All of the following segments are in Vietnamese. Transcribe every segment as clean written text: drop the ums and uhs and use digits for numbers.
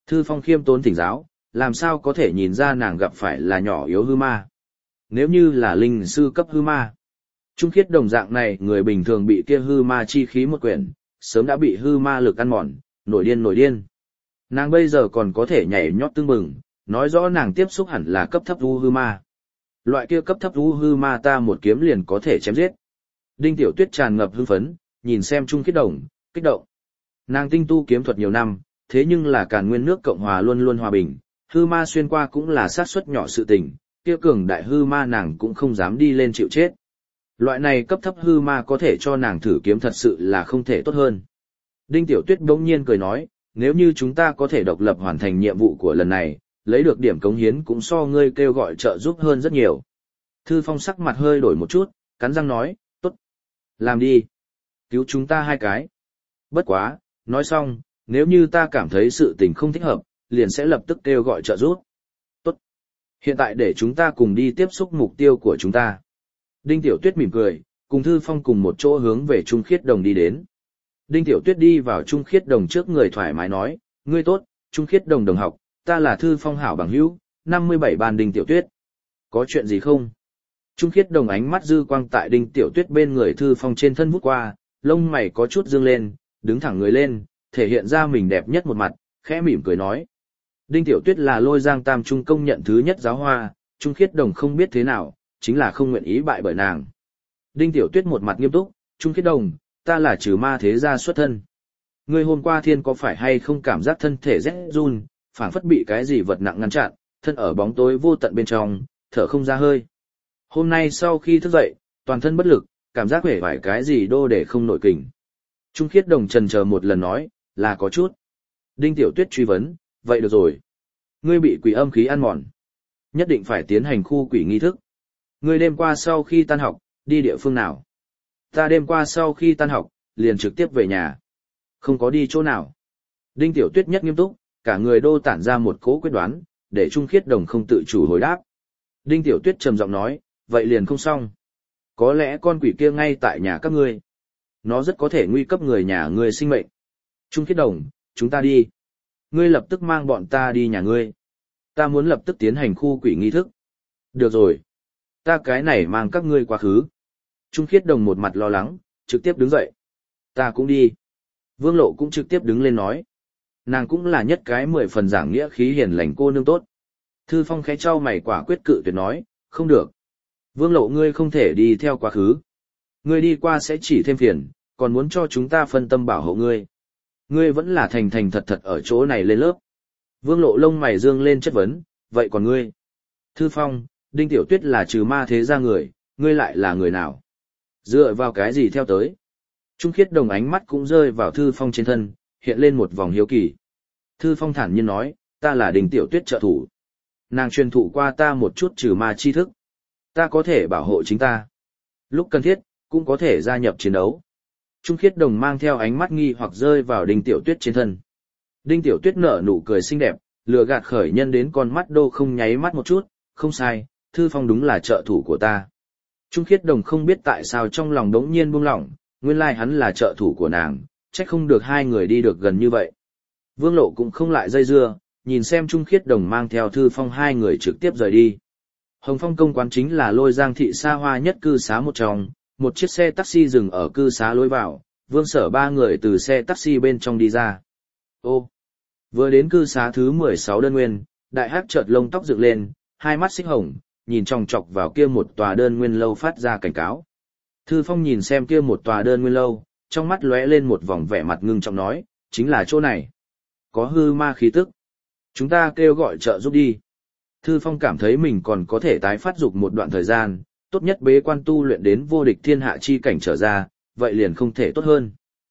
Thư Phong khiêm tốn thỉnh giáo, làm sao có thể nhìn ra nàng gặp phải là nhỏ yếu hư ma. Nếu như là linh sư cấp hư ma, Trung Khiết Đồng dạng này người bình thường bị kia hư ma chi khí một quyển, sớm đã bị hư ma lực ăn mòn, nổi điên. Nàng bây giờ còn có thể nhảy nhót tưng bừng, nói rõ nàng tiếp xúc hẳn là cấp thấp u hư ma. Loại kia cấp thấp u hư ma ta một kiếm liền có thể chém giết. Đinh Tiểu Tuyết tràn ngập hưng phấn, nhìn xem Trung Khiết Đồng, kích động. Nàng tinh tu kiếm thuật nhiều năm, thế nhưng là Càn Nguyên nước Cộng hòa luôn luôn hòa bình, hư ma xuyên qua cũng là sát suất nhỏ sự tình, kia cường đại hư ma nàng cũng không dám đi lên chịu chết. Loại này cấp thấp hư ma có thể cho nàng thử kiếm thật sự là không thể tốt hơn. Đinh Tiểu Tuyết bỗng nhiên cười nói, nếu như chúng ta có thể độc lập hoàn thành nhiệm vụ của lần này, lấy được điểm cống hiến cũng so ngươi kêu gọi trợ giúp hơn rất nhiều. Thư Phong sắc mặt hơi đổi một chút, cắn răng nói, tốt. Làm đi. Cứu chúng ta hai cái. Bất quá, nói xong, nếu như ta cảm thấy sự tình không thích hợp, liền sẽ lập tức kêu gọi trợ giúp. Tốt. Hiện tại để chúng ta cùng đi tiếp xúc mục tiêu của chúng ta. Đinh Tiểu Tuyết mỉm cười, cùng Thư Phong cùng một chỗ hướng về Trung Khiết Đồng đi đến. Đinh Tiểu Tuyết đi vào Trung Khiết Đồng trước người thoải mái nói, ngươi tốt, Trung Khiết Đồng đồng học, ta là Thư Phong hảo bằng hữu, 57 ban Đinh Tiểu Tuyết. Có chuyện gì không? Trung Khiết Đồng ánh mắt dư quang tại Đinh Tiểu Tuyết bên người Thư Phong trên thân vút qua, lông mày có chút dương lên, đứng thẳng người lên, thể hiện ra mình đẹp nhất một mặt, khẽ mỉm cười nói. Đinh Tiểu Tuyết là Lôi Giang Tam Trung công nhận thứ nhất giáo hoa, Trung Khiết Đồng không biết thế nào, chính là không nguyện ý bại bởi nàng. Đinh Tiểu Tuyết một mặt nghiêm túc, Trung Khiết Đồng, ta là trừ ma thế gia xuất thân. Ngươi hôm qua thiên có phải hay không cảm giác thân thể rét run, phảng phất bị cái gì vật nặng ngăn chặn, thân ở bóng tối vô tận bên trong, thở không ra hơi. Hôm nay sau khi thức dậy, toàn thân bất lực, cảm giác vẻ vải cái gì đô để không nổi kình. Trung Khiết Đồng trần chờ một lần nói, là có chút. Đinh Tiểu Tuyết truy vấn, vậy được rồi. Ngươi bị quỷ âm khí ăn mòn. Nhất định phải tiến hành khu quỷ nghi thức. Ngươi đêm qua sau khi tan học, đi địa phương nào? Ta đêm qua sau khi tan học, liền trực tiếp về nhà. Không có đi chỗ nào. Đinh Tiểu Tuyết nhất nghiêm túc, cả người đô tản ra một cỗ quyết đoán, để Trung Khiết Đồng không tự chủ hồi đáp. Đinh Tiểu Tuyết trầm giọng nói, vậy liền không xong. Có lẽ con quỷ kia ngay tại nhà các ngươi. Nó rất có thể nguy cấp người nhà ngươi sinh mệnh. Trung Khiết Đồng, chúng ta đi. Ngươi lập tức mang bọn ta đi nhà ngươi. Ta muốn lập tức tiến hành khu quỷ nghi thức. Được rồi. Ta cái này mang các ngươi quá khứ. Trung Khiết Đồng một mặt lo lắng, trực tiếp đứng dậy. Ta cũng đi. Vương Lộ cũng trực tiếp đứng lên nói. Nàng cũng là nhất cái 10 phần giảng nghĩa khí hiền lành cô nương tốt. Thư Phong khẽ trao mày quả quyết cự tuyệt nói, không được. Vương Lộ ngươi không thể đi theo quá khứ. Ngươi đi qua sẽ chỉ thêm phiền, còn muốn cho chúng ta phân tâm bảo hộ ngươi. Ngươi vẫn là thành thành thật thật ở chỗ này lên lớp. Vương Lộ lông mày dương lên chất vấn, vậy còn ngươi? Thư Phong, Đinh Tiểu Tuyết là trừ ma thế gia người, ngươi lại là người nào? Dựa vào cái gì theo tới? Trung Khiết Đồng ánh mắt cũng rơi vào Thư Phong trên thân, hiện lên một vòng hiếu kỳ. Thư Phong thản nhiên nói, ta là Đinh Tiểu Tuyết trợ thủ. Nàng truyền thụ qua ta một chút trừ ma chi thức. Ta có thể bảo hộ chính ta. Lúc cần thiết, cũng có thể gia nhập chiến đấu. Trung Khiết Đồng mang theo ánh mắt nghi hoặc rơi vào Đinh Tiểu Tuyết trên thân. Đinh Tiểu Tuyết nở nụ cười xinh đẹp, lừa gạt khởi nhân đến con mắt đô không nháy mắt một chút, không sai, Thư Phong đúng là trợ thủ của ta. Trung Khiết Đồng không biết tại sao trong lòng đống nhiên buông lỏng, nguyên lai hắn là trợ thủ của nàng, trách không được hai người đi được gần như vậy. Vương Lộ cũng không lại dây dưa, nhìn xem Trung Khiết Đồng mang theo Thư Phong hai người trực tiếp rời đi. Hồng Phong công quán chính là Lôi Giang thị xa hoa nhất cư xá một trong, một chiếc xe taxi dừng ở cư xá lối vào, Vương Sở ba người từ xe taxi bên trong đi ra. Ô! Vừa đến cư xá thứ 16 đơn nguyên, đại hắc chợt lông tóc dựng lên, hai mắt xích hồng, nhìn chòng chọc vào kia một tòa đơn nguyên lâu phát ra cảnh cáo. Thư Phong nhìn xem kia một tòa đơn nguyên lâu, trong mắt lóe lên một vòng vẻ mặt ngưng trọng nói, chính là chỗ này. Có hư ma khí tức. Chúng ta kêu gọi trợ giúp đi. Thư Phong cảm thấy mình còn có thể tái phát dục một đoạn thời gian, tốt nhất bế quan tu luyện đến vô địch thiên hạ chi cảnh trở ra, vậy liền không thể tốt hơn.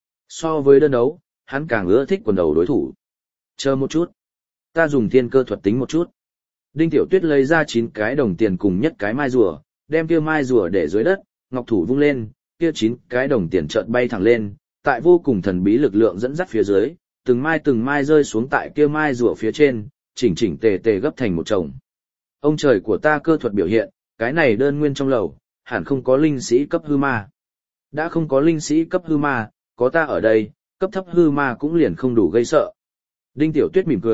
So với đơn đấu, hắn càng ưa thích quần đầu đối thủ. Chờ một chút. Ta dùng thiên cơ thuật tính một chút. Đinh Tiểu Tuyết lấy ra 9 cái đồng tiền cùng nhất cái mai rùa, đem kia mai rùa để dưới đất, ngọc thủ vung lên, kia 9 cái đồng tiền chợt bay thẳng lên, tại vô cùng thần bí lực lượng dẫn dắt phía dưới, từng mai rơi xuống tại kia mai rùa phía trên, chỉnh chỉnh tề tề gấp thành một chồng. Ông trời của ta cơ thuật biểu hiện, cái này đơn nguyên trong lầu, hẳn không có linh sĩ cấp hư ma. Đã không có linh sĩ cấp hư ma, có ta ở đây, cấp thấp hư ma cũng liền không đủ gây sợ. Đinh Tiểu Tuyết mỉm cười,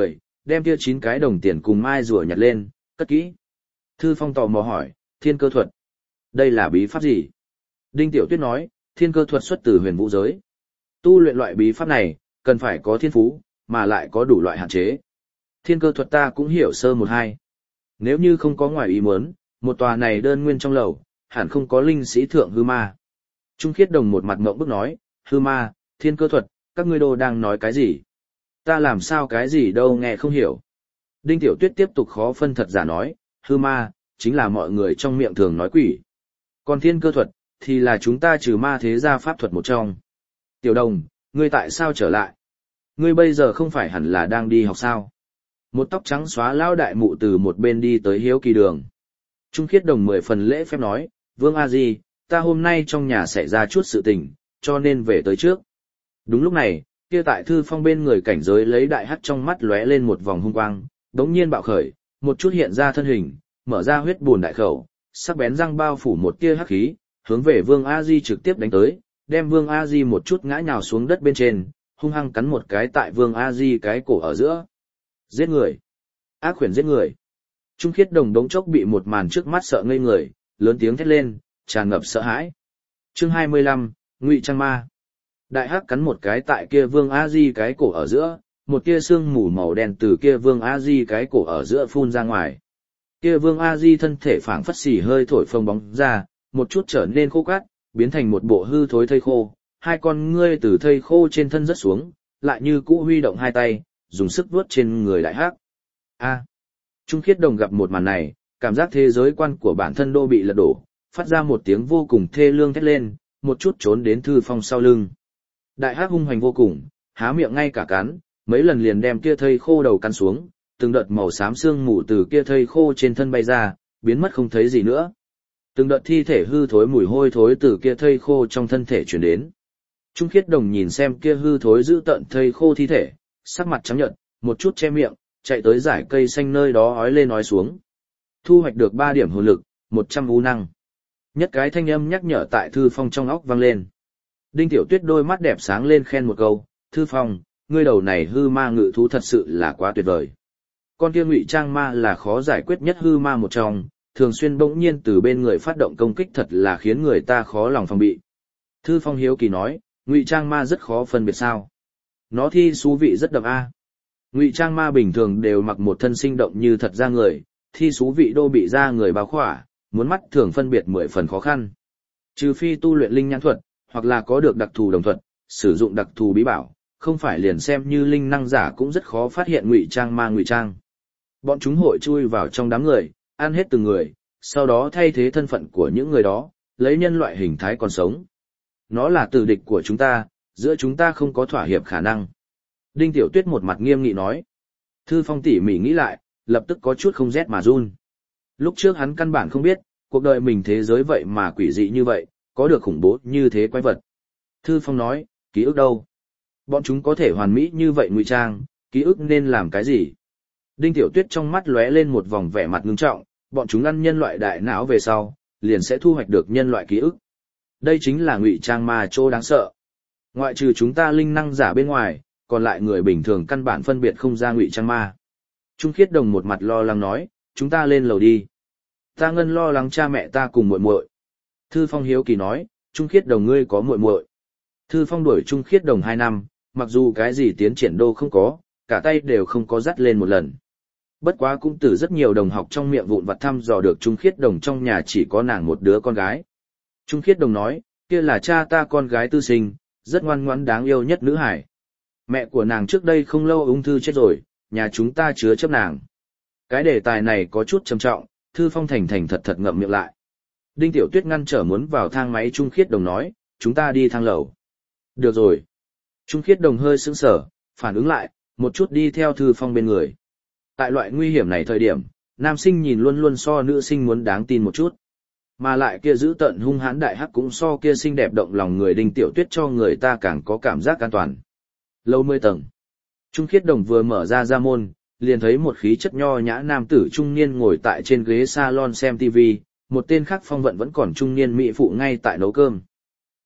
đem kia 9 cái đồng tiền cùng mai rùa nhặt lên, cất kỹ. Thư Phong tò mò hỏi, thiên cơ thuật. Đây là bí pháp gì? Đinh Tiểu Tuyết nói, thiên cơ thuật xuất từ huyền vũ giới. Tu luyện loại bí pháp này, cần phải có thiên phú, mà lại có đủ loại hạn chế. Thiên cơ thuật ta cũng hiểu sơ một hai. Nếu như không có ngoài ý muốn, một tòa này đơn nguyên trong lầu, hẳn không có linh sĩ thượng hư ma. Trung Khiết Đồng một mặt ngộng bức nói, hư ma, thiên cơ thuật, các ngươi đô đang nói cái gì? Ta làm sao cái gì đâu nghe không hiểu. Đinh Tiểu Tuyết tiếp tục khó phân thật giả nói, hư ma, chính là mọi người trong miệng thường nói quỷ. Còn thiên cơ thuật, thì là chúng ta trừ ma thế gia pháp thuật một trong. Tiểu Đồng, ngươi tại sao trở lại? Ngươi bây giờ không phải hẳn là đang đi học sao? Một tóc trắng xóa lão đại mụ từ một bên đi tới hiếu kỳ đường. Trung Khiết Đồng 10 phần lễ phép nói, Vương A Di, ta hôm nay trong nhà xảy ra chút sự tình, cho nên về tới trước. Đúng lúc này, kia tại Thư Phong bên người cảnh giới lấy đại hắc trong mắt lóe lên một vòng hung quang, đống nhiên bạo khởi, một chút hiện ra thân hình, mở ra huyết buồn đại khẩu, sắc bén răng bao phủ một tia hắc khí, hướng về Vương A Di trực tiếp đánh tới, đem Vương A Di một chút ngã nhào xuống đất bên trên, hung hăng cắn một cái tại Vương A Di cái cổ ở giữa. Giết người! Ác khuyển giết người! Trung Khiết Đồng đống chốc bị một màn trước mắt sợ ngây người, lớn tiếng thét lên, tràn ngập sợ hãi. Chương 25, Ngụy Trang Ma. Đại hắc cắn một cái tại kia Vương A Di cái cổ ở giữa, một tia xương mù màu đen từ kia Vương A Di cái cổ ở giữa phun ra ngoài. Kia Vương A Di thân thể phảng phất xì hơi thổi phồng bóng ra, một chút trở nên khô cát, biến thành một bộ hư thối thây khô, hai con ngươi từ thây khô trên thân rớt xuống, lại như cũ huy động hai tay, dùng sức vuốt trên người đại hắc. A. Trung Khiết Đồng gặp một màn này, cảm giác thế giới quan của bản thân đô bị lật đổ, phát ra một tiếng vô cùng thê lương thét lên, một chút trốn đến Thư Phong sau lưng. Đại hắc hung hoành vô cùng, há miệng ngay cả cắn, mấy lần liền đem kia thây khô đầu cắn xuống, từng đợt màu xám xương mù từ kia thây khô trên thân bay ra, biến mất không thấy gì nữa. Từng đợt thi thể hư thối mùi hôi thối từ kia thây khô trong thân thể truyền đến. Trung Khiết Đồng nhìn xem kia hư thối giữ tận thây khô thi thể, sắc mặt trắng nhợt, một chút che miệng, chạy tới giải cây xanh nơi đó ói lên ói xuống. Thu hoạch được 3 điểm hồn lực, 100 u năng. Nhất cái thanh âm nhắc nhở tại Thư Phong trong óc vang lên. Đinh Tiểu Tuyết đôi mắt đẹp sáng lên khen một câu, Thư Phong, ngươi đầu này hư ma ngự thú thật sự là quá tuyệt vời. Con kia Ngụy Trang Ma là khó giải quyết nhất hư ma một trong, thường xuyên bỗng nhiên từ bên người phát động công kích thật là khiến người ta khó lòng phòng bị. Thư Phong hiếu kỳ nói, Ngụy Trang Ma rất khó phân biệt sao? Nó thi xú vị rất đậm a. Ngụy Trang Ma bình thường đều mặc một thân sinh động như thật da người, thi xú vị đô bị da người bao khỏa, muốn mắt thường phân biệt 10 phần khó khăn. Trừ phi tu luyện linh nhãn thuật, hoặc là có được đặc thù đồng thuật, sử dụng đặc thù bí bảo, không phải liền xem như linh năng giả cũng rất khó phát hiện Ngụy Trang Ma ngụy trang. Bọn chúng hội chui vào trong đám người, ăn hết từng người, sau đó thay thế thân phận của những người đó, lấy nhân loại hình thái còn sống. Nó là tử địch của chúng ta, giữa chúng ta không có thỏa hiệp khả năng. Đinh Tiểu Tuyết một mặt nghiêm nghị nói. Thư Phong tỉ mỉ nghĩ lại, lập tức có chút không rét mà run. Lúc trước hắn căn bản không biết, cuộc đời mình thế giới vậy mà quỷ dị như vậy, có được khủng bố như thế quái vật. Thư Phong nói, ký ức đâu? Bọn chúng có thể hoàn mỹ như vậy ngụy trang, ký ức nên làm cái gì? Đinh Tiểu Tuyết trong mắt lóe lên một vòng vẻ mặt ngưng trọng, bọn chúng ăn nhân loại đại não về sau, liền sẽ thu hoạch được nhân loại ký ức. Đây chính là ngụy trang ma chỗ đáng sợ. Ngoại trừ chúng ta linh năng giả bên ngoài, còn lại người bình thường căn bản phân biệt không ra ngụy trang ma. Trung Khiết Đồng một mặt lo lắng nói, chúng ta lên lầu đi. Ta Ngân lo lắng cha mẹ ta cùng muội muội. Thư Phong hiếu kỳ nói, Trung Khiết Đồng ngươi có muội muội. Thư Phong đuổi Trung Khiết Đồng 2 năm, mặc dù cái gì tiến triển đô không có, cả tay đều không có dắt lên một lần. Bất quá cũng từ rất nhiều đồng học trong miệng vụn vặt thăm dò được Trung Khiết Đồng trong nhà chỉ có nàng một đứa con gái. Trung Khiết Đồng nói, kia là cha ta con gái tư sinh, rất ngoan ngoãn đáng yêu nhất nữ hải. Mẹ của nàng trước đây không lâu ung thư chết rồi, nhà chúng ta chứa chấp nàng. Cái đề tài này có chút trầm trọng, Thư Phong thành thành thật thật ngậm miệng lại. Đinh Tiểu Tuyết ngăn trở muốn vào thang máy. Trung Khiết Đồng nói, chúng ta đi thang lầu. Được rồi. Trung Khiết Đồng hơi sững sờ, phản ứng lại, một chút đi theo Thư Phong bên người. Tại loại nguy hiểm này thời điểm, nam sinh nhìn luôn luôn so nữ sinh muốn đáng tin một chút. Mà lại kia giữ tận hung hãn đại hắc cũng so kia xinh đẹp động lòng người Đinh Tiểu Tuyết cho người ta càng có cảm giác an toàn. Lầu 10 tầng. Trung Khiết Đồng vừa mở ra môn, liền thấy một khí chất nho nhã nam tử trung niên ngồi tại trên ghế salon xem TV, một tên khác phong vận vẫn còn trung niên mỹ phụ ngay tại nấu cơm.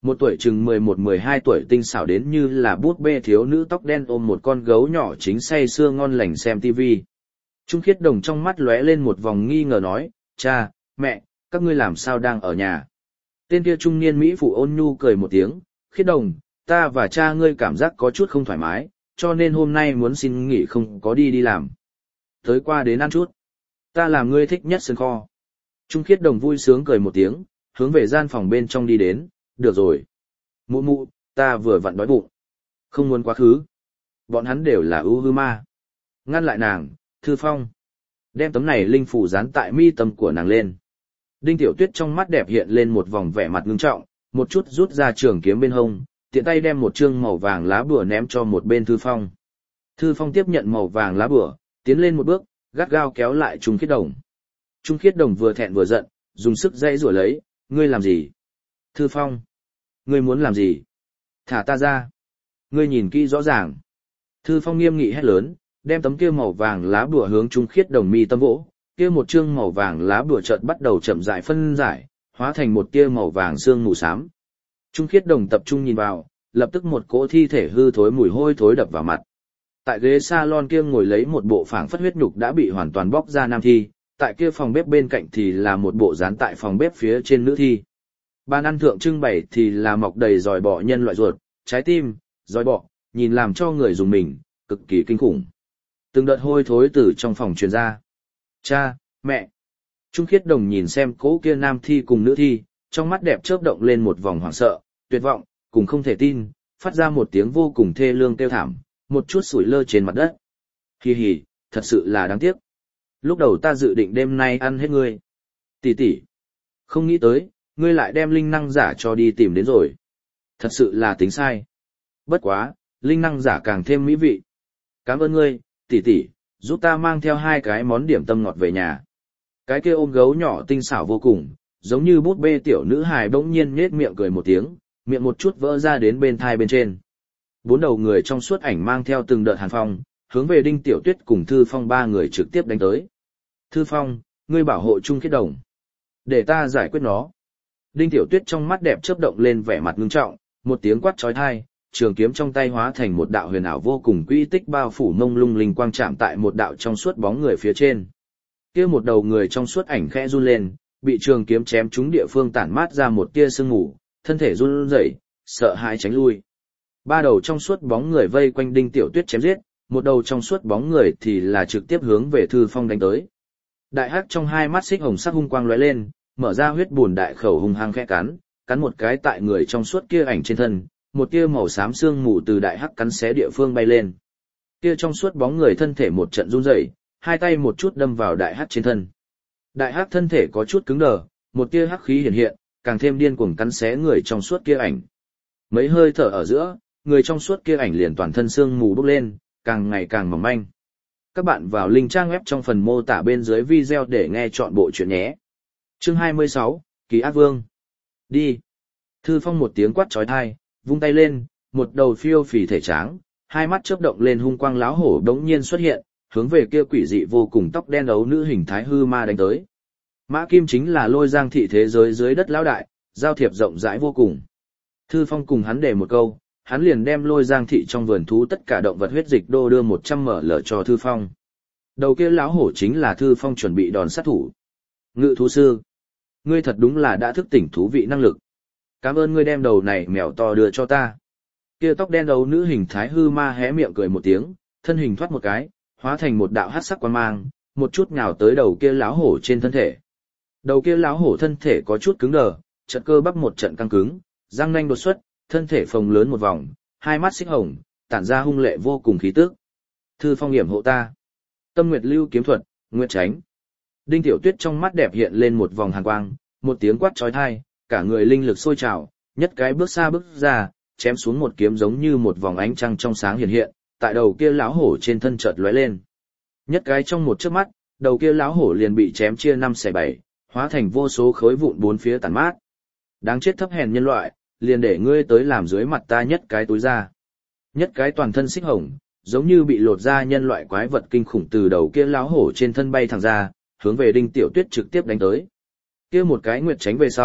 Một tuổi chừng 11-12 tuổi tinh xảo đến như là bút bê thiếu nữ tóc đen ôm một con gấu nhỏ chính say sưa ngon lành xem tivi. Trung Khiết Đồng trong mắt lóe lên một vòng nghi ngờ nói, cha, mẹ, các ngươi làm sao đang ở nhà? Tên kia trung niên Mỹ phụ ôn nhu cười một tiếng, Khiết Đồng, ta và cha ngươi cảm giác có chút không thoải mái, cho nên hôm nay muốn xin nghỉ không có đi làm. Tới qua đến ăn chút. Ta làm ngươi thích nhất sườn kho. Trung Khiết Đồng vui sướng cười một tiếng, hướng về gian phòng bên trong đi đến, được rồi. Mụ mụ, ta vừa vặn đói bụng. Không muốn quá khứ. Bọn hắn đều là ưu hư ma. Ngăn lại nàng, Thư Phong. Đem tấm này linh phủ dán tại mi tâm của nàng lên. Đinh Tiểu Tuyết trong mắt đẹp hiện lên một vòng vẻ mặt ngưng trọng, một chút rút ra trường kiếm bên hông, tiện tay đem một chương màu vàng lá bùa ném cho một bên Thư Phong. Thư Phong tiếp nhận màu vàng lá bùa, tiến lên một bước, gắt gao kéo lại Trung Khiết Đồng. Trung Khiết Đồng vừa thẹn vừa giận, dùng sức dãy rủa lấy, ngươi làm gì? Thư Phong, ngươi muốn làm gì? Thả ta ra. Ngươi nhìn kỹ rõ ràng. Thư Phong nghiêm nghị hét lớn, đem tấm kia màu vàng lá bùa hướng Trung Khiết Đồng mi tâm vỗ, kia một chương màu vàng lá bùa chợt bắt đầu chậm rãi phân giải, hóa thành một tia màu vàng sương mù xám. Trung Khiết Đồng tập trung nhìn vào, lập tức một cỗ thi thể hư thối mùi hôi thối đập vào mặt. Tại ghế salon kia ngồi lấy một bộ phảng phất huyết nhục đã bị hoàn toàn bóc ra nam thi, tại kia phòng bếp bên cạnh thì là một bộ dán tại phòng bếp phía trên nữ thi. Bàn ăn thượng trưng bày thì là mọc đầy giòi bọ nhân loại ruột, trái tim, giòi bọ, nhìn làm cho người dùng mình, cực kỳ kinh khủng. Từng đợt hôi thối từ trong phòng truyền ra. Cha, mẹ. Trung Khiết Đồng nhìn xem cỗ kia nam thi cùng nữ thi, trong mắt đẹp chớp động lên một vòng hoảng sợ, tuyệt vọng, cùng không thể tin, phát ra một tiếng vô cùng thê lương kêu thảm, một chút sủi lơ trên mặt đất. Hi hi, thật sự là đáng tiếc. Lúc đầu ta dự định đêm nay ăn hết ngươi. Tỷ tỷ, không nghĩ tới, ngươi lại đem linh năng giả cho đi tìm đến rồi. Thật sự là tính sai. Bất quá, linh năng giả càng thêm mỹ vị. Cảm ơn ngươi, tỷ tỷ, giúp ta mang theo 2 cái món điểm tâm ngọt về nhà. Cái kia ôm gấu nhỏ tinh xảo vô cùng, giống như bút bê tiểu nữ hài bỗng nhiên nhếch miệng cười một tiếng, miệng một chút vỡ ra đến bên thai bên trên. 4 đầu người trong suốt ảnh mang theo từng đợt hàn phong, hướng về Đinh Tiểu Tuyết cùng Thư Phong 3 người trực tiếp đánh tới. Thư Phong, ngươi bảo hộ Trung Khiết Đồng. Để ta giải quyết nó. Đinh Tiểu Tuyết trong mắt đẹp chớp động lên vẻ mặt ngưng trọng, một tiếng quát chói tai, trường kiếm trong tay hóa thành một đạo huyền ảo vô cùng quy tích bao phủ mông lung linh quang chạm tại một đạo trong suốt bóng người phía trên. Kia một đầu người trong suốt ảnh khẽ run lên, bị trường kiếm chém trúng địa phương tản mát ra một tia sương mù, thân thể run rẩy, sợ hãi tránh lui. 3 đầu trong suốt bóng người vây quanh Đinh Tiểu Tuyết chém giết, một đầu trong suốt bóng người thì là trực tiếp hướng về Thư Phong đánh tới. Đại hắc trong hai mắt xích hồng sắc hung quang lóe lên, mở ra huyết buồn đại khẩu hung hăng khẽ cắn một cái tại người trong suốt kia ảnh trên thân, một tia màu xám xương mù từ đại hắc cắn xé địa phương bay lên. Kia trong suốt bóng người thân thể một trận run rẩy, hai tay một chút đâm vào đại hắc trên thân. Đại hắc thân thể có chút cứng đờ, một tia hắc khí hiện hiện, càng thêm điên cuồng cắn xé người trong suốt kia ảnh. Mấy hơi thở ở giữa, người trong suốt kia ảnh liền toàn thân xương mù bốc lên, càng ngày càng mỏng manh. Các bạn vào link trang web trong phần mô tả bên dưới video để nghe trọn bộ chuyện nhé. Chương 26, Kỳ Ác Vương. Đi. Thư Phong một tiếng quát chói tai, vung tay lên, một đầu phiêu phì thể tráng, hai mắt chớp động lên hung quang láo hổ đống nhiên xuất hiện, hướng về kia quỷ dị vô cùng tóc đen ấu nữ hình thái hư ma đánh tới. Mã Kim chính là Lôi Giang thị thế giới dưới đất lão đại, giao thiệp rộng rãi vô cùng. Thư Phong cùng hắn để một câu, hắn liền đem Lôi Giang thị trong vườn thú tất cả động vật huyết dịch đô đưa 100 ml cho Thư Phong. Đầu kia lão hổ chính là Thư Phong chuẩn bị đòn sát thủ. Ngự thú sư, ngươi thật đúng là đã thức tỉnh thú vị năng lực. Cảm ơn ngươi đem đầu này mèo to đưa cho ta. Kia tóc đen ấu nữ hình thái hư ma hé miệng cười một tiếng, thân hình thoát một cái, hóa thành một đạo hắc sắc quang mang, một chút nhào tới đầu kia lão hổ trên thân thể. Đầu kia lão hổ thân thể có chút cứng đờ, chợt cơ bắp một trận căng cứng, răng nanh đột xuất, thân thể phồng lớn một vòng, hai mắt xích hồng, tản ra hung lệ vô cùng khí tức. Thư Phong hiểm hộ ta. Tâm Nguyệt Lưu kiếm thuật, Nguyệt tránh. Đinh Tiểu Tuyết trong mắt đẹp hiện lên một vòng hàn quang, một tiếng quát chói tai, cả người linh lực sôi trào, nhất cái bước xa bước ra, chém xuống một kiếm giống như một vòng ánh trăng trong sáng hiện hiện, tại đầu kia lão hổ trên thân chợt lóe lên. Nhất cái trong một chớp mắt, đầu kia lão hổ liền bị chém chia 5/7, hóa thành vô số khối vụn bốn phía tàn mát. Đáng chết thấp hèn nhân loại, liền để ngươi tới làm dưới mặt ta nhất cái túi ra. Nhất cái toàn thân xích hồng, giống như bị lột ra nhân loại quái vật kinh khủng từ đầu kia lão hổ trên thân bay thẳng ra, hướng về Đinh Tiểu Tuyết trực tiếp đánh tới. Kia một cái nguyệt tránh về sau,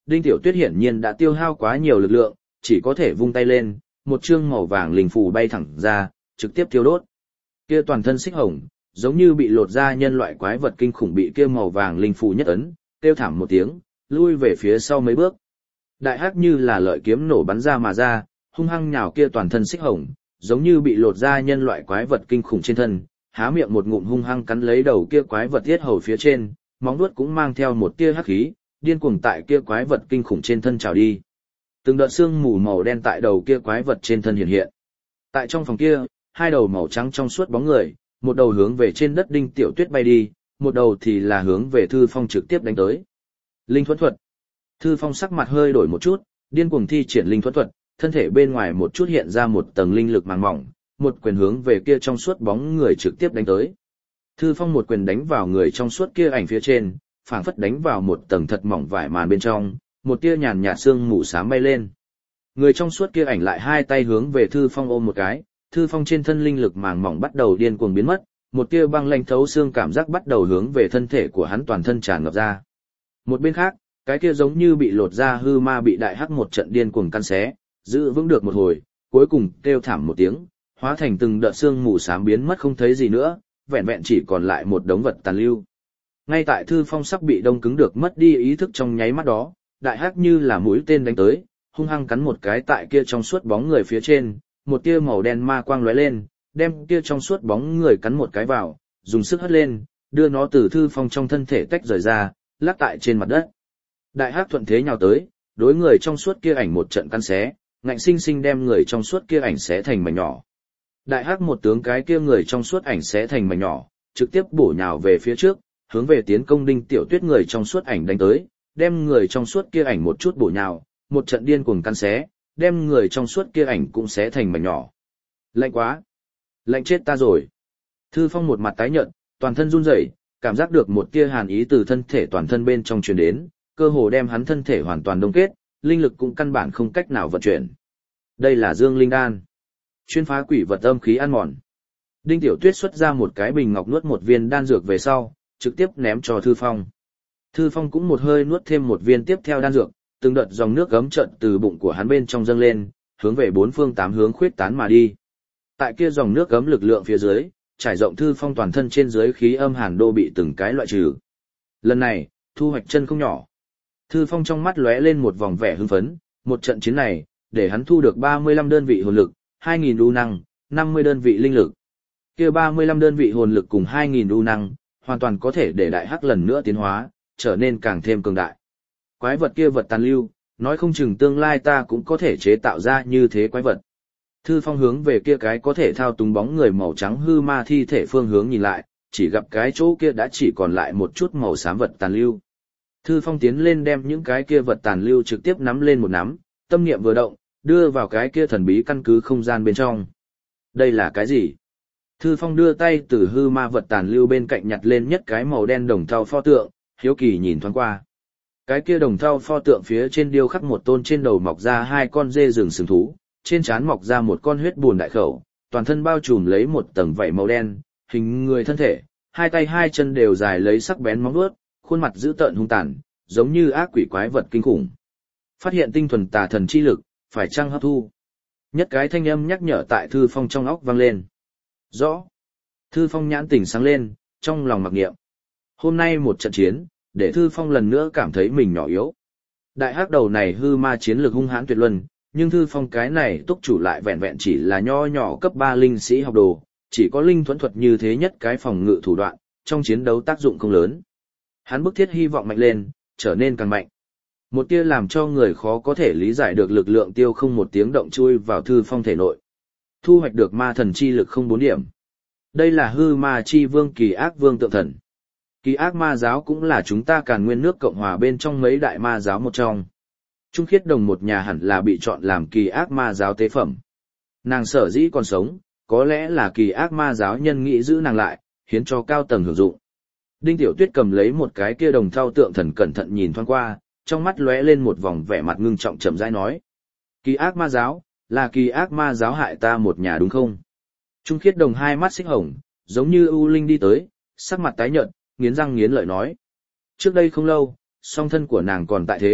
Đinh Tiểu Tuyết hiển nhiên đã tiêu hao quá nhiều lực lượng, chỉ có thể vung tay lên, một chương màu vàng linh phù bay thẳng ra, trực tiếp thiêu đốt. Kia toàn thân xích hồng, giống như bị lột ra nhân loại quái vật kinh khủng bị kia màu vàng linh phù nhất ấn, kêu thảm một tiếng, lui về phía sau mấy bước. Đại hắc như là lợi kiếm nổ bắn ra mà ra, hung hăng nhào kia toàn thân xích hồng, giống như bị lột ra nhân loại quái vật kinh khủng trên thân, há miệng một ngụm hung hăng cắn lấy đầu kia quái vật thiết hầu phía trên, móng vuốt cũng mang theo một tia hắc khí, điên cuồng tại kia quái vật kinh khủng trên thân trào đi. Từng đợt xương mù màu đen tại đầu kia quái vật trên thân hiện hiện. Tại trong phòng kia, hai đầu màu trắng trong suốt bóng người, một đầu hướng về trên đất Đinh Tiểu Tuyết bay đi, một đầu thì là hướng về Thư Phong trực tiếp đánh tới. Linh thuẫn thuật. Thư Phong sắc mặt hơi đổi một chút, điên cuồng thi triển linh thuẫn thuật, thân thể bên ngoài một chút hiện ra một tầng linh lực màng mỏng, một quyền hướng về kia trong suốt bóng người trực tiếp đánh tới. Thư Phong một quyền đánh vào người trong suốt kia ảnh phía trên, phảng phất đánh vào một tầng thật mỏng vải màn bên trong, một tia nhàn nhạt sương mù xám bay lên. Người trong suốt kia ảnh lại hai tay hướng về Thư Phong ôm một cái, Thư Phong trên thân linh lực màng mỏng bắt đầu điên cuồng biến mất, một tia băng lạnh thấu xương cảm giác bắt đầu hướng về thân thể của hắn toàn thân tràn ngập ra. Một bên khác, cái kia giống như bị lột ra hư ma bị đại hắc một trận điên cuồng căn xé, giữ vững được một hồi, cuối cùng kêu thảm một tiếng, hóa thành từng đợt xương mù xám biến mất không thấy gì nữa, vẹn vẹn chỉ còn lại một đống vật tàn lưu. Ngay tại Thư Phong sắp bị đông cứng được mất đi ý thức trong nháy mắt đó, đại hắc như là mũi tên đánh tới, hung hăng cắn một cái tại kia trong suốt bóng người phía trên, một tia màu đen ma quang lóe lên, đem kia trong suốt bóng người cắn một cái vào, dùng sức hất lên, đưa nó từ Thư Phong trong thân thể tách rời ra, lắc tại trên mặt đất. Đại hắc thuận thế nhào tới, đối người trong suốt kia ảnh một trận căn xé, ngạnh sinh sinh đem người trong suốt kia ảnh xé thành mảnh nhỏ. Đại hắc một tướng cái kia người trong suốt ảnh xé thành mảnh nhỏ, trực tiếp bổ nhào về phía trước, hướng về tiến công Đinh Tiểu Tuyết người trong suốt ảnh đánh tới, đem người trong suốt kia ảnh một chút bổ nhào, một trận điên cuồng căn xé, đem người trong suốt kia ảnh cũng xé thành mảnh nhỏ. Lạnh quá! Lạnh chết ta rồi! Thư Phong một mặt tái nhợt, toàn thân run rẩy, cảm giác được một tia hàn ý từ thân thể toàn thân bên trong truyền đến, cơ hồ đem hắn thân thể hoàn toàn đông kết, linh lực cũng căn bản không cách nào vận chuyển. Đây là Dương Linh Đan, chuyên phá quỷ vật âm khí ăn mòn. Đinh Tiểu Tuyết xuất ra một cái bình ngọc nuốt một viên đan dược về sau, trực tiếp ném cho Thư Phong. Thư Phong cũng một hơi nuốt thêm một viên tiếp theo đan dược, từng đợt dòng nước gấm trận từ bụng của hắn bên trong dâng lên, hướng về bốn phương tám hướng khuyết tán mà đi. Tại kia dòng nước gấm lực lượng phía dưới, trải rộng Thư Phong toàn thân trên dưới khí âm hàn đô bị từng cái loại trừ. Lần này, thu hoạch chân không nhỏ. Thư Phong trong mắt lóe lên một vòng vẻ hưng phấn, một trận chiến này, để hắn thu được 35 đơn vị hồn lực, 2.000 u năng, 50 đơn vị linh lực. Kia 35 đơn vị hồn lực cùng 2.000 u năng, hoàn toàn có thể để đại hắc lần nữa tiến hóa, trở nên càng thêm cường đại. Quái vật kia vật tàn lưu, nói không chừng tương lai ta cũng có thể chế tạo ra như thế quái vật. Thư Phong hướng về kia cái có thể thao túng bóng người màu trắng hư ma thi thể phương hướng nhìn lại, chỉ gặp cái chỗ kia đã chỉ còn lại một chút màu xám vật tàn lưu. Thư Phong tiến lên đem những cái kia vật tàn lưu trực tiếp nắm lên một nắm, tâm niệm vừa động, đưa vào cái kia thần bí căn cứ không gian bên trong. Đây là cái gì? Thư Phong đưa tay từ hư ma vật tàn lưu bên cạnh nhặt lên nhất cái màu đen đồng thau pho tượng, hiếu kỳ nhìn thoáng qua. Cái kia đồng thau pho tượng phía trên điêu khắc một tôn trên đầu mọc ra hai con dê rừng sừng thú, trên trán mọc ra một con huyết bùn đại khẩu, toàn thân bao trùm lấy một tầng vảy màu đen, hình người thân thể, hai tay hai chân đều dài lấy sắc bén móng vuốt, khuôn mặt dữ tợn hung tàn, giống như ác quỷ quái vật kinh khủng. Phát hiện tinh thuần tà thần chi lực, phải chăng hấp thu? Nhất cái thanh âm nhắc nhở tại Thư Phong trong óc vang lên. Rõ. Thư Phong nhãn tỉnh sáng lên, trong lòng mặc niệm. Hôm nay một trận chiến, để Thư Phong lần nữa cảm thấy mình nhỏ yếu. Đại hắc đầu này hư ma chiến lược hung hãn tuyệt luân, nhưng Thư Phong cái này túc chủ lại vẹn vẹn chỉ là nho nhỏ cấp 3 linh sĩ học đồ, chỉ có linh thuẫn thuật như thế nhất cái phòng ngự thủ đoạn, trong chiến đấu tác dụng không lớn. Hắn bức thiết hy vọng mạnh lên, trở nên càng mạnh. Một tia làm cho người khó có thể lý giải được lực lượng tiêu không một tiếng động chui vào Thư Phong thể nội. Thu hoạch được ma thần chi lực không 4 điểm. Đây là hư ma chi vương kỳ ác vương tượng thần. Kỳ ác ma giáo cũng là chúng ta Càn Nguyên nước Cộng hòa bên trong mấy đại ma giáo một trong. Trung Khiết Đồng một nhà hẳn là bị chọn làm kỳ ác ma giáo tế phẩm. Nàng sở dĩ còn sống, có lẽ là kỳ ác ma giáo nhân nghĩ giữ nàng lại, hiến cho cao tầng hưởng dụng. Đinh Tiểu Tuyết cầm lấy một cái kia đồng thau tượng thần cẩn thận nhìn thoáng qua, trong mắt lóe lên một vòng vẻ mặt ngưng trọng chậm rãi nói. Kỳ ác ma giáo, là kỳ ác ma giáo hại ta một nhà đúng không? Trung Khiết Đồng hai mắt xích hồng, giống như ưu linh đi tới, sắc mặt tái nhợt, nghiến răng nghiến lợi nói. Trước đây không lâu, song thân của nàng còn tại thế,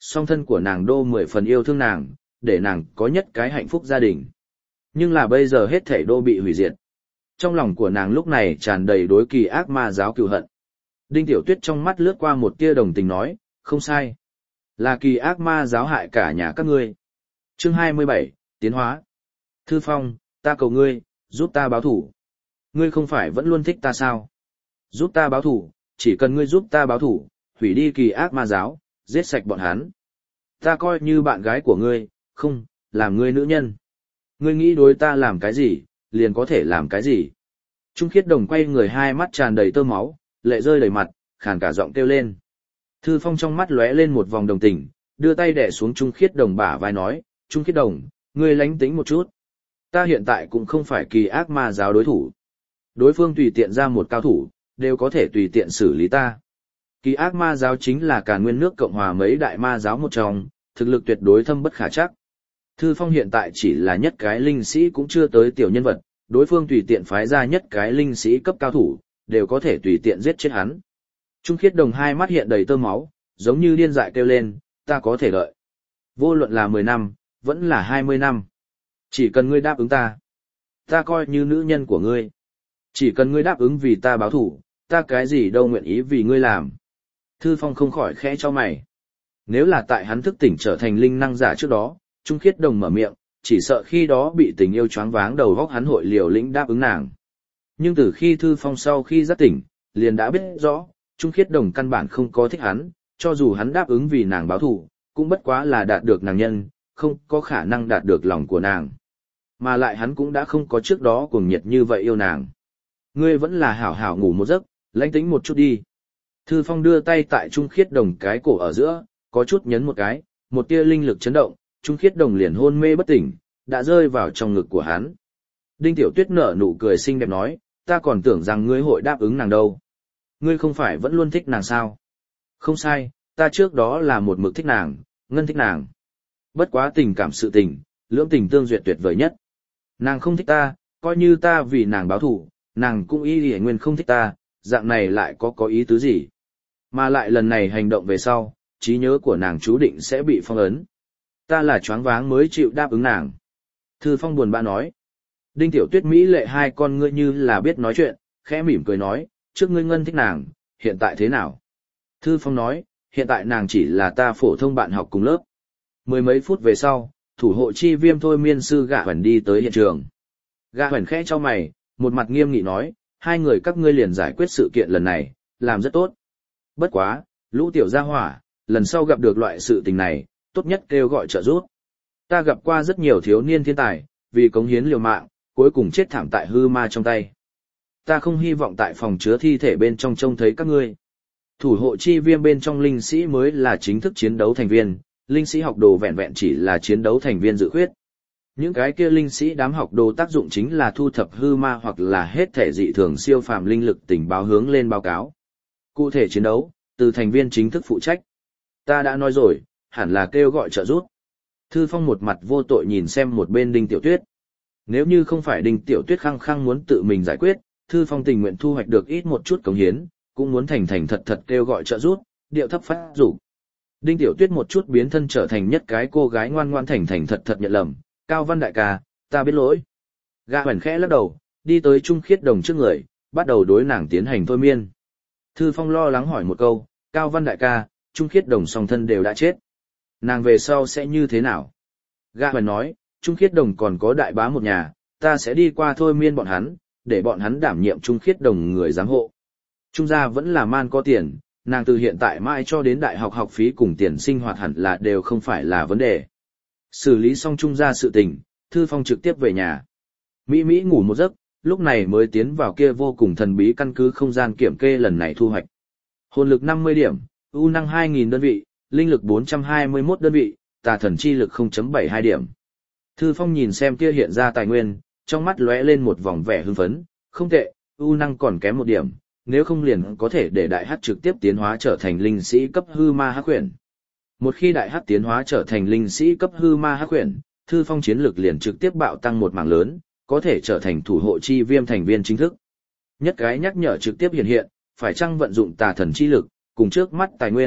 song thân của nàng đô 10 phần yêu thương nàng, để nàng có nhất cái hạnh phúc gia đình. Nhưng là bây giờ hết thảy đô bị hủy diệt. Trong lòng của nàng lúc này tràn đầy đối kỳ ác ma giáo cừu hận. Đinh Tiểu Tuyết trong mắt lướt qua một tia đồng tình nói, không sai. Là kỳ ác ma giáo hại cả nhà các ngươi. Chương 27, Tiến hóa. Thư Phong, ta cầu ngươi, giúp ta báo thủ. Ngươi không phải vẫn luôn thích ta sao? Giúp ta báo thủ, chỉ cần ngươi giúp ta báo thủ, hủy đi kỳ ác ma giáo, giết sạch bọn hắn. Ta coi như bạn gái của ngươi, không, làm ngươi nữ nhân. Ngươi nghĩ đối ta làm cái gì, liền có thể làm cái gì. Trung Khiết Đồng quay người, hai mắt tràn đầy tơ máu, lệ rơi đầy mặt, khàn cả giọng kêu lên. Thư Phong trong mắt lóe lên một vòng đồng tình, đưa tay đè xuống Trung Khiết Đồng bả vai nói, Trung Khiết Đồng, ngươi lánh tính một chút. Ta hiện tại cũng không phải kỳ ác ma giáo đối thủ. Đối phương tùy tiện ra một cao thủ, đều có thể tùy tiện xử lý ta. Kỳ ác ma giáo chính là cả nguyên nước Cộng hòa mấy đại ma giáo một trong, thực lực tuyệt đối thâm bất khả trắc. Thư Phong hiện tại chỉ là nhất cái linh sĩ cũng chưa tới tiểu nhân vật, đối phương tùy tiện phái ra nhất cái linh sĩ cấp cao thủ, đều có thể tùy tiện giết chết hắn. Trung Khiết Đồng hai mắt hiện đầy tơ máu, giống như điên dại kêu lên, ta có thể đợi. Vô luận là 10 năm, vẫn là 20 năm. Chỉ cần ngươi đáp ứng ta. Ta coi như nữ nhân của ngươi. Chỉ cần ngươi đáp ứng vì ta báo thủ, ta cái gì đâu nguyện ý vì ngươi làm. Thư Phong không khỏi khẽ cho mày. Nếu là tại hắn thức tỉnh trở thành linh năng giả trước đó, Trung Khiết Đồng mở miệng, chỉ sợ khi đó bị tình yêu choáng váng đầu góc hắn hội liều lĩnh đáp ứng nàng. Nhưng từ khi Thư Phong sau khi giác tỉnh, liền đã biết rõ, Trung Khiết Đồng căn bản không có thích hắn, cho dù hắn đáp ứng vì nàng báo thù, cũng bất quá là đạt được nàng nhân, không có khả năng đạt được lòng của nàng. Mà lại hắn cũng đã không có trước đó cuồng nhiệt như vậy yêu nàng. Ngươi vẫn là hảo hảo ngủ một giấc, lãnh tĩnh một chút đi. Thư Phong đưa tay tại Trung Khiết Đồng cái cổ ở giữa, có chút nhấn một cái, một tia linh lực chấn động, Trung Khiết Đồng liền hôn mê bất tỉnh, đã rơi vào trong ngực của hắn. Đinh Tiểu Tuyết nở nụ cười xinh đẹp nói, ta còn tưởng rằng ngươi hội đáp ứng nàng đâu. Ngươi không phải vẫn luôn thích nàng sao? Không sai, ta trước đó là một mực thích nàng, ngân thích nàng. Bất quá tình cảm sự tình, lưỡng tình tương duyệt tuyệt vời nhất. Nàng không thích ta, coi như ta vì nàng báo thù, nàng cũng y nguyên không thích ta, dạng này lại có ý tứ gì? Mà lại lần này hành động về sau, trí nhớ của nàng chú định sẽ bị phong ấn. Ta là choáng váng mới chịu đáp ứng nàng. Thư Phong buồn bã nói. Đinh Tiểu Tuyết mỹ lệ hai con ngươi như là biết nói chuyện, khẽ mỉm cười nói, trước ngươi ngân thích nàng, hiện tại thế nào? Thư Phong nói, hiện tại nàng chỉ là ta phổ thông bạn học cùng lớp. Mười mấy phút về sau, thủ hộ chi viêm thôi miên sư Gạ Hoành đi tới hiện trường. Gạ Hoành khẽ cho mày, một mặt nghiêm nghị nói, hai người các ngươi liền giải quyết sự kiện lần này, làm rất tốt. Bất quá, lũ tiểu gia hỏa, lần sau gặp được loại sự tình này, tốt nhất kêu gọi trợ giúp. Ta gặp qua rất nhiều thiếu niên thiên tài, vì cống hiến liều mạng, cuối cùng chết thảm tại hư ma trong tay. Ta không hy vọng tại phòng chứa thi thể bên trong trông thấy các ngươi. Thủ hộ chi viêm bên trong linh sĩ mới là chính thức chiến đấu thành viên, linh sĩ học đồ vẹn vẹn chỉ là chiến đấu thành viên dự khuyết. Những cái kia linh sĩ đám học đồ tác dụng chính là thu thập hư ma hoặc là hết thể dị thường siêu phàm linh lực tình báo hướng lên báo cáo. Cụ thể chiến đấu, từ thành viên chính thức phụ trách. Ta đã nói rồi, hẳn là kêu gọi trợ giúp. Thư Phong một mặt vô tội nhìn xem một bên Đinh Tiểu Tuyết. Nếu như không phải Đinh Tiểu Tuyết khăng khăng muốn tự mình giải quyết, Thư Phong tình nguyện thu hoạch được ít một chút cống hiến, cũng muốn thành thành thật thật kêu gọi trợ giúp, điệu thấp phát rủ. Đinh Tiểu Tuyết một chút biến thân trở thành nhất cái cô gái ngoan ngoan thành thành thật thật nhận lầm, Cao Văn đại ca, ta biết lỗi. Gã Hoành khẽ lắc đầu, đi tới Trung Khiết Đồng trước người, bắt đầu đối nàng tiến hành thôi miên. Thư Phong lo lắng hỏi một câu, Cao Văn đại ca, Trung Khiết Đồng song thân đều đã chết. Nàng về sau sẽ như thế nào? Gã Hoành nói, Trung Khiết Đồng còn có đại bá một nhà, ta sẽ đi qua thôi miên bọn hắn, để bọn hắn đảm nhiệm Trung Khiết Đồng người giám hộ. Trung gia vẫn là man có tiền, nàng từ hiện tại mãi cho đến đại học học phí cùng tiền sinh hoạt hẳn là đều không phải là vấn đề. Xử lý xong Trung gia sự tình, Thư Phong trực tiếp về nhà. Mỹ Mỹ ngủ một giấc, lúc này mới tiến vào kia vô cùng thần bí căn cứ không gian kiểm kê lần này thu hoạch. Hồn lực 50 điểm, U năng 2.000 đơn vị, linh lực 421 đơn vị, tà thần chi lực 0.72 điểm. Thư Phong nhìn xem kia hiện ra tài nguyên, trong mắt lóe lên một vòng vẻ hưng phấn, không tệ, U năng còn kém một điểm, nếu không liền có thể để đại hắc trực tiếp tiến hóa trở thành linh sĩ cấp hư ma hắc huyền. Một khi đại hắc tiến hóa trở thành linh sĩ cấp hư ma hắc huyền, Thư Phong chiến lực liền trực tiếp bạo tăng một mảng lớn, có thể trở thành thủ hộ chi viêm thành viên chính thức. Nhất cái nhắc nhở trực tiếp hiện hiện, phải chăng vận dụng tà thần chi lực, cùng trước mắt tài nguyên,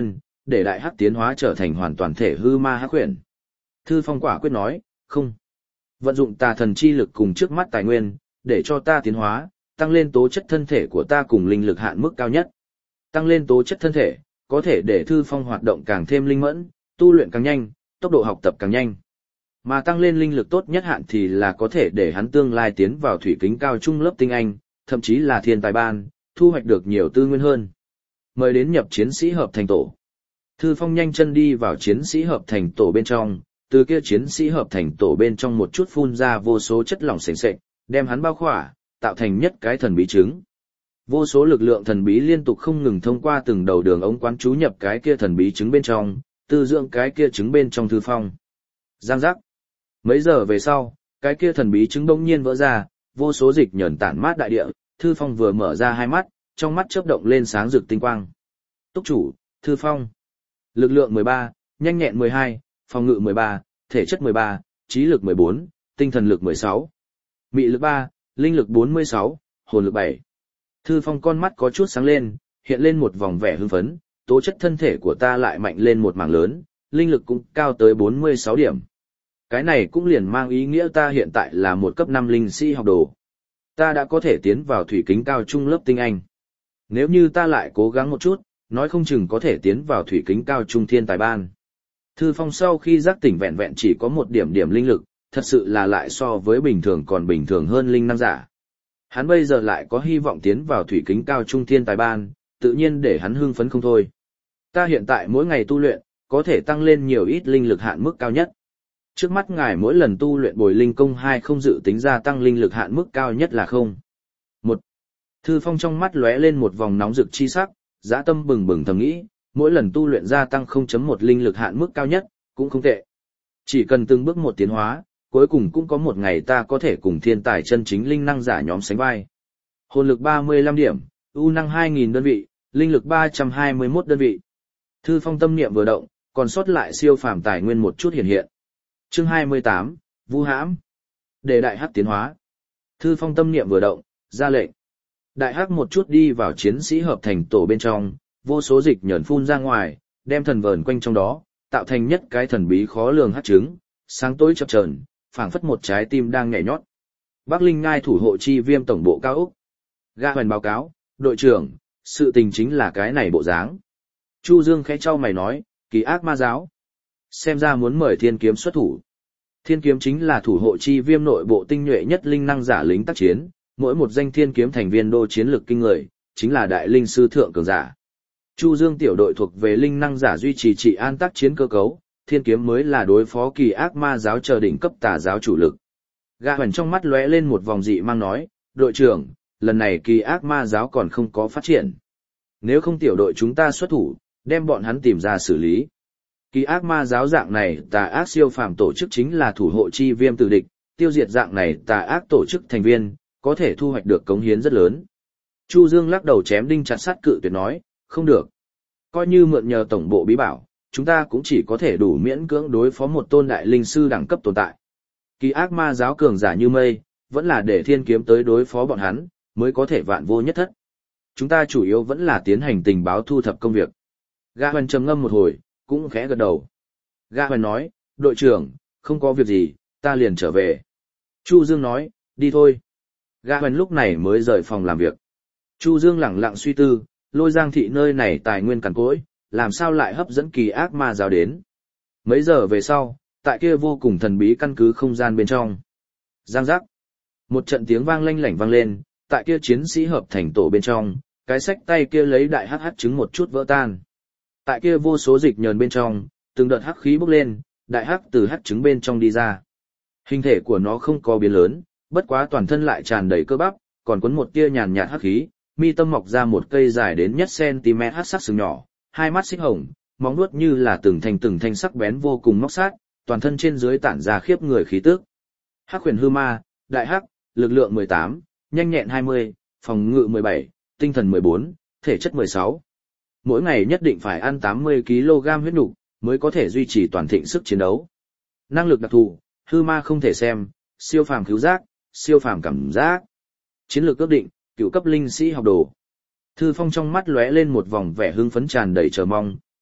để đại hắc tiến hóa trở thành hoàn toàn thể hư ma hắc huyền. Thư Phong quả quyết nói, không. Vận dụng tà thần chi lực cùng trước mắt tài nguyên, để cho ta tiến hóa, tăng lên tố chất thân thể của ta cùng linh lực hạn mức cao nhất. Tăng lên tố chất thân thể, có thể để Thư Phong hoạt động càng thêm linh mẫn, tu luyện càng nhanh, tốc độ học tập càng nhanh. Mà tăng lên linh lực tốt nhất hạn thì là có thể để hắn tương lai tiến vào thủy kính cao trung lớp tinh anh, thậm chí là thiên tài ban, thu hoạch được nhiều tư nguyên hơn. Mời đến nhập chiến sĩ hợp thành tổ. Thư Phong nhanh chân đi vào chiến sĩ hợp thành tổ bên trong, từ kia chiến sĩ hợp thành tổ bên trong một chút phun ra vô số chất lỏng sền sệt, đem hắn bao khỏa, tạo thành nhất cái thần bí trứng. Vô số lực lượng thần bí liên tục không ngừng thông qua từng đầu đường ống quán chú nhập cái kia thần bí trứng bên trong, tư dưỡng cái kia trứng bên trong Thư Phong. Giang giác. Mấy giờ về sau, cái kia thần bí trứng bỗng nhiên vỡ ra, vô số dịch nhờn tản mát đại địa, Thư Phong vừa mở ra hai mắt, trong mắt chớp động lên sáng rực tinh quang. Túc chủ, Thư Phong. Lực lượng 13, nhanh nhẹn 12, phòng ngự 13, thể chất 13, trí lực 14, tinh thần lực 16, mị lực 3, linh lực 46, hồn lực 7. Thư Phong con mắt có chút sáng lên, hiện lên một vòng vẻ hưng phấn, tố chất thân thể của ta lại mạnh lên một mảng lớn, linh lực cũng cao tới 46 điểm. Cái này cũng liền mang ý nghĩa ta hiện tại là một cấp 5 linh sĩ học đồ. Ta đã có thể tiến vào thủy kính cao trung lớp tinh anh. Nếu như ta lại cố gắng một chút, nói không chừng có thể tiến vào thủy kính cao trung thiên tài ban. Thư Phong sau khi giác tỉnh vẹn vẹn chỉ có một điểm linh lực, thật sự là lại so với bình thường còn bình thường hơn linh năng giả. Hắn bây giờ lại có hy vọng tiến vào thủy kính cao trung thiên tài ban, tự nhiên để hắn hưng phấn không thôi. Ta hiện tại mỗi ngày tu luyện, có thể tăng lên nhiều ít linh lực hạn mức cao nhất. Trước mắt ngài mỗi lần tu luyện bồi linh công 2 không dự tính gia tăng linh lực hạn mức cao nhất là 0. 1. Thư Phong trong mắt lóe lên một vòng nóng rực chi sắc, dã tâm bừng bừng thầm nghĩ, mỗi lần tu luyện gia tăng 0.1 linh lực hạn mức cao nhất, cũng không tệ. Chỉ cần từng bước một tiến hóa, cuối cùng cũng có một ngày ta có thể cùng thiên tài chân chính linh năng giả nhóm sánh vai. Hồn lực 35 điểm, U năng 2.000 đơn vị, linh lực 321 đơn vị. Thư Phong tâm niệm vừa động, còn sót lại siêu phàm tài nguyên một chút hiện hiện. Chương 28, Vu hãm. Để đại hắc tiến hóa. Thư Phong tâm niệm vừa động, ra lệnh. Đại hắc một chút đi vào chiến sĩ hợp thành tổ bên trong, vô số dịch nhờn phun ra ngoài, đem thần vờn quanh trong đó, tạo thành nhất cái thần bí khó lường hắc trứng, sáng tối chập chờn, phảng phất một trái tim đang nhảy nhót. Bắc Linh Ngai thủ hộ chi viêm tổng bộ cao ốc. Ga Hoành báo cáo, đội trưởng, sự tình chính là cái này bộ dáng. Chu Dương khẽ trao mày nói, kỳ ác ma giáo. Xem ra muốn mời Thiên Kiếm xuất thủ. Thiên Kiếm chính là thủ hộ chi viêm nội bộ tinh nhuệ nhất linh năng giả lính tác chiến, mỗi một danh Thiên Kiếm thành viên đô chiến lực kinh người, chính là đại linh sư thượng cường giả. Chu Dương tiểu đội thuộc về linh năng giả duy trì trị an tác chiến cơ cấu, Thiên Kiếm mới là đối phó kỳ ác ma giáo chờ đỉnh cấp tà giáo chủ lực. Gã Hoành trong mắt lóe lên một vòng dị mang nói, đội trưởng, lần này kỳ ác ma giáo còn không có phát triển. Nếu không tiểu đội chúng ta xuất thủ, đem bọn hắn tìm ra xử lý. Kỳ ác ma giáo dạng này tà ác siêu phàm tổ chức chính là thủ hộ chi viêm tử địch, tiêu diệt dạng này tà ác tổ chức thành viên, có thể thu hoạch được cống hiến rất lớn. Chu Dương lắc đầu chém đinh chặt sắt cự tuyệt nói, không được. Coi như mượn nhờ tổng bộ bí bảo, chúng ta cũng chỉ có thể đủ miễn cưỡng đối phó một tôn đại linh sư đẳng cấp tồn tại. Kỳ ác ma giáo cường giả như mây, vẫn là để Thiên Kiếm tới đối phó bọn hắn, mới có thể vạn vô nhất thất. Chúng ta chủ yếu vẫn là tiến hành tình báo thu thập công việc. Gã Hoành trầm ngâm một hồi, cũng khẽ gật đầu. Gã Hoành nói, đội trưởng, không có việc gì, ta liền trở về. Chu Dương nói, đi thôi. Gã Hoành lúc này mới rời phòng làm việc. Chu Dương lẳng lặng suy tư, Lôi Giang thị nơi này tài nguyên cằn cỗi, làm sao lại hấp dẫn kỳ ác ma giáo đến. Mấy giờ về sau, tại kia vô cùng thần bí căn cứ không gian bên trong. Giang giác. Một trận tiếng vang lanh lảnh vang lên, tại kia chiến sĩ hợp thành tổ bên trong, cái xách tay kia lấy đại hắc trứng một chút vỡ tan. Tại kia vô số dịch nhờn bên trong, từng đợt hắc khí bốc lên, đại hắc từ hắc trứng bên trong đi ra. Hình thể của nó không có biến lớn, bất quá toàn thân lại tràn đầy cơ bắp, còn cuốn một tia nhàn nhạt hắc khí, mi tâm mọc ra một cây dài đến nhất cm hắc sắc sừng nhỏ, hai mắt xích hồng, móng vuốt như là từng thanh sắc bén vô cùng móc sát, toàn thân trên dưới tản ra khiếp người khí tức. Hắc huyền hư ma, đại hắc, lực lượng 18, nhanh nhẹn 20, phòng ngự 17, tinh thần 14, thể chất 16. Mỗi ngày nhất định phải ăn 80 kg huyết nục mới có thể duy trì toàn thịnh sức chiến đấu. Năng lực đặc thù, hư ma không thể xem, siêu phàm cứu giác, siêu phàm cảm giác. Chiến lược ước định, cựu cấp linh sĩ học đồ. Thư Phong trong mắt lóe lên một vòng vẻ hưng phấn tràn đầy chờ mong,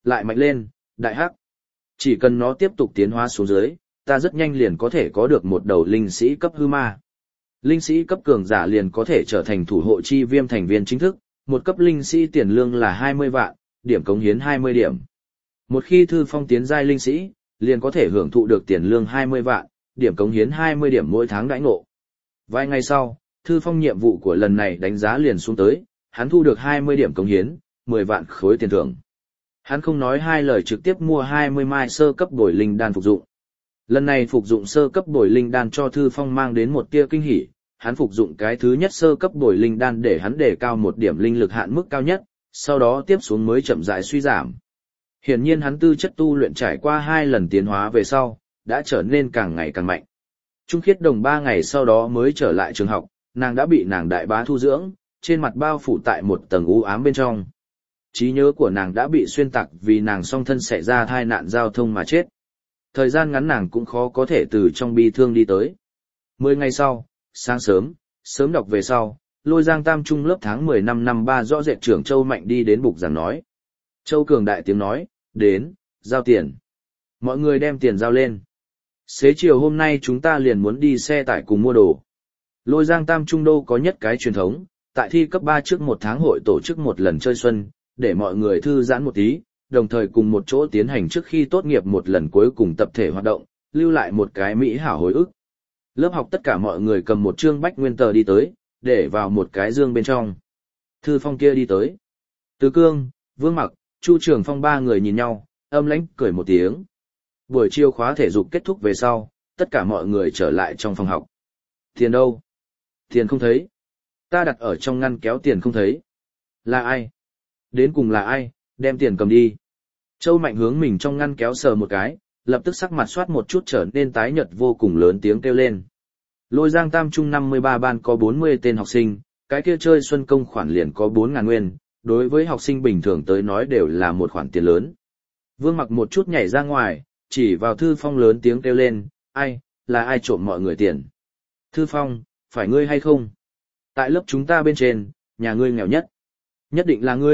lại mạnh lên, đại hắc. Chỉ cần nó tiếp tục tiến hóa xuống dưới, ta rất nhanh liền có thể có được một đầu linh sĩ cấp hư ma. Linh sĩ cấp cường giả liền có thể trở thành thủ hộ chi viêm thành viên chính thức, một cấp linh sĩ tiền lương là 20 vạn, điểm cống hiến 20 điểm. Một khi Thư Phong tiến giai linh sĩ, liền có thể hưởng thụ được tiền lương 20 vạn, điểm cống hiến 20 điểm mỗi tháng đãi ngộ. Vài ngày sau, Thư Phong nhiệm vụ của lần này đánh giá liền xuống tới, hắn thu được 20 điểm cống hiến, 10 vạn khối tiền thưởng. Hắn không nói hai lời trực tiếp mua 20 mai sơ cấp bồi linh đan phục dụng. Lần này phục dụng sơ cấp bồi linh đan cho Thư Phong mang đến một tia kinh hỉ, hắn phục dụng cái thứ nhất sơ cấp bồi linh đan để hắn đề cao một điểm linh lực hạn mức cao nhất, sau đó tiếp xuống mới chậm rãi suy giảm. Hiển nhiên hắn tư chất tu luyện trải qua 2 lần tiến hóa về sau, đã trở nên càng ngày càng mạnh. Trung Khiết Đồng 3 ngày sau đó mới trở lại trường học, nàng đã bị nàng đại bá thu dưỡng, trên mặt bao phủ tại một tầng u ám bên trong. Trí nhớ của nàng đã bị xuyên tạc vì nàng song thân xảy ra tai nạn giao thông mà chết. Thời gian ngắn nàng cũng khó có thể từ trong bi thương đi tới. 10 ngày sau, sáng sớm, sớm đọc về sau, Lôi Giang Tam Trung lớp tháng 10 năm 3 rõ rệt trưởng Châu Mạnh đi đến bục giảng nói. Châu Cường đại tiếng nói, đến, giao tiền. Mọi người đem tiền giao lên. Xế chiều hôm nay chúng ta liền muốn đi xe tải cùng mua đồ. Lôi Giang Tam Trung đô có nhất cái truyền thống, tại thi cấp 3 trước một tháng hội tổ chức một lần chơi xuân, để mọi người thư giãn một tí, đồng thời cùng một chỗ tiến hành trước khi tốt nghiệp một lần cuối cùng tập thể hoạt động, lưu lại một cái mỹ hảo hồi ức. Lớp học tất cả mọi người cầm một chương bách nguyên tờ đi tới, để vào một cái dương bên trong. Thư Phong kia đi tới. Từ Cương, Vương Mặc, Chu Trường Phong 3 người nhìn nhau, âm lãnh cười một tiếng. Buổi chiều khóa thể dục kết thúc về sau, tất cả mọi người trở lại trong phòng học. Tiền đâu? Tiền không thấy. Ta đặt ở trong ngăn kéo tiền không thấy. Là ai? Đến cùng là ai? Đem tiền cầm đi. Châu Mạnh hướng mình trong ngăn kéo sờ một cái, lập tức sắc mặt soát một chút trở nên tái nhợt vô cùng lớn tiếng kêu lên. Lôi Giang Tam Trung 53 ban có 40 tên học sinh, cái kia chơi xuân công khoản liền có 4.000 nguyên, đối với học sinh bình thường tới nói đều là một khoản tiền lớn. Vương Mặc một chút nhảy ra ngoài, chỉ vào Thư Phong lớn tiếng kêu lên, ai, là ai trộm mọi người tiền? Thư Phong, phải ngươi hay không? Tại lớp chúng ta bên trên, nhà ngươi nghèo nhất. Nhất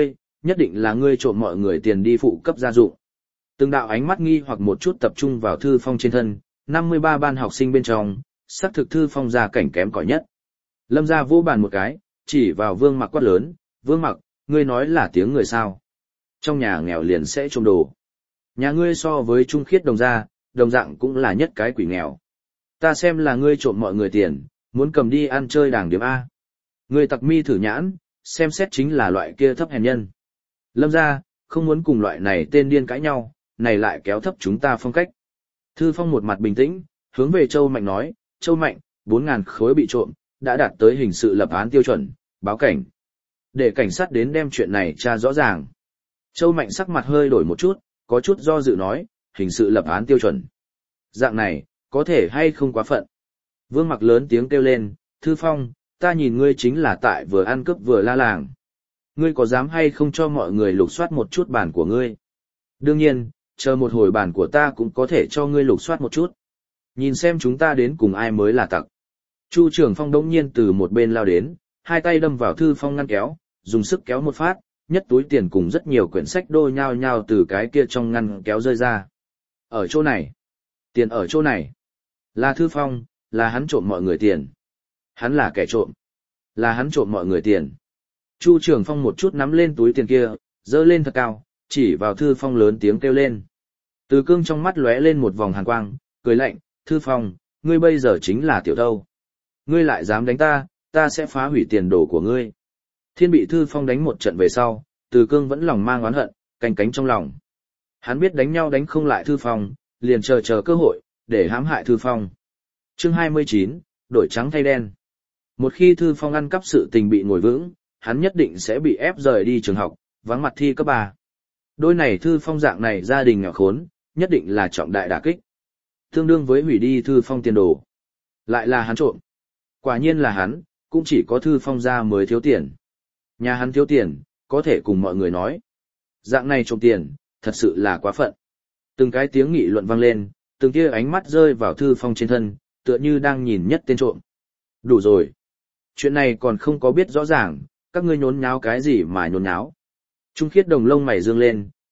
định là ngươi trộm mọi người tiền đi phụ cấp gia dụng. Từng đạo ánh mắt nghi hoặc một chút tập trung vào Thư Phong trên thân, 53 ban học sinh bên trong, xác thực Thư Phong gia cảnh kém cỏi nhất. Lâm gia vô bàn một cái, chỉ vào Vương Mặc quát lớn, Vương Mặc, ngươi nói là tiếng người sao? Trong nhà nghèo liền sẽ trộm đồ. Nhà ngươi so với Trung Khiết Đồng gia, đồng dạng cũng là nhất cái quỷ nghèo. Ta xem là ngươi trộm mọi người tiền, muốn cầm đi ăn chơi đàng điếm A. Ngươi tặc mi thử nhãn, xem xét chính là loại kia thấp hèn nhân. Lâm gia, không muốn cùng loại này tên điên cãi nhau, này lại kéo thấp chúng ta phong cách. Thư Phong một mặt bình tĩnh, hướng về Châu Mạnh nói, Châu Mạnh, 4.000 khối bị trộm, đã đạt tới hình sự lập án tiêu chuẩn, báo cảnh. Để cảnh sát đến đem chuyện này tra rõ ràng. Châu Mạnh sắc mặt hơi đổi một chút, có chút do dự nói, hình sự lập án tiêu chuẩn. Dạng này, có thể hay không quá phận. Vương Mặc lớn tiếng kêu lên, Thư Phong, ta nhìn ngươi chính là tại vừa ăn cướp vừa la làng. Ngươi có dám hay không cho mọi người lục soát một chút bản của ngươi? Đương nhiên, chờ một hồi bản của ta cũng có thể cho ngươi lục soát một chút. Nhìn xem chúng ta đến cùng ai mới là tặc. Chu Trường Phong đống nhiên từ một bên lao đến, hai tay đâm vào Thư Phong ngăn kéo, dùng sức kéo một phát, nhất túi tiền cùng rất nhiều quyển sách đôi nhao nhao từ cái kia trong ngăn kéo rơi ra. Ở chỗ này. Tiền ở chỗ này. Là Thư Phong, là hắn trộm mọi người tiền. Hắn là kẻ trộm. Là hắn trộm mọi người tiền. Chu Trường Phong một chút nắm lên túi tiền kia, giơ lên thật cao, chỉ vào Thư Phong lớn tiếng kêu lên. Từ Cương trong mắt lóe lên một vòng hàn quang, cười lạnh, Thư Phong, ngươi bây giờ chính là tiểu thâu. Ngươi lại dám đánh ta, ta sẽ phá hủy tiền đồ của ngươi. Thiên bị Thư Phong đánh một trận về sau, Từ Cương vẫn lòng mang oán hận, canh cánh trong lòng. Hắn biết đánh nhau đánh không lại Thư Phong, liền chờ cơ hội, để hãm hại Thư Phong. Chương 29, đổi trắng thay đen. Một khi Thư Phong ăn cắp sự tình bị ngồi vững, hắn nhất định sẽ bị ép rời đi trường học, vắng mặt thi cấp 3. Đôi này Thư Phong dạng này gia đình nghèo khốn, nhất định là trọng đại đả kích. Tương đương với hủy đi Thư Phong tiền đồ. Lại là hắn trộm. Quả nhiên là hắn, cũng chỉ có Thư Phong gia mới thiếu tiền. Nhà hắn thiếu tiền, có thể cùng mọi người nói. Dạng này trộm tiền, thật sự là quá phận. Từng cái tiếng nghị luận vang lên, từng kia ánh mắt rơi vào Thư Phong trên thân, tựa như đang nhìn nhất tên trộm. Đủ rồi. Chuyện này còn không có biết rõ ràng, các ngươi nhốn nháo cái gì mà nhốn nháo. Trung Khiết Đồng lông mày dương lên,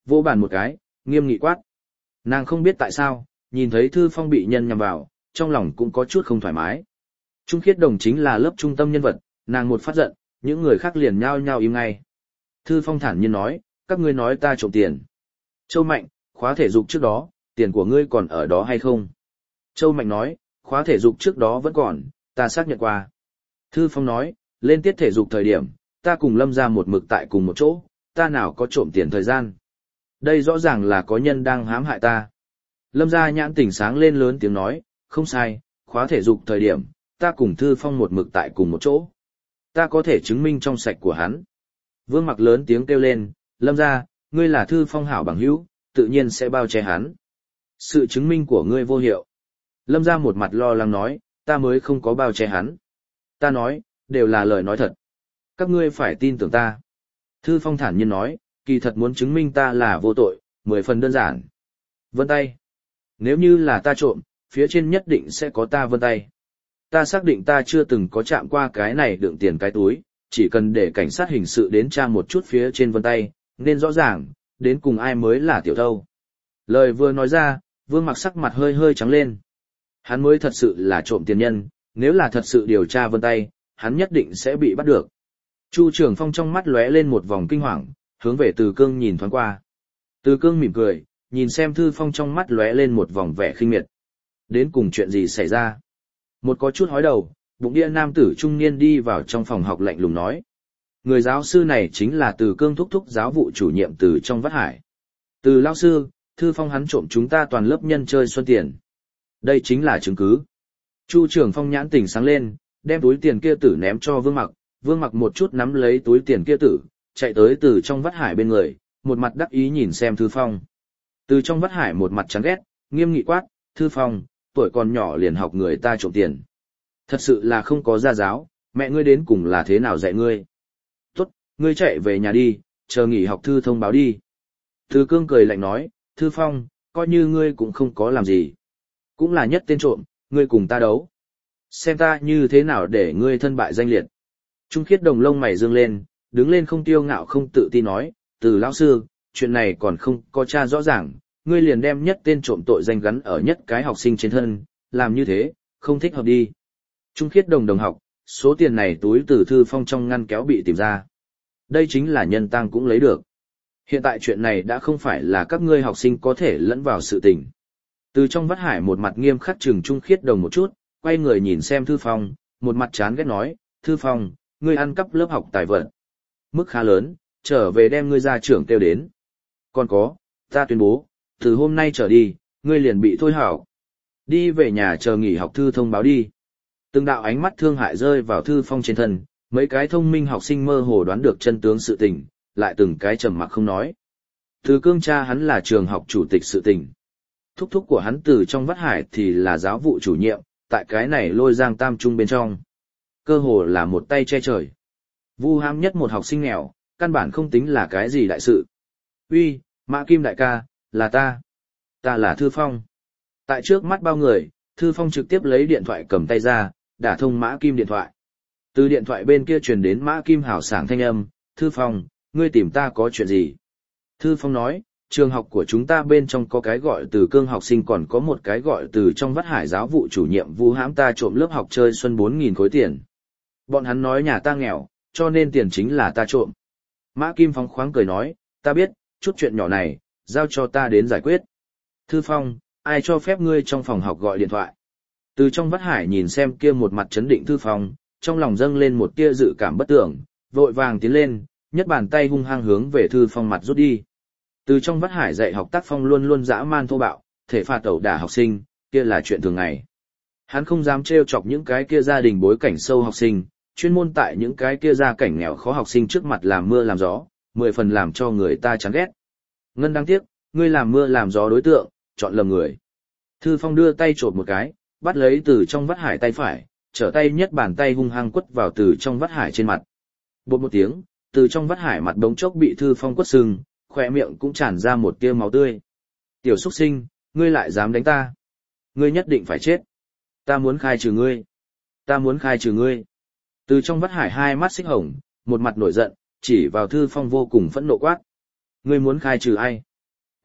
Vỗ bàn một cái, nghiêm nghị quát. Nàng không biết tại sao, nhìn thấy Thư Phong bị nhân nhằm vào, trong lòng cũng có chút không thoải mái. Trung Khiết Đồng chính là lớp trung tâm nhân vật, nàng một phát giận, những người khác liền nhao nhao im ngay. Thư Phong thản nhiên nói, các ngươi nói ta trộm tiền. Châu Mạnh, khóa thể dục trước đó, tiền của ngươi còn ở đó hay không? Châu Mạnh nói, khóa thể dục trước đó vẫn còn, ta xác nhận qua. Thư Phong nói, lên tiết thể dục thời điểm, ta cùng Lâm ra một mực tại cùng một chỗ, ta nào có trộm tiền thời gian. Đây rõ ràng là có nhân đang hãm hại ta. Lâm ra nhãn tỉnh sáng lên lớn tiếng nói, không sai, khóa thể dục thời điểm, ta cùng Thư Phong một mực tại cùng một chỗ. Ta có thể chứng minh trong sạch của hắn. Vương Mặc lớn tiếng kêu lên, Lâm ra, ngươi là Thư Phong hảo bằng hữu, tự nhiên sẽ bao che hắn. Sự chứng minh của ngươi vô hiệu. Lâm ra một mặt lo lắng nói, ta mới không có bao che hắn. Ta nói, đều là lời nói thật. Các ngươi phải tin tưởng ta. Thư Phong thản nhiên nói, kỳ thật muốn chứng minh ta là vô tội, 10 phần đơn giản. Vân tay. Nếu như là ta trộm, phía trên nhất định sẽ có ta vân tay. Ta xác định ta chưa từng có chạm qua cái này đựng tiền cái túi, chỉ cần để cảnh sát hình sự đến tra một chút phía trên vân tay, nên rõ ràng, đến cùng ai mới là tiểu thâu. Lời vừa nói ra, Vương Mặc sắc mặt hơi hơi trắng lên. Hắn mới thật sự là trộm tiền nhân, nếu là thật sự điều tra vân tay, hắn nhất định sẽ bị bắt được. Chu Trường Phong trong mắt lóe lên một vòng kinh hoàng, hướng về Từ Cương nhìn thoáng qua. Từ Cương mỉm cười, nhìn xem Thư Phong trong mắt lóe lên một vòng vẻ khinh miệt. Đến cùng chuyện gì xảy ra? Một có chút hói đầu, bụng đĩa nam tử trung niên đi vào trong phòng học lạnh lùng nói. Người giáo sư này chính là Từ Cương thúc thúc giáo vụ chủ nhiệm Từ trong Vắt Hải. Từ lão sư, Thư Phong hắn trộm chúng ta toàn lớp nhân chơi xuân tiền. Đây chính là chứng cứ. Chu Trường Phong nhãn tỉnh sáng lên, đem túi tiền kia tử ném cho Vương Mặc. Vương Mặc một chút nắm lấy túi tiền kia tử, chạy tới Từ trong Vắt Hải bên người, một mặt đắc ý nhìn xem Thư Phong. Từ trong Vắt Hải một mặt chán ghét, nghiêm nghị quát, Thư Phong, tuổi còn nhỏ liền học người ta trộm tiền. Thật sự là không có gia giáo, mẹ ngươi đến cùng là thế nào dạy ngươi. Tốt, ngươi chạy về nhà đi, chờ nghỉ học thư thông báo đi. Từ Cương cười lạnh nói, Thư Phong, coi như ngươi cũng không có làm gì. Cũng là nhất tên trộm, ngươi cùng ta đấu. Xem ta như thế nào để ngươi thân bại danh liệt. Trung Khiết Đồng lông mày dương lên, đứng lên không tiêu ngạo không tự tin nói, Từ lão sư, chuyện này còn không có tra rõ ràng, ngươi liền đem nhất tên trộm tội danh gắn ở nhất cái học sinh trên thân, làm như thế, không thích hợp đi. Trung Khiết Đồng đồng học, số tiền này túi từ Thư Phong trong ngăn kéo bị tìm ra. Đây chính là nhân tang cũng lấy được. Hiện tại chuyện này đã không phải là các ngươi học sinh có thể lẫn vào sự tình. Từ trong Vắt Hải một mặt nghiêm khắc trừng Trung Khiết Đồng một chút, quay người nhìn xem Thư Phong, một mặt chán ghét nói, Thư Phong, ngươi ăn cắp lớp học tài vật. Mức khá lớn, trở về đem ngươi ra trưởng kêu đến. Còn có, ta tuyên bố, từ hôm nay trở đi, ngươi liền bị thôi hảo. Đi về nhà chờ nghỉ học thư thông báo đi. Từng đạo ánh mắt thương hại rơi vào Thư Phong trên thân, mấy cái thông minh học sinh mơ hồ đoán được chân tướng sự tình, lại từng cái trầm mặc không nói. Từ Cương cha hắn là trường học chủ tịch sự tình. Thúc thúc của hắn Từ trong Vắt Hải thì là giáo vụ chủ nhiệm, tại cái này Lôi Giang Tam Trung bên trong. Cơ hồ là một tay che trời. Vu hãm nhất một học sinh nghèo, căn bản không tính là cái gì đại sự. Uy, Mã Kim đại ca, là ta. Ta là Thư Phong. Tại trước mắt bao người, Thư Phong trực tiếp lấy điện thoại cầm tay ra, đả thông Mã Kim điện thoại. Từ điện thoại bên kia truyền đến Mã Kim hào sảng thanh âm, Thư Phong, ngươi tìm ta có chuyện gì? Thư Phong nói, trường học của chúng ta bên trong có cái gọi Từ Cương học sinh còn có một cái gọi Từ trong Vắt Hải giáo vụ chủ nhiệm vu hãm ta trộm lớp học chơi xuân 4.000 khối tiền. Bọn hắn nói nhà ta nghèo, cho nên tiền chính là ta trộm. Mã Kim phóng khoáng cười nói, ta biết, chút chuyện nhỏ này, giao cho ta đến giải quyết. Thư Phong, ai cho phép ngươi trong phòng học gọi điện thoại? Từ trong Vắt Hải nhìn xem kia một mặt chấn định Thư Phong, trong lòng dâng lên một tia dự cảm bất tưởng, vội vàng tiến lên, nhất bàn tay hung hăng hướng về Thư Phong mặt rút đi. Từ trong Vắt Hải dạy học tác phong luôn luôn dã man thô bạo, thể phạt ẩu đả học sinh, kia là chuyện thường ngày. Hắn không dám trêu chọc những cái kia gia đình bối cảnh sâu học sinh, chuyên môn tại những cái kia gia cảnh nghèo khó học sinh trước mặt làm mưa làm gió, 10 phần làm cho người ta chán ghét. Ngân đáng tiếc, ngươi làm mưa làm gió đối tượng, chọn lầm người. Thư Phong đưa tay chộp một cái, bắt lấy Từ trong Vắt Hải tay phải, trở tay nhất bàn tay hung hăng quất vào Từ trong Vắt Hải trên mặt. Bột một tiếng, Từ trong Vắt Hải mặt bỗng chốc bị Thư Phong quất sưng, khỏe miệng cũng tràn ra một tia máu tươi. Tiểu xuất sinh, ngươi lại dám đánh ta. Ngươi nhất định phải chết. Ta muốn khai trừ ngươi. Ta muốn khai trừ ngươi. Từ trong Vắt Hải hai mắt xích hồng, một mặt nổi giận, chỉ vào Thư Phong vô cùng phẫn nộ quát. Ngươi muốn khai trừ ai?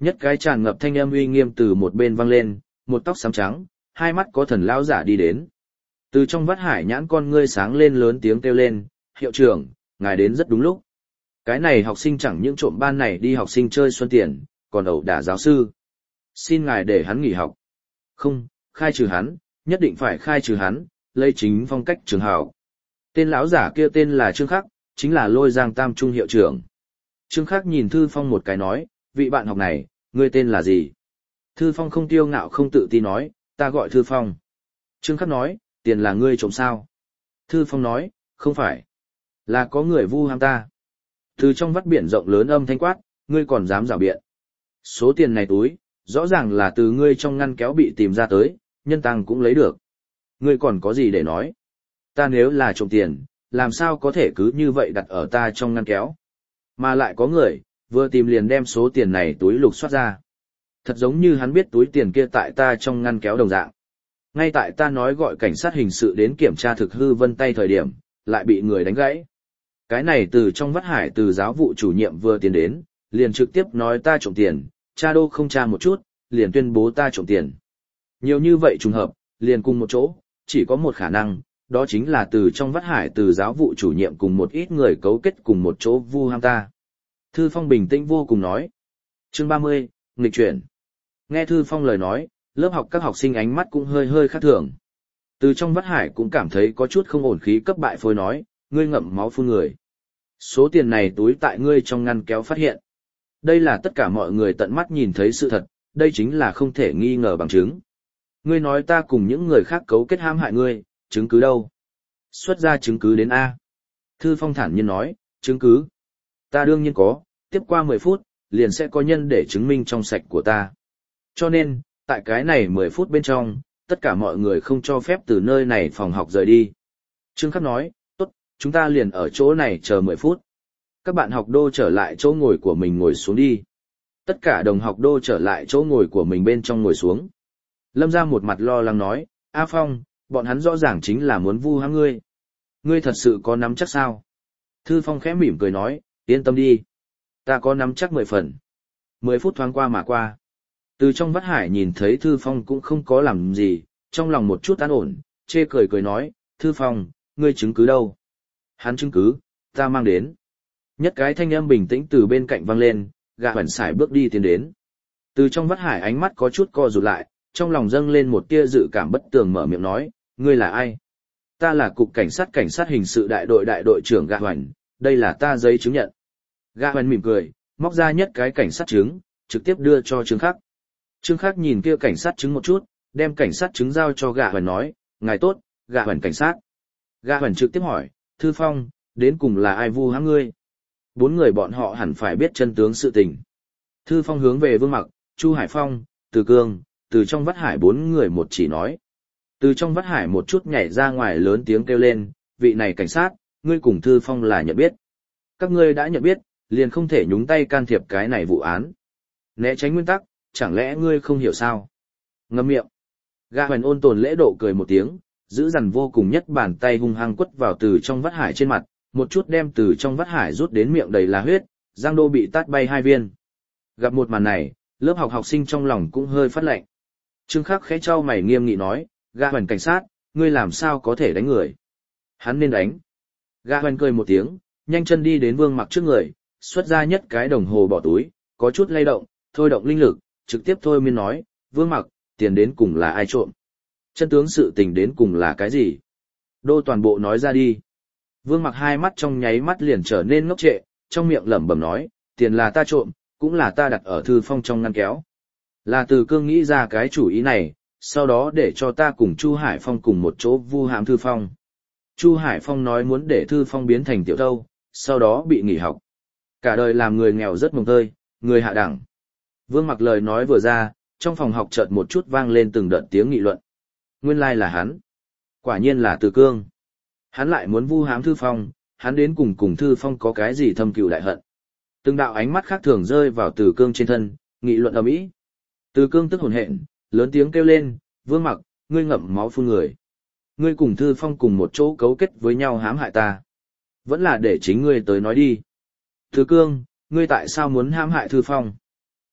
Nhất cái tràn ngập thanh âm uy nghiêm từ một bên vang lên, một tóc xám trắng, hai mắt có thần lão giả đi đến. Từ trong vắt hải nhãn con ngươi sáng lên lớn tiếng kêu lên, hiệu trưởng, ngài đến rất đúng lúc. Cái này học sinh chẳng những trộm ban này đi học sinh chơi xuân tiền, còn ẩu đả giáo sư. Xin ngài để hắn nghỉ học. Không, khai trừ hắn, nhất định phải khai trừ hắn, lấy chính phong cách trường học. Tên lão giả kia tên là Trương Khắc, chính là Lôi Giang Tam Trung hiệu trưởng. Trương Khắc nhìn Thư Phong một cái nói, vị bạn học này, ngươi tên là gì? Thư Phong không tiêu ngạo không tự tin nói, ta gọi Thư Phong. Trương Khắc nói, tiền là ngươi trộm sao? Thư Phong nói, không phải. Là có người vu ham ta. Từ trong vắt biển rộng lớn âm thanh quát, ngươi còn dám rảo biện. Số tiền này túi, rõ ràng là từ ngươi trong ngăn kéo bị tìm ra tới, nhân tăng cũng lấy được. Ngươi còn có gì để nói? Ta nếu là trộm tiền, làm sao có thể cứ như vậy đặt ở ta trong ngăn kéo? Mà lại có người, vừa tìm liền đem số tiền này túi lục soát ra. Thật giống như hắn biết túi tiền kia tại ta trong ngăn kéo đồng dạng. Ngay tại ta nói gọi cảnh sát hình sự đến kiểm tra thực hư vân tay thời điểm, lại bị người đánh gãy. Cái này từ trong vắt hải từ giáo vụ chủ nhiệm vừa tiến đến, liền trực tiếp nói ta trộm tiền, cha đô không tra một chút, liền tuyên bố ta trộm tiền. Nhiều như vậy trùng hợp, liền cùng một chỗ, chỉ có một khả năng, đó chính là từ trong vắt hải từ giáo vụ chủ nhiệm cùng một ít người cấu kết cùng một chỗ vu ham ta. Thư Phong bình tĩnh vô cùng nói. Chương 30, nghịch chuyển. Nghe Thư Phong lời nói, lớp học các học sinh ánh mắt cũng hơi hơi khác thường. Từ trong vắt hải cũng cảm thấy có chút không ổn khí cấp bại phôi nói, ngươi ngậm máu phun người. Số tiền này túi tại ngươi trong ngăn kéo phát hiện. Đây là tất cả mọi người tận mắt nhìn thấy sự thật, đây chính là không thể nghi ngờ bằng chứng. Ngươi nói ta cùng những người khác cấu kết hãm hại ngươi, chứng cứ đâu? Xuất ra chứng cứ đến A. Thư Phong thản nhiên nói, chứng cứ. Ta đương nhiên có, tiếp qua 10 phút, liền sẽ có nhân để chứng minh trong sạch của ta. Cho nên, tại cái này 10 phút bên trong, tất cả mọi người không cho phép từ nơi này phòng học rời đi. Trương Khắc nói, tốt, chúng ta liền ở chỗ này chờ 10 phút. Các bạn học đô trở lại chỗ ngồi của mình ngồi xuống đi. Tất cả đồng học đô trở lại chỗ ngồi của mình bên trong ngồi xuống. Lâm Gia một mặt lo lắng nói, A Phong, bọn hắn rõ ràng chính là muốn vu hãm ngươi. Ngươi thật sự có nắm chắc sao? Thư Phong khẽ mỉm cười nói, yên tâm đi. Ta có nắm chắc 10 phần. 10 phút thoáng qua mà qua. Từ trong vắt hải nhìn thấy Thư Phong cũng không có làm gì, trong lòng một chút an ổn, chê cười cười nói, Thư Phong, ngươi chứng cứ đâu? Hắn chứng cứ, ta mang đến. Nhất cái thanh âm bình tĩnh từ bên cạnh vang lên, gã hẩn sải bước đi tiến đến. Từ trong vắt hải ánh mắt có chút co rụt lại, trong lòng dâng lên một tia dự cảm bất tường mở miệng nói, ngươi là ai? Ta là cục cảnh sát hình sự đại đội trưởng gã hẩn, đây là ta giấy chứng nhận. Gã hẩn mỉm cười, móc ra nhất cái cảnh sát chứng, trực tiếp đưa cho Trương Khắc. Trương Khắc nhìn kia cảnh sát chứng một chút, đem cảnh sát chứng giao cho gã hẩn nói, ngài tốt, gã hẩn cảnh sát. Gã hẩn trực tiếp hỏi, Thư Phong, đến cùng là ai vu hãm ngươi? 4 người bọn họ hẳn phải biết chân tướng sự tình. Thư Phong hướng về Vương Mặc, Chu Hải Phong, Từ Cương, từ trong vắt hải 4 người một chỉ nói. Từ trong vắt hải một chút nhảy ra ngoài lớn tiếng kêu lên, vị này cảnh sát, ngươi cùng Thư Phong là nhận biết. Các ngươi đã nhận biết, liền không thể nhúng tay can thiệp cái này vụ án. Né tránh nguyên tắc, chẳng lẽ ngươi không hiểu sao? Ngậm miệng. Gã Hoành ôn tồn lễ độ cười một tiếng, giữ dằn vô cùng nhất bàn tay hung hăng quất vào từ trong vắt hải trên mặt, một chút đem từ trong vắt hải rút đến miệng đầy là huyết, Giang Đô bị tát bay 2 viên. Gặp một màn này, lớp học sinh trong lòng cũng hơi phát lạnh. Trương Khắc khẽ chau mày nghiêm nghị nói, Gã Hoành cảnh sát, ngươi làm sao có thể đánh người? Hắn nên đánh. Gã Hoành cười một tiếng, nhanh chân đi đến Vương Mặc trước người, xuất ra nhất cái đồng hồ bỏ túi, có chút lay động, thôi động linh lực, trực tiếp thôi miên nói, Vương Mặc, tiền đến cùng là ai trộm? Chân tướng sự tình đến cùng là cái gì? Đô toàn bộ nói ra đi. Vương Mặc hai mắt trong nháy mắt liền trở nên ngốc trệ, trong miệng lẩm bẩm nói, tiền là ta trộm, cũng là ta đặt ở Thư Phong trong ngăn kéo. Là Từ Cương nghĩ ra cái chủ ý này, sau đó để cho ta cùng Chu Hải Phong cùng một chỗ vu hãm Thư Phong. Chu Hải Phong nói muốn để Thư Phong biến thành tiểu thâu, sau đó bị nghỉ học. Cả đời làm người nghèo rất mồng tơi, người hạ đẳng. Vương Mặc lời nói vừa ra, trong phòng học chợt một chút vang lên từng đợt tiếng nghị luận. Nguyên lai là hắn. Quả nhiên là Từ Cương. Hắn lại muốn vu hãm Thư Phong, hắn đến cùng Thư Phong có cái gì thâm cừu đại hận. Từng đạo ánh mắt khác thường rơi vào Từ Cương trên thân, nghị luận ầm ĩ. Từ Cương tức hồn hện, lớn tiếng kêu lên, Vương Mặc, ngươi ngậm máu phun người. Ngươi cùng Thư Phong cùng một chỗ cấu kết với nhau hãm hại ta. Vẫn là để chính ngươi tới nói đi. Từ Cương, ngươi tại sao muốn hãm hại Thư Phong?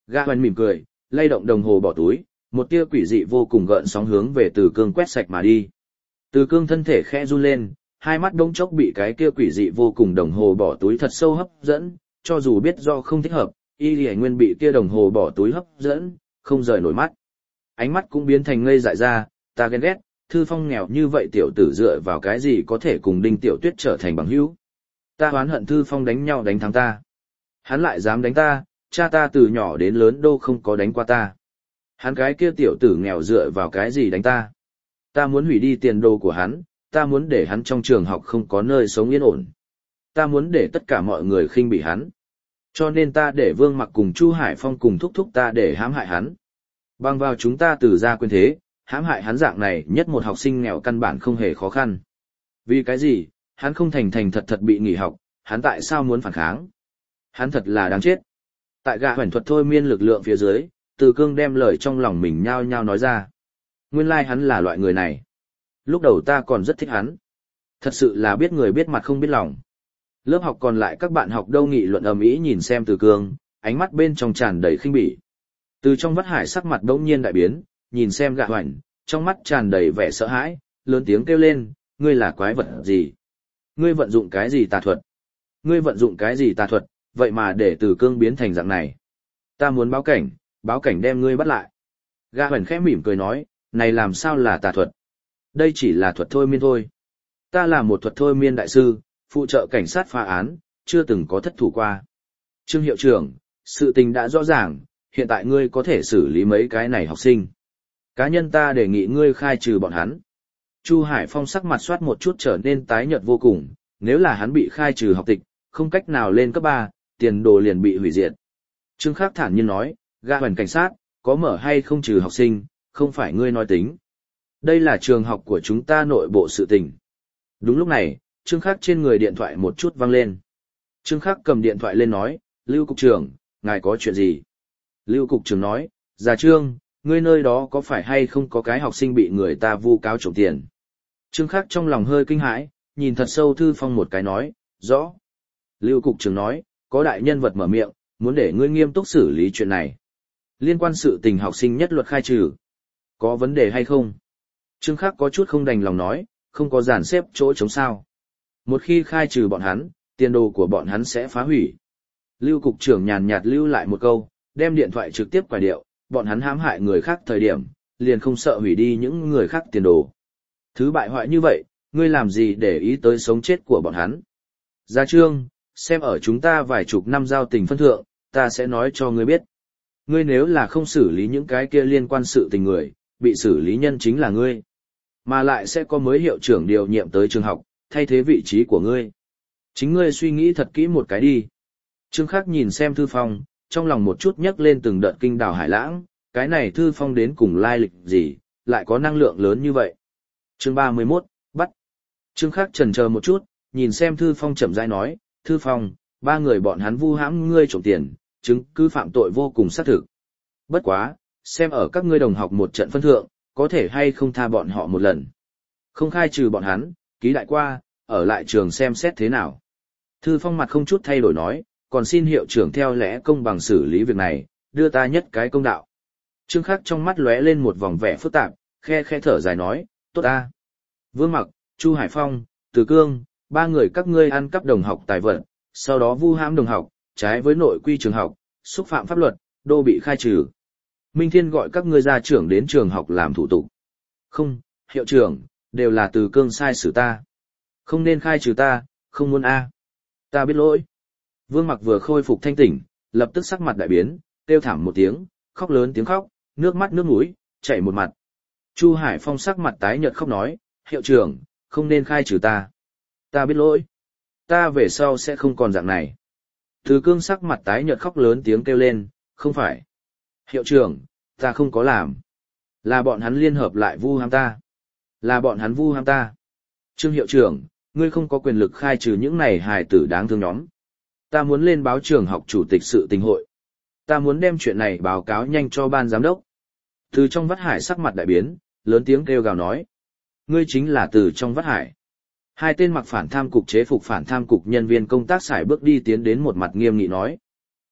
Gã hoành mỉm cười, lay động đồng hồ bỏ túi, một tia quỷ dị vô cùng gợn sóng hướng về Từ Cương quét sạch mà đi. Từ Cương thân thể khẽ run lên, hai mắt đống chốc bị cái kia quỷ dị vô cùng đồng hồ bỏ túi thật sâu hấp dẫn, cho dù biết do không thích hợp, y lì nguyên bị kia đồng hồ bỏ túi hấp dẫn, không rời nổi mắt. Ánh mắt cũng biến thành ngây dại ra, ta ghen ghét, Thư Phong nghèo như vậy tiểu tử dựa vào cái gì có thể cùng Đinh Tiểu Tuyết trở thành bằng hữu. Ta oán hận Thư Phong đánh nhau đánh thắng ta. Hắn lại dám đánh ta, cha ta từ nhỏ đến lớn đâu không có đánh qua ta. Hắn cái kia tiểu tử nghèo dựa vào cái gì đánh ta. Ta muốn hủy đi tiền đồ của hắn, ta muốn để hắn trong trường học không có nơi sống yên ổn. Ta muốn để tất cả mọi người khinh bỉ hắn. Cho nên ta để Vương Mặc cùng Chu Hải Phong cùng thúc thúc ta để hãm hại hắn. Bằng vào chúng ta từ gia quyền thế, hãm hại hắn dạng này nhất một học sinh nghèo căn bản không hề khó khăn. Vì cái gì, hắn không thành thành thật thật bị nghỉ học, hắn tại sao muốn phản kháng? Hắn thật là đáng chết. Tại gã hoành thuật thôi miên lực lượng phía dưới, Từ Cương đem lời trong lòng mình nhao nhao nói ra. Nguyên lai hắn là loại người này. Lúc đầu ta còn rất thích hắn. Thật sự là biết người biết mặt không biết lòng. Lớp học còn lại các bạn học đâu nghị luận ầm ĩ nhìn xem Từ Cương, ánh mắt bên trong tràn đầy khinh bỉ. Từ trong vắt hải sắc mặt đống nhiên đại biến, nhìn xem gã hoành, trong mắt tràn đầy vẻ sợ hãi, lớn tiếng kêu lên, ngươi là quái vật gì? Ngươi vận dụng cái gì tà thuật? Ngươi vận dụng cái gì tà thuật, vậy mà để Từ Cương biến thành dạng này? Ta muốn báo cảnh đem ngươi bắt lại. Gã hoành khẽ mỉm cười nói, này làm sao là tà thuật? Đây chỉ là thuật thôi miên thôi. Ta là một thuật thôi miên đại sư, phụ trợ cảnh sát phá án, chưa từng có thất thủ qua. Trương hiệu trưởng, sự tình đã rõ ràng, hiện tại ngươi có thể xử lý mấy cái này học sinh. Cá nhân ta đề nghị ngươi khai trừ bọn hắn. Chu Hải Phong sắc mặt soát một chút trở nên tái nhợt vô cùng, nếu là hắn bị khai trừ học tịch, không cách nào lên cấp 3, tiền đồ liền bị hủy diệt. Trương Khắc thản nhiên nói, gã hoành cảnh sát, có mở hay không trừ học sinh, không phải ngươi nói tính. Đây là trường học của chúng ta nội bộ sự tình. Đúng lúc này, Trương Khắc trên người điện thoại một chút vang lên. Trương Khắc cầm điện thoại lên nói, Lưu Cục trưởng, ngài có chuyện gì? Lưu Cục trưởng nói, Già Trương, ngươi nơi đó có phải hay không có cái học sinh bị người ta vu cáo trộm tiền? Trương Khắc trong lòng hơi kinh hãi, nhìn thật sâu Thư Phong một cái nói, rõ. Lưu Cục trưởng nói, có đại nhân vật mở miệng, muốn để ngươi nghiêm túc xử lý chuyện này. Liên quan sự tình học sinh nhất luật khai trừ. Có vấn đề hay không? Trương Khắc có chút không đành lòng nói, không có dàn xếp chỗ chống sao. Một khi khai trừ bọn hắn, tiền đồ của bọn hắn sẽ phá hủy. Lưu Cục trưởng nhàn nhạt lưu lại một câu, đem điện thoại trực tiếp quải điệu, bọn hắn hãm hại người khác thời điểm, liền không sợ hủy đi những người khác tiền đồ. Thứ bại hoại như vậy, ngươi làm gì để ý tới sống chết của bọn hắn? Gia Trương, xem ở chúng ta vài chục năm giao tình phân thượng, ta sẽ nói cho ngươi biết. Ngươi nếu là không xử lý những cái kia liên quan sự tình người, bị xử lý nhân chính là ngươi. Mà lại sẽ có mới hiệu trưởng điều nhiệm tới trường học, thay thế vị trí của ngươi. Chính ngươi suy nghĩ thật kỹ một cái đi. Trương Khắc nhìn xem Thư Phong, trong lòng một chút nhấc lên từng đợt kinh đào hải lãng, cái này Thư Phong đến cùng lai lịch gì, lại có năng lượng lớn như vậy. Chương 31, bắt. Trương Khắc chần chờ một chút, nhìn xem Thư Phong chậm rãi nói, Thư Phong, 3 người bọn hắn vu hãm ngươi trộm tiền, chứng cứ phạm tội vô cùng xác thực. Bất quá, xem ở các ngươi đồng học một trận phân thượng, có thể hay không tha bọn họ một lần. Không khai trừ bọn hắn, ký đại qua, ở lại trường xem xét thế nào. Thư Phong mặt không chút thay đổi nói, còn xin hiệu trưởng theo lẽ công bằng xử lý việc này, đưa ta nhất cái công đạo. Trương Khắc trong mắt lóe lên một vòng vẻ phức tạp, khe thở dài nói, tốt ta. Vương Mặc, Chu Hải Phong, Từ Cương, 3 người các ngươi ăn cắp đồng học tài vật, sau đó vu hãm đồng học, trái với nội quy trường học, xúc phạm pháp luật, đô bị khai trừ. Minh Thiên gọi các ngươi ra trưởng đến trường học làm thủ tục. Không, hiệu trưởng, đều là Từ Cương sai xử ta. Không nên khai trừ ta, không muốn a. Ta biết lỗi. Vương Mặc vừa khôi phục thanh tỉnh, lập tức sắc mặt đại biến, kêu thảm một tiếng, khóc lớn tiếng khóc, nước mắt nước mũi, chảy một mặt. Chu Hải Phong sắc mặt tái nhợt khóc nói, hiệu trưởng, không nên khai trừ ta. Ta biết lỗi. Ta về sau sẽ không còn dạng này. Từ Cương sắc mặt tái nhợt khóc lớn tiếng kêu lên, không phải. Hiệu trưởng, ta không có làm. Là bọn hắn liên hợp lại vu hãm ta. Là bọn hắn vu hãm ta. Trương hiệu trưởng, ngươi không có quyền lực khai trừ những này hài tử đáng thương nhóm. Ta muốn lên báo trường học chủ tịch sự tình hội. Ta muốn đem chuyện này báo cáo nhanh cho ban giám đốc. Từ trong vắt hải sắc mặt đại biến, lớn tiếng kêu gào nói. Ngươi chính là từ trong vắt hải. 2 tên mặc phản tham cục chế phục phản tham cục nhân viên công tác sải bước đi tiến đến một mặt nghiêm nghị nói.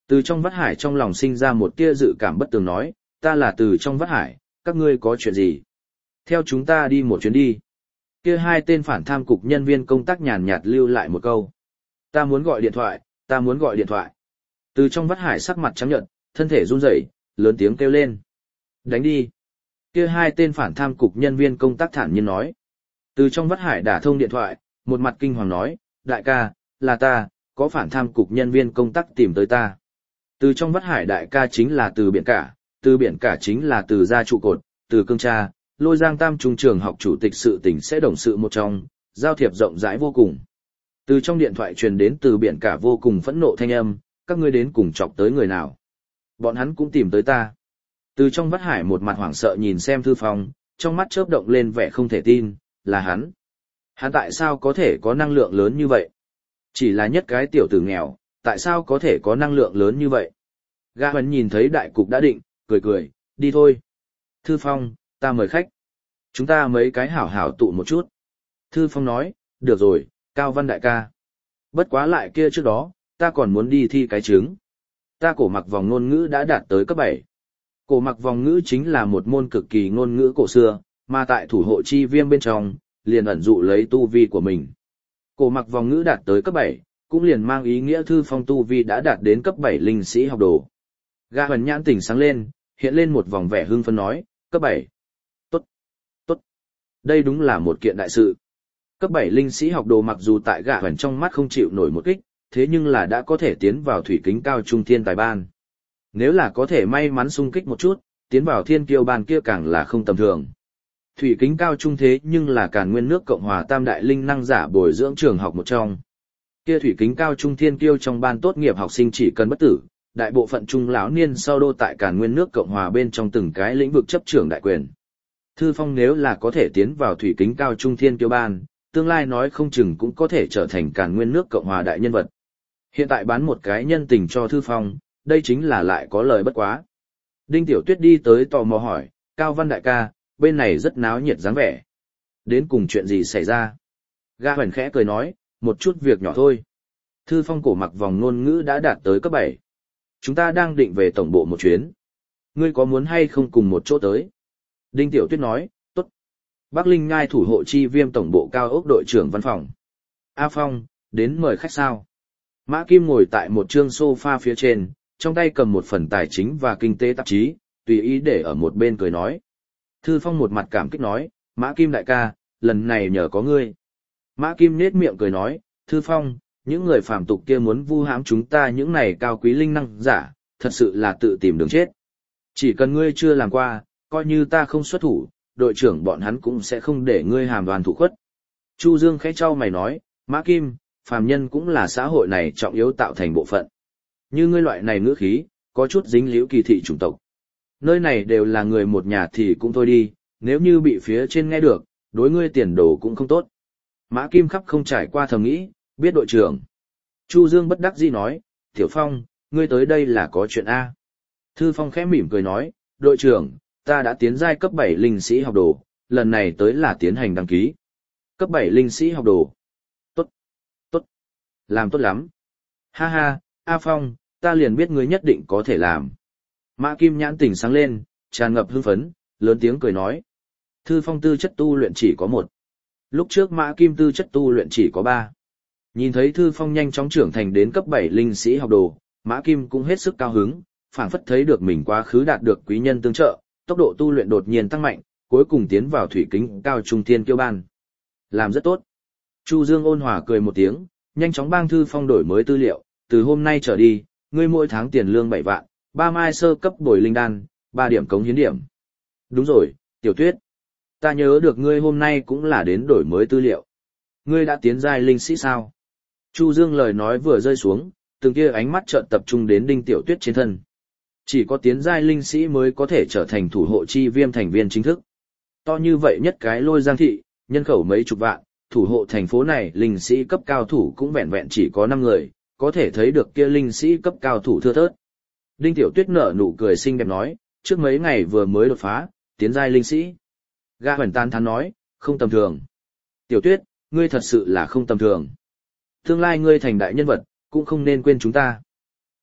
Từ trong vắt hải trong lòng sinh ra một tia dự cảm bất tường nói, ta là từ trong vắt hải, các ngươi có chuyện gì? Theo chúng ta đi một chuyến đi. Kia hai tên phản tham cục nhân viên công tác nhàn nhạt lưu lại một câu. Ta muốn gọi điện thoại, ta muốn gọi điện thoại. Từ trong vắt hải sắc mặt trắng nhợt, thân thể run rẩy, lớn tiếng kêu lên. Đánh đi. Kia hai tên phản tham cục nhân viên công tác thản nhiên nói. Từ trong vắt hải đả thông điện thoại, một mặt kinh hoàng nói, đại ca, là ta, có phản tham cục nhân viên công tác tìm tới ta. Từ trong vắt hải đại ca chính là từ biển cả chính là từ gia trụ cột, từ cương cha, lôi giang tam trung trường học chủ tịch sự tỉnh sẽ đồng sự một trong, giao thiệp rộng rãi vô cùng. Từ trong điện thoại truyền đến từ biển cả vô cùng phẫn nộ thanh âm, các ngươi đến cùng chọc tới người nào. Bọn hắn cũng tìm tới ta. Từ trong vắt hải một mặt hoảng sợ nhìn xem Thư Phong, trong mắt chớp động lên vẻ không thể tin, là hắn. Hắn tại sao có thể có năng lượng lớn như vậy? Chỉ là nhất cái tiểu tử nghèo, tại sao có thể có năng lượng lớn như vậy? Gã Huấn nhìn thấy đại cục đã định, cười cười, đi thôi. Thư Phong, ta mời khách. Chúng ta mấy cái hảo hảo tụ một chút. Thư Phong nói, được rồi, Cao Văn đại ca. Bất quá lại kia trước đó, ta còn muốn đi thi cái chứng. Ta cổ mặc vòng ngôn ngữ đã đạt tới cấp 7. Cổ mặc vòng ngữ chính là một môn cực kỳ ngôn ngữ cổ xưa, mà tại thủ hộ chi viêm bên trong, liền ẩn dụ lấy tu vi của mình. Cổ mặc vòng ngữ đạt tới cấp 7, cũng liền mang ý nghĩa Thư Phong tu vi đã đạt đến cấp 7 linh sĩ học đồ. Gã Huấn nhãn tỉnh sáng lên, hiện lên một vòng vẻ hưng phấn nói, cấp 7. Tốt, tốt. Đây đúng là một kiện đại sự. Cấp 7 linh sĩ học đồ mặc dù tại Gã Huấn trong mắt không chịu nổi một kích, thế nhưng là đã có thể tiến vào thủy kính cao trung thiên tài ban. Nếu là có thể may mắn xung kích một chút, tiến vào thiên kiêu ban kia càng là không tầm thường. Thủy kính cao trung thế nhưng là Càn Nguyên nước Cộng hòa tam đại linh năng giả bồi dưỡng trường học một trong. Kia thủy kính cao trung thiên kiêu trong ban tốt nghiệp học sinh chỉ cần bất tử, đại bộ phận trung lão niên sau đô tại Càn Nguyên nước Cộng hòa bên trong từng cái lĩnh vực chấp trưởng đại quyền. Thư Phong nếu là có thể tiến vào thủy kính cao trung thiên kiêu ban, tương lai nói không chừng cũng có thể trở thành Càn Nguyên nước Cộng hòa đại nhân vật. Hiện tại bán một cái nhân tình cho Thư Phong, đây chính là lại có lời bất quá. Đinh Tiểu Tuyết đi tới tò mò hỏi, Cao Văn đại ca, bên này rất náo nhiệt dáng vẻ. Đến cùng chuyện gì xảy ra? Gã Huấn khẽ cười nói, một chút việc nhỏ thôi. Thư Phong cổ mặc vòng ngôn ngữ đã đạt tới cấp 7. Chúng ta đang định về tổng bộ một chuyến. Ngươi có muốn hay không cùng một chỗ tới? Đinh Tiểu Tuyết nói, tốt. Bắc Linh Ngai thủ hộ chi viêm tổng bộ cao ốc đội trưởng văn phòng. A Phong, đến mời khách sao? Mã Kim ngồi tại một chương sofa phía trên, trong tay cầm một phần tài chính và kinh tế tạp chí, tùy ý để ở một bên cười nói. Thư Phong một mặt cảm kích nói, Mã Kim đại ca, lần này nhờ có ngươi. Mã Kim nết miệng cười nói, Thư Phong, những người phàm tục kia muốn vu hãm chúng ta những này cao quý linh năng giả, thật sự là tự tìm đường chết. Chỉ cần ngươi chưa làm qua, coi như ta không xuất thủ, đội trưởng bọn hắn cũng sẽ không để ngươi hàm đoàn thủ khuất. Chu Dương khẽ trao mày nói, Mã Kim, phàm nhân cũng là xã hội này trọng yếu tạo thành bộ phận. Như ngươi loại này ngữ khí, có chút dính líu kỳ thị chủng tộc. Nơi này đều là người một nhà thì cũng thôi đi, nếu như bị phía trên nghe được, đối ngươi tiền đồ cũng không tốt. Mã Kim khắp không trải qua thầm nghĩ, biết đội trưởng. Chu Dương bất đắc dĩ nói, Tiểu Phong, ngươi tới đây là có chuyện A. Thư Phong khẽ mỉm cười nói, đội trưởng, ta đã tiến giai cấp 7 linh sĩ học đồ, lần này tới là tiến hành đăng ký. Cấp 7 linh sĩ học đồ. Tốt, tốt, làm tốt lắm. Ha ha, A Phong, ta liền biết ngươi nhất định có thể làm. Mã Kim nhãn tỉnh sáng lên, tràn ngập hưng phấn, lớn tiếng cười nói. Thư Phong tư chất tu luyện chỉ có 1. Lúc trước Mã Kim tư chất tu luyện chỉ có 3. Nhìn thấy Thư Phong nhanh chóng trưởng thành đến cấp 7 linh sĩ học đồ, Mã Kim cũng hết sức cao hứng, phảng phất thấy được mình quá khứ đạt được quý nhân tương trợ, tốc độ tu luyện đột nhiên tăng mạnh, cuối cùng tiến vào thủy kính cao trung thiên kiêu ban. Làm rất tốt. Chu Dương ôn hòa cười một tiếng, nhanh chóng bang Thư Phong đổi mới tư liệu, từ hôm nay trở đi, ngươi mỗi tháng tiền lương 7 vạn, 3 mai sơ cấp bồi linh đan, 3 điểm cống hiến điểm. Đúng rồi, Tiểu Tuyết. Ta nhớ được ngươi hôm nay cũng là đến đổi mới tư liệu. Ngươi đã tiến giai linh sĩ sao? Chu Dương lời nói vừa rơi xuống, từng kia ánh mắt chợt tập trung đến Đinh Tiểu Tuyết trên thân. Chỉ có tiến giai linh sĩ mới có thể trở thành thủ hộ chi viêm thành viên chính thức. To như vậy nhất cái Lôi Giang thị, nhân khẩu mấy chục vạn, thủ hộ thành phố này linh sĩ cấp cao thủ cũng vẹn vẹn chỉ có 5 người, có thể thấy được kia linh sĩ cấp cao thủ thưa thớt. Đinh Tiểu Tuyết nở nụ cười xinh đẹp nói, trước mấy ngày vừa mới đột phá, tiến giai linh sĩ. Gã Huấn tán thán nói, không tầm thường. Tiểu Tuyết, ngươi thật sự là không tầm thường. Tương lai ngươi thành đại nhân vật, cũng không nên quên chúng ta.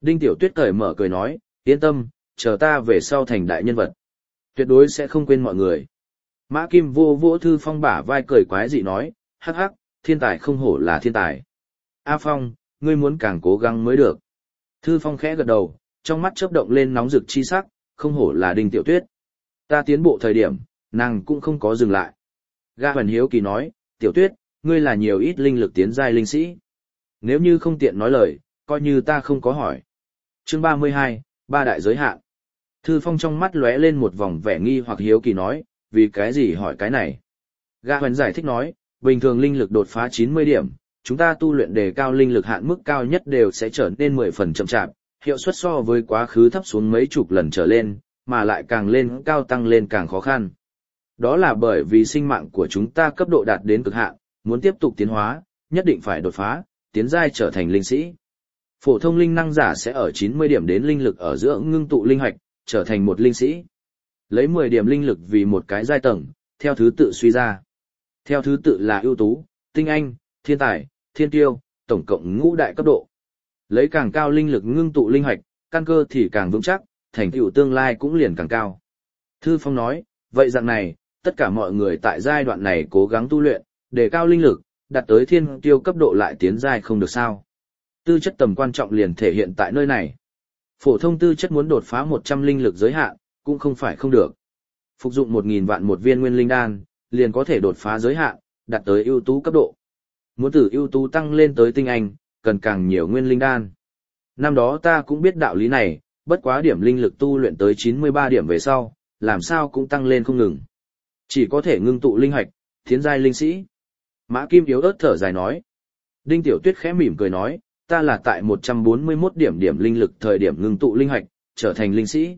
Đinh Tiểu Tuyết cởi mở cười nói, yên tâm, chờ ta về sau thành đại nhân vật. Tuyệt đối sẽ không quên mọi người. Mã Kim vô vỗ Thư Phong bả vai cười quái dị nói, hắc hắc, thiên tài không hổ là thiên tài. A Phong, ngươi muốn càng cố gắng mới được. Thư Phong khẽ gật đầu, trong mắt chớp động lên nóng rực chi sắc, không hổ là Đinh Tiểu Tuyết. Ta tiến bộ thời điểm, nàng cũng không có dừng lại. Ga Hoành hiếu kỳ nói, Tiểu Tuyết, ngươi là nhiều ít linh lực tiến giai linh sĩ. Nếu như không tiện nói lời, coi như ta không có hỏi. Chương 32, ba đại giới hạn. Thư Phong trong mắt lóe lên một vòng vẻ nghi hoặc hiếu kỳ nói, vì cái gì hỏi cái này? Ga Hoành giải thích nói, bình thường linh lực đột phá 90 điểm, chúng ta tu luyện đề cao linh lực hạn mức cao nhất đều sẽ trở nên 10 phần chậm chạp, hiệu suất so với quá khứ thấp xuống mấy chục lần trở lên, mà lại càng lên cao tăng lên càng khó khăn. Đó là bởi vì sinh mạng của chúng ta cấp độ đạt đến cực hạn, muốn tiếp tục tiến hóa, nhất định phải đột phá, tiến giai trở thành linh sĩ. Phổ thông linh năng giả sẽ ở 90 điểm đến linh lực ở giữa ngưng tụ linh hạch, trở thành một linh sĩ. Lấy 10 điểm linh lực vì một cái giai tầng, theo thứ tự suy ra. Theo thứ tự là ưu tú, tinh anh, thiên tài, thiên tiêu, tổng cộng ngũ đại cấp độ. Lấy càng cao linh lực ngưng tụ linh hạch, căn cơ thì càng vững chắc, thành tựu tương lai cũng liền càng cao. Thư Phong nói, vậy dạng này, tất cả mọi người tại giai đoạn này cố gắng tu luyện, đề cao linh lực, đạt tới thiên tiêu cấp độ lại tiến giai không được sao. Tư chất tầm quan trọng liền thể hiện tại nơi này. Phổ thông tư chất muốn đột phá 100 linh lực giới hạn, cũng không phải không được. Phục dụng 1000 vạn một viên nguyên linh đan, liền có thể đột phá giới hạn, đạt tới ưu tú cấp độ. Muốn từ ưu tú tăng lên tới tinh anh, cần càng nhiều nguyên linh đan. Năm đó ta cũng biết đạo lý này, bất quá điểm linh lực tu luyện tới 93 điểm về sau, làm sao cũng tăng lên không ngừng. Chỉ có thể ngưng tụ linh hạch, tiến giai linh sĩ. Mã Kim yếu ớt thở dài nói. Đinh Tiểu Tuyết khẽ mỉm cười nói, ta là tại 141 điểm linh lực thời điểm ngưng tụ linh hạch, trở thành linh sĩ.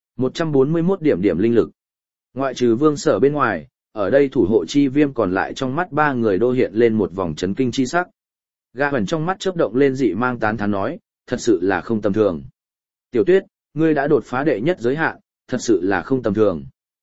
141 điểm linh lực. Ngoại trừ Vương Sở bên ngoài, ở đây thủ hộ chi viêm còn lại trong mắt ba người đô hiện lên một vòng chấn kinh chi sắc. Ga Hoành trong mắt chớp động lên dị mang tán thán nói, thật sự là không tầm thường. Tiểu Tuyết, ngươi đã đột phá đệ nhất giới hạn, thật sự là không tầm thường.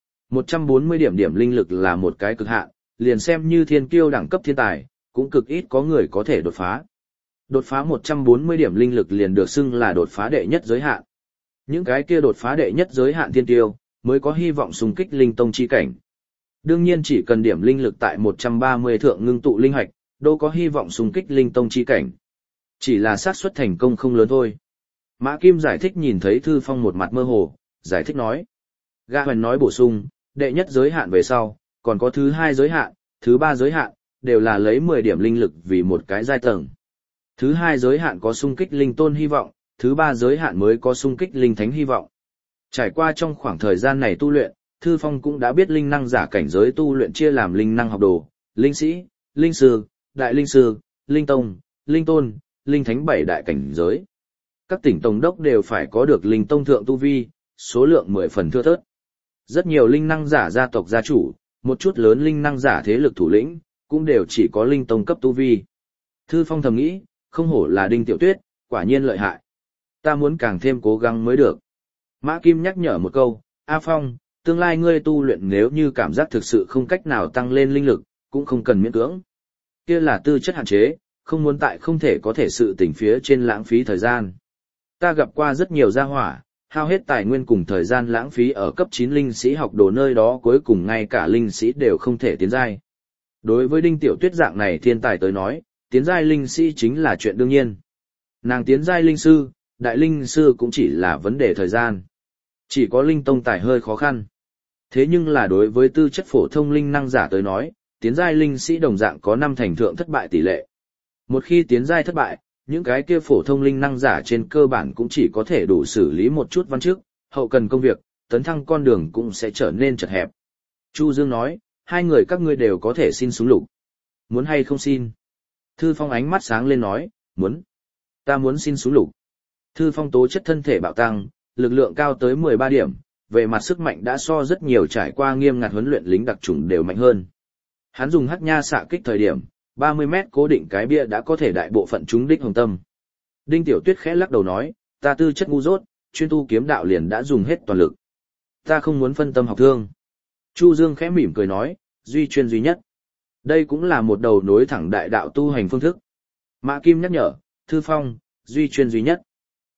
140 điểm linh lực là một cái cực hạn, liền xem như thiên kiêu đẳng cấp thiên tài, cũng cực ít có người có thể đột phá. Đột phá 140 điểm linh lực liền được xưng là đột phá đệ nhất giới hạn. Những cái kia đột phá đệ nhất giới hạn thiên kiêu, mới có hy vọng xung kích linh tông chi cảnh. Đương nhiên chỉ cần điểm linh lực tại 130 thượng ngưng tụ linh hạch, đâu có hy vọng xung kích linh tông chi cảnh. Chỉ là xác suất thành công không lớn thôi. Mã Kim giải thích nhìn thấy Thư Phong một mặt mơ hồ, giải thích nói. Ga Hoành nói bổ sung, đệ nhất giới hạn về sau, còn có thứ hai giới hạn, thứ ba giới hạn, đều là lấy 10 điểm linh lực vì một cái giai tầng. Thứ hai giới hạn có xung kích linh tôn hy vọng, thứ ba giới hạn mới có xung kích linh thánh hy vọng. Trải qua trong khoảng thời gian này tu luyện, Thư Phong cũng đã biết linh năng giả cảnh giới tu luyện chia làm linh năng học đồ, linh sĩ, linh sư, đại linh sư, linh tông, linh tôn, linh thánh 7 đại cảnh giới. Các tỉnh tổng đốc đều phải có được linh tông thượng tu vi, số lượng 10 phần thưa thớt. Rất nhiều linh năng giả gia tộc gia chủ, một chút lớn linh năng giả thế lực thủ lĩnh, cũng đều chỉ có linh tông cấp tu vi. Thư Phong thầm nghĩ, không hổ là Đinh Tiểu Tuyết, quả nhiên lợi hại. Ta muốn càng thêm cố gắng mới được. Mã Kim nhắc nhở một câu, A Phong, tương lai ngươi tu luyện nếu như cảm giác thực sự không cách nào tăng lên linh lực, cũng không cần miễn cưỡng. Kia là tư chất hạn chế, không muốn tại không thể có thể sự tỉnh phía trên lãng phí thời gian. Ta gặp qua rất nhiều gia hỏa, hao hết tài nguyên cùng thời gian lãng phí ở cấp 9 linh sĩ học đồ nơi đó cuối cùng ngay cả linh sĩ đều không thể tiến giai. Đối với Đinh Tiểu Tuyết dạng này thiên tài tới nói, tiến giai linh sĩ chính là chuyện đương nhiên. Nàng tiến giai linh sư, đại linh sư cũng chỉ là vấn đề thời gian. Chỉ có linh tông tài hơi khó khăn. Thế nhưng là đối với tư chất phổ thông linh năng giả tới nói, tiến giai linh sĩ đồng dạng có 5 thành thượng thất bại tỷ lệ. Một khi tiến giai thất bại, những cái kia phổ thông linh năng giả trên cơ bản cũng chỉ có thể đủ xử lý một chút văn trước, hậu cần công việc, tấn thăng con đường cũng sẽ trở nên chật hẹp. Chu Dương nói, hai người các ngươi đều có thể xin súng lục. Muốn hay không xin? Thư Phong ánh mắt sáng lên nói, muốn. Ta muốn xin súng lục. Thư Phong tố chất thân thể bạo tăng, lực lượng cao tới 13 điểm, về mặt sức mạnh đã so rất nhiều trải qua nghiêm ngặt huấn luyện lính đặc chủng đều mạnh hơn. Hắn dùng hắc nha xạ kích thời điểm, 30 mét cố định cái bia đã có thể đại bộ phận trúng đích hồng tâm. Đinh Tiểu Tuyết khẽ lắc đầu nói, ta tư chất ngu dốt, chuyên tu kiếm đạo liền đã dùng hết toàn lực. Ta không muốn phân tâm học thương. Chu Dương khẽ mỉm cười nói, duy chuyên duy nhất. Đây cũng là một đầu nối thẳng đại đạo tu hành phương thức. Mã Kim nhắc nhở, Thư Phong, duy chuyên duy nhất.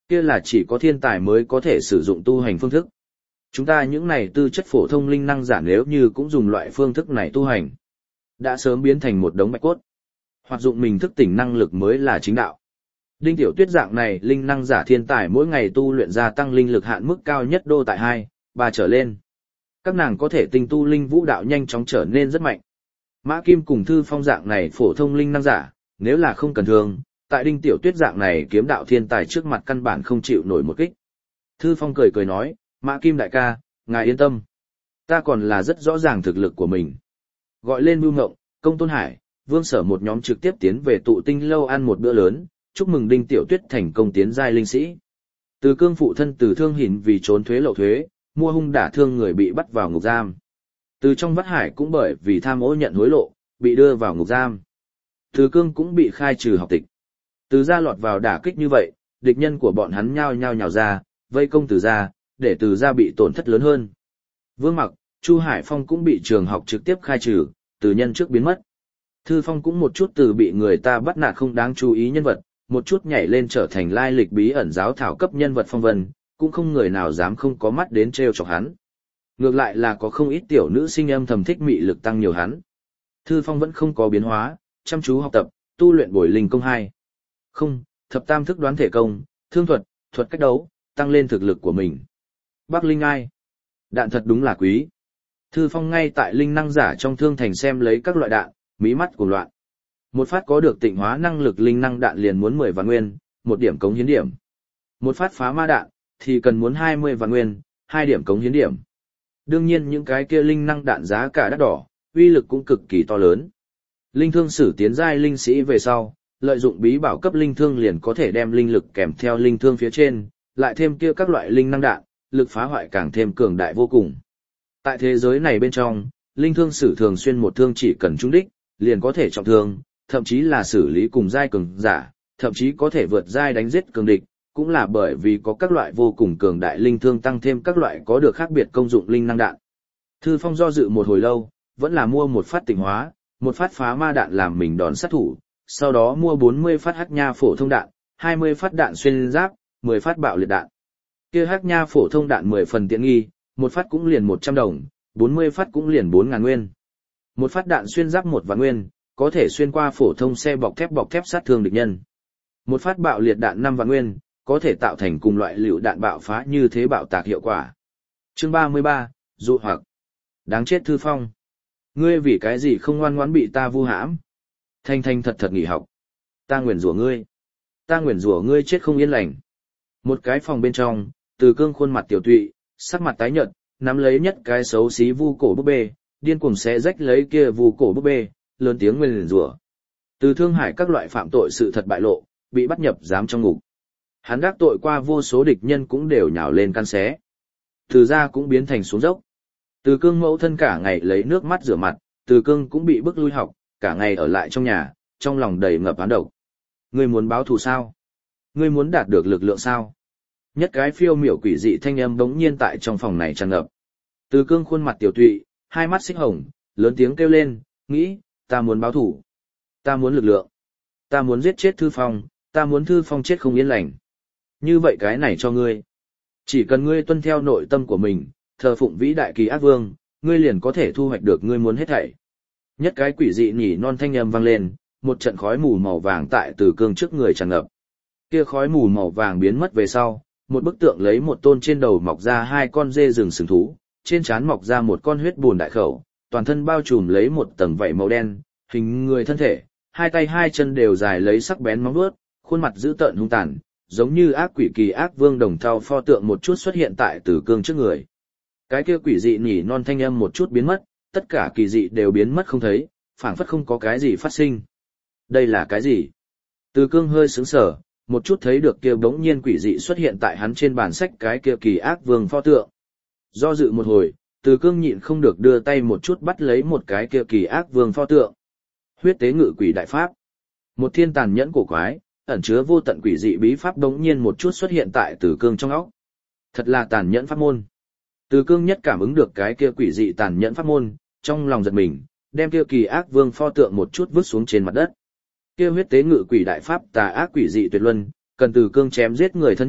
Kia là chỉ có thiên tài mới có thể sử dụng tu hành phương thức. Chúng ta những này tư chất phổ thông linh năng giả nếu như cũng dùng loại phương thức này tu hành, đã sớm biến thành một đống bạch cốt. Hoặc dụng mình thức tỉnh năng lực mới là chính đạo. Đinh Tiểu Tuyết dạng này linh năng giả thiên tài mỗi ngày tu luyện gia tăng linh lực hạn mức cao nhất đô tại 2, 3 trở lên. Các nàng có thể tinh tu linh vũ đạo nhanh chóng trở nên rất mạnh. Mã Kim cùng Thư Phong dạng này phổ thông linh năng giả, nếu là không cần thương, tại Đinh Tiểu Tuyết dạng này kiếm đạo thiên tài trước mặt căn bản không chịu nổi một kích. Thư Phong cười cười nói, Mã Kim đại ca, ngài yên tâm. Ta còn là rất rõ ràng thực lực của mình. Gọi lên Bưu Ngộng, Công Tôn Hải, Vương Sở một nhóm trực tiếp tiến về tụ tinh lâu ăn một bữa lớn, chúc mừng Đinh Tiểu Tuyết thành công tiến giai linh sĩ. Từ Cương phụ thân Từ Thương Hiển vì trốn thuế lậu thuế, mua hung đả thương người bị bắt vào ngục giam. Từ trong Vắt Hải cũng bởi vì tham ô nhận hối lộ, bị đưa vào ngục giam. Từ Cương cũng bị khai trừ học tịch. Từ gia lọt vào đả kích như vậy, địch nhân của bọn hắn nhao nhao ra, vây công Từ gia, để Từ gia bị tổn thất lớn hơn. Vương Mặc, Chu Hải Phong cũng bị trường học trực tiếp khai trừ, từ nhân trước biến mất. Thư Phong cũng một chút từ bị người ta bắt nạt không đáng chú ý nhân vật, một chút nhảy lên trở thành lai lịch bí ẩn giáo thảo cấp nhân vật phong vân, cũng không người nào dám không có mắt đến trêu chọc hắn. Ngược lại là có không ít tiểu nữ sinh âm thầm thích mị lực tăng nhiều hắn. Thư Phong vẫn không có biến hóa, chăm chú học tập, tu luyện bồi linh công 2. Không, thập tam thức đoán thể công, thương thuật, thuật cách đấu, tăng lên thực lực của mình. Bắc Linh Ai. Đạn thật đúng là quý. Thư Phong ngay tại linh năng giả trong thương thành xem lấy các loại đạn, mí mắt cuồng loạn. Một phát có được tịnh hóa năng lực linh năng đạn liền muốn 10 vạn nguyên, 1 điểm cống hiến điểm. Một phát phá ma đạn thì cần muốn 20 vạn nguyên, 2 điểm cống hiến điểm. Đương nhiên những cái kia linh năng đạn giá cả đắt đỏ, uy lực cũng cực kỳ to lớn. Linh thương sử tiến giai linh sĩ về sau, lợi dụng bí bảo cấp linh thương liền có thể đem linh lực kèm theo linh thương phía trên, lại thêm kia các loại linh năng đạn, lực phá hoại càng thêm cường đại vô cùng. Tại thế giới này bên trong, linh thương sử thường xuyên một thương chỉ cần trúng đích, liền có thể trọng thương, thậm chí là xử lý cùng giai cường giả, thậm chí có thể vượt giai đánh giết cường địch, cũng là bởi vì có các loại vô cùng cường đại linh thương tăng thêm các loại có được khác biệt công dụng linh năng đạn. Thư Phong do dự một hồi lâu, vẫn là mua một phát tịnh hóa, một phát phá ma đạn làm mình đòn sát thủ, sau đó mua 40 phát hắc nha phổ thông đạn, 20 phát đạn xuyên giáp, 10 phát bạo liệt đạn. Kia hắc nha phổ thông đạn 10 phần tiện nghi, một phát cũng liền 100 đồng, 40 phát cũng liền 4.000 nguyên. Một phát đạn xuyên giáp 1 vạn nguyên, có thể xuyên qua phổ thông xe bọc thép sát thương địch nhân. Một phát bạo liệt đạn 5 vạn nguyên, có thể tạo thành cùng loại lựu đạn bạo phá như thế bạo tạc hiệu quả. Chương 33, dụ hoặc. Đáng chết Thư Phong. Ngươi vì cái gì không ngoan ngoãn bị ta vu hãm? Thanh thanh thật thật nghỉ học. Ta nguyền rủa ngươi. Ta nguyền rủa ngươi chết không yên lành. Một cái phòng bên trong, Từ Cương khuôn mặt tiểu tụy, sắc mặt tái nhợt, nắm lấy nhất cái xấu xí vu cổ búp bê, điên cuồng xé rách lấy kia vu cổ búp bê, lớn tiếng nguyền rủa. Từ Thương Hải các loại phạm tội sự thật bại lộ, bị bắt nhập giám trong ngục. Hắn đắc tội qua vô số địch nhân cũng đều nhào lên căn xé. Từ gia cũng biến thành xuống dốc. Từ Cương mẫu thân cả ngày lấy nước mắt rửa mặt, Từ Cương cũng bị bức lui học, cả ngày ở lại trong nhà, trong lòng đầy ngập oán độc. Ngươi muốn báo thù sao? Ngươi muốn đạt được lực lượng sao? Nhất cái phiêu miểu quỷ dị thanh âm bỗng nhiên tại trong phòng này tràn ngập. Từ Cương khuôn mặt tiểu tụy, hai mắt xích hồng, lớn tiếng kêu lên, nghĩ, ta muốn báo thù. Ta muốn lực lượng. Ta muốn giết chết Thư Phong, ta muốn Thư Phong chết không yên lành. Như vậy cái này cho ngươi. Chỉ cần ngươi tuân theo nội tâm của mình, thờ phụng vĩ đại kỳ ác vương, ngươi liền có thể thu hoạch được ngươi muốn hết thảy. Nhất cái quỷ dị nhỉ non thanh âm vang lên, một trận khói mù màu vàng tại Từ Cương trước người tràn ngập. Kia khói mù màu vàng biến mất về sau, một bức tượng lấy một tôn trên đầu mọc ra 2 con dê rừng sừng thú, trên trán mọc ra một con huyết bùn đại khẩu, toàn thân bao trùm lấy một tầng vảy màu đen, hình người thân thể, 2 tay 2 chân đều dài lấy sắc bén móng vuốt, khuôn mặt dữ tợn hung tàn, giống như ác quỷ kỳ ác vương đồng thau pho tượng một chút xuất hiện tại Từ Cương trước người. Cái kia quỷ dị nhỉ non thanh âm một chút biến mất, tất cả kỳ dị đều biến mất không thấy, phảng phất không có cái gì phát sinh. Đây là cái gì? Từ Cương hơi sững sờ, một chút thấy được kia bỗng nhiên quỷ dị xuất hiện tại hắn trên bàn sách cái kia kỳ ác vương pho tượng. Do dự một hồi, Từ Cương nhịn không được đưa tay một chút bắt lấy một cái kia kỳ ác vương pho tượng. Huyết tế ngự quỷ đại pháp. Một thiên tàn nhẫn cổ quái, ẩn chứa vô tận quỷ dị bí pháp bỗng nhiên một chút xuất hiện tại Từ Cương trong óc. Thật là tàn nhẫn pháp môn. Từ Cương nhất cảm ứng được cái kia quỷ dị tàn nhẫn pháp môn, trong lòng giật mình, đem kia kỳ ác vương pho tượng một chút vứt xuống trên mặt đất. Kia huyết tế ngự quỷ đại pháp tà ác quỷ dị tuyệt luân, cần Từ Cương chém giết người thân nhất,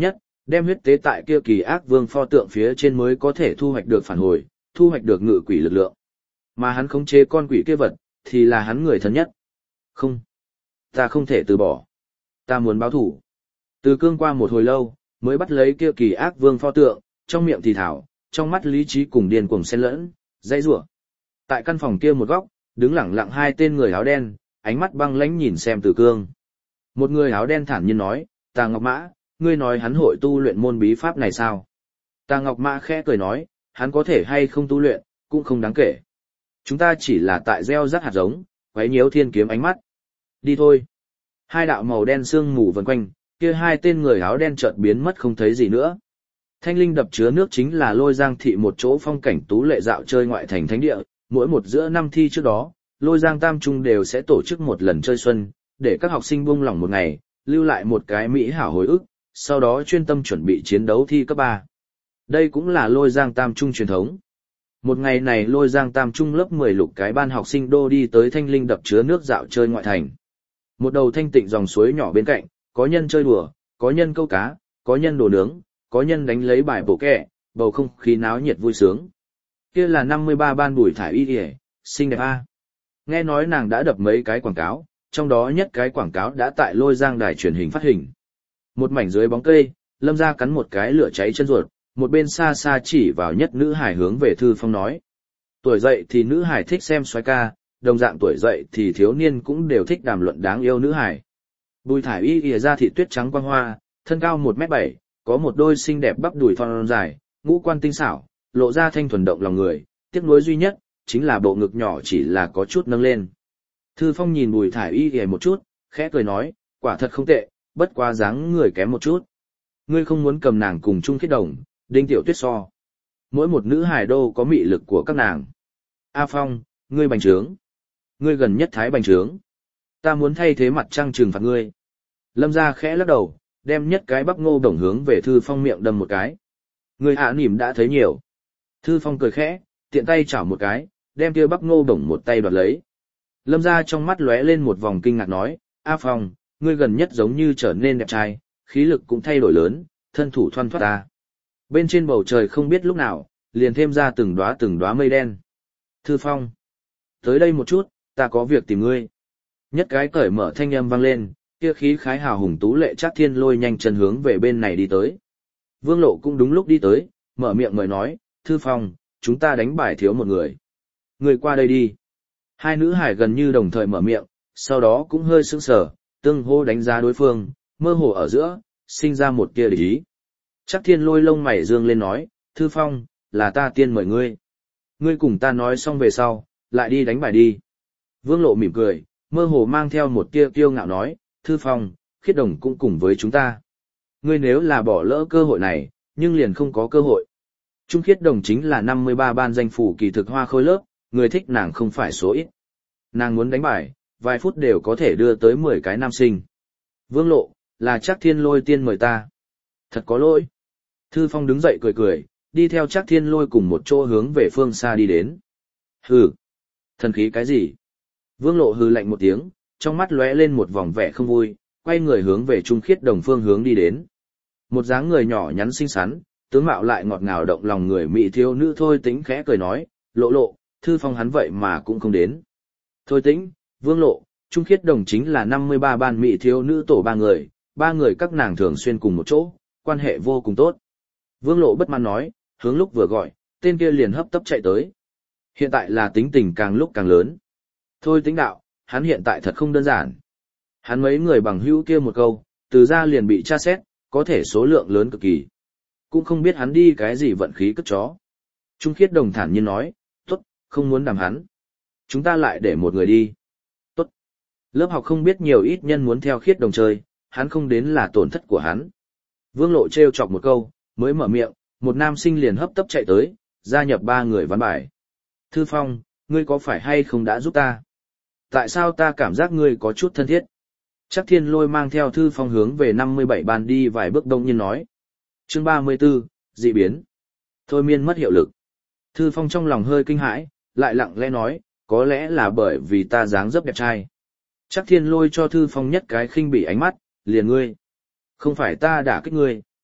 Đem huyết tế tại kia kỳ ác vương pho tượng phía trên mới có thể thu hoạch được phản hồi, thu hoạch được ngự quỷ lực lượng. Mà hắn khống chế con quỷ kia vật, thì là hắn người thân nhất. Không, ta không thể từ bỏ. Ta muốn báo thủ. Từ cương qua một hồi lâu, mới bắt lấy kia kỳ ác vương pho tượng, trong miệng thì thảo, trong mắt lý trí cùng điên cuồng xen lẫn, dãy rủa. Tại căn phòng kia một góc, đứng lẳng lặng hai tên người áo đen, ánh mắt băng lãnh nhìn xem Từ Cương. Một người áo đen thản nhiên nói, Tà Ngọc Mã, ngươi nói hắn hội tu luyện môn bí pháp này sao? Tà Ngọc Mã khẽ cười nói, hắn có thể hay không tu luyện, cũng không đáng kể. Chúng ta chỉ là tại gieo rắc hạt giống, quấy nhiễu thiên kiếm ánh mắt. Đi thôi. Hai đạo màu đen sương mù vần quanh, kia hai tên người áo đen chợt biến mất không thấy gì nữa. Thanh linh đập chứa nước chính là Lôi Giang thị một chỗ phong cảnh tú lệ dạo chơi ngoại thành thánh địa, mỗi một giữa năm thi trước đó, Lôi Giang Tam Trung đều sẽ tổ chức một lần chơi xuân, để các học sinh buông lỏng một ngày, lưu lại một cái mỹ hảo hồi ức, sau đó chuyên tâm chuẩn bị chiến đấu thi cấp 3. Đây cũng là Lôi Giang Tam Trung truyền thống. Một ngày này Lôi Giang Tam Trung lớp 10 lục cái ban học sinh đô đi tới thanh linh đập chứa nước dạo chơi ngoại thành. Một đầu thanh tịnh dòng suối nhỏ bên cạnh, có nhân chơi đùa, có nhân câu cá, có nhân đồ nướng, có nhân đánh lấy bài bổ kẹ, bầu không khí náo nhiệt vui sướng. Kia là 53 ban Bùi Thải Y Điề, xinh đẹp a. Nghe nói nàng đã đập mấy cái quảng cáo, trong đó nhất cái quảng cáo đã tại Lôi Giang đài truyền hình phát hình. Một mảnh dưới bóng cây, Lâm Gia cắn một cái lửa cháy chân ruột, một bên xa xa chỉ vào nhất nữ hải hướng về Thư Phong nói. Tuổi dậy thì nữ hải thích xem soái ca, đồng dạng tuổi dậy thì thiếu niên cũng đều thích đàm luận đáng yêu nữ hải. Bùi Thải Y ỉa ra thịt tuyết trắng quang hoa, thân cao 1m7, có một đôi xinh đẹp bắp đùi thon dài, ngũ quan tinh xảo, lộ ra thanh thuần động lòng người, tiếc nuối duy nhất chính là bộ ngực nhỏ chỉ là có chút nâng lên. Thư Phong nhìn Bùi Thải Y ỉa một chút, khẽ cười nói, quả thật không tệ, bất quá dáng người kém một chút. Ngươi không muốn cầm nàng cùng Trung Khiết Đồng, Đinh Tiểu Tuyết so. Mỗi một nữ hài đô có mị lực của các nàng. A Phong, ngươi bành trướng. Ngươi gần nhất thái bành trướng. Ta muốn thay thế mặt trăng trừng phạt ngươi. Lâm Gia khẽ lắc đầu, đem nhất cái bắp ngô đồng hướng về Thư Phong miệng đâm một cái. Ngươi hạ nỉm đã thấy nhiều. Thư Phong cười khẽ, tiện tay chảo một cái, đem kia bắp ngô đồng một tay đoạt lấy. Lâm Gia trong mắt lóe lên một vòng kinh ngạc nói, A Phong, ngươi gần nhất giống như trở nên đẹp trai, khí lực cũng thay đổi lớn, thân thủ thoăn thoắt ta. Bên trên bầu trời không biết lúc nào, liền thêm ra từng đóa mây đen. Thư Phong, tới đây một chút, ta có việc tìm ngươi. Nhất cái cởi mở thanh âm vang lên, kia khí khái hào hùng tú lệ Trác Thiên Lôi nhanh chân hướng về bên này đi tới. Vương Lộ cũng đúng lúc đi tới, mở miệng mời nói, Thư Phong, chúng ta đánh bài thiếu một người. Người qua đây đi. Hai nữ hải gần như đồng thời mở miệng, sau đó cũng hơi sững sờ, tương hô đánh giá đối phương, mơ hồ ở giữa, sinh ra một tia địch ý. Trác Thiên Lôi lông mày dương lên nói, Thư Phong, là ta tiên mời ngươi. Ngươi cùng ta nói xong về sau, lại đi đánh bài đi. Vương Lộ mỉm cười, mơ hồ mang theo một tia kiêu ngạo nói, Thư Phong, Khiết Đồng cũng cùng với chúng ta. Ngươi nếu là bỏ lỡ cơ hội này, nhưng liền không có cơ hội. Trung Khiết Đồng chính là 53 ban danh phủ kỳ thực hoa khôi lớp, người thích nàng không phải số ít. Nàng muốn đánh bài, vài phút đều có thể đưa tới 10 cái nam sinh. Vương Lộ, là Trác Thiên Lôi tiên mời ta. Thật có lỗi. Thư Phong đứng dậy cười cười, đi theo Trác Thiên Lôi cùng một chỗ hướng về phương xa đi đến. Hừ, thần khí cái gì? Vương Lộ hừ lạnh một tiếng, trong mắt lóe lên một vòng vẻ không vui, quay người hướng về Trung Khiết Đồng phương hướng đi đến. Một dáng người nhỏ nhắn xinh xắn, tướng mạo lại ngọt ngào động lòng người mỹ thiếu nữ Thôi Tĩnh khẽ cười nói, Lộ Lộ, Thư Phong hắn vậy mà cũng không đến. Thôi Tĩnh, Vương Lộ, Trung Khiết Đồng chính là 53 ban mỹ thiếu nữ tổ ba người các nàng thường xuyên cùng một chỗ, quan hệ vô cùng tốt. Vương Lộ bất mãn nói, hướng lúc vừa gọi, tên kia liền hấp tấp chạy tới. Hiện tại là tính tình càng lúc càng lớn. Thôi Tĩnh đạo, hắn hiện tại thật không đơn giản. Hắn mấy người bằng hữu kia một câu, từ ra liền bị tra xét, có thể số lượng lớn cực kỳ. Cũng không biết hắn đi cái gì vận khí cất chó. Trung Khiết Đồng thản nhiên nói, tốt, không muốn đàm hắn. Chúng ta lại để một người đi. Tốt. Lớp học không biết nhiều ít nhân muốn theo Khiết Đồng chơi, hắn không đến là tổn thất của hắn. Vương Lộ trêu chọc một câu, mới mở miệng, một nam sinh liền hấp tấp chạy tới, gia nhập ba người ván bài. Thư Phong, ngươi có phải hay không đã giúp ta? Tại sao ta cảm giác ngươi có chút thân thiết? Trác Thiên Lôi mang theo Thư Phong hướng về 57 ban đi vài bước đông nhiên nói. Chương 34, dị biến. Thôi miên mất hiệu lực. Thư Phong trong lòng hơi kinh hãi, lại lặng lẽ nói, có lẽ là bởi vì ta dáng dấp đẹp trai. Trác Thiên Lôi cho Thư Phong nhất cái khinh bỉ ánh mắt, liền ngươi. Không phải ta đả kích ngươi.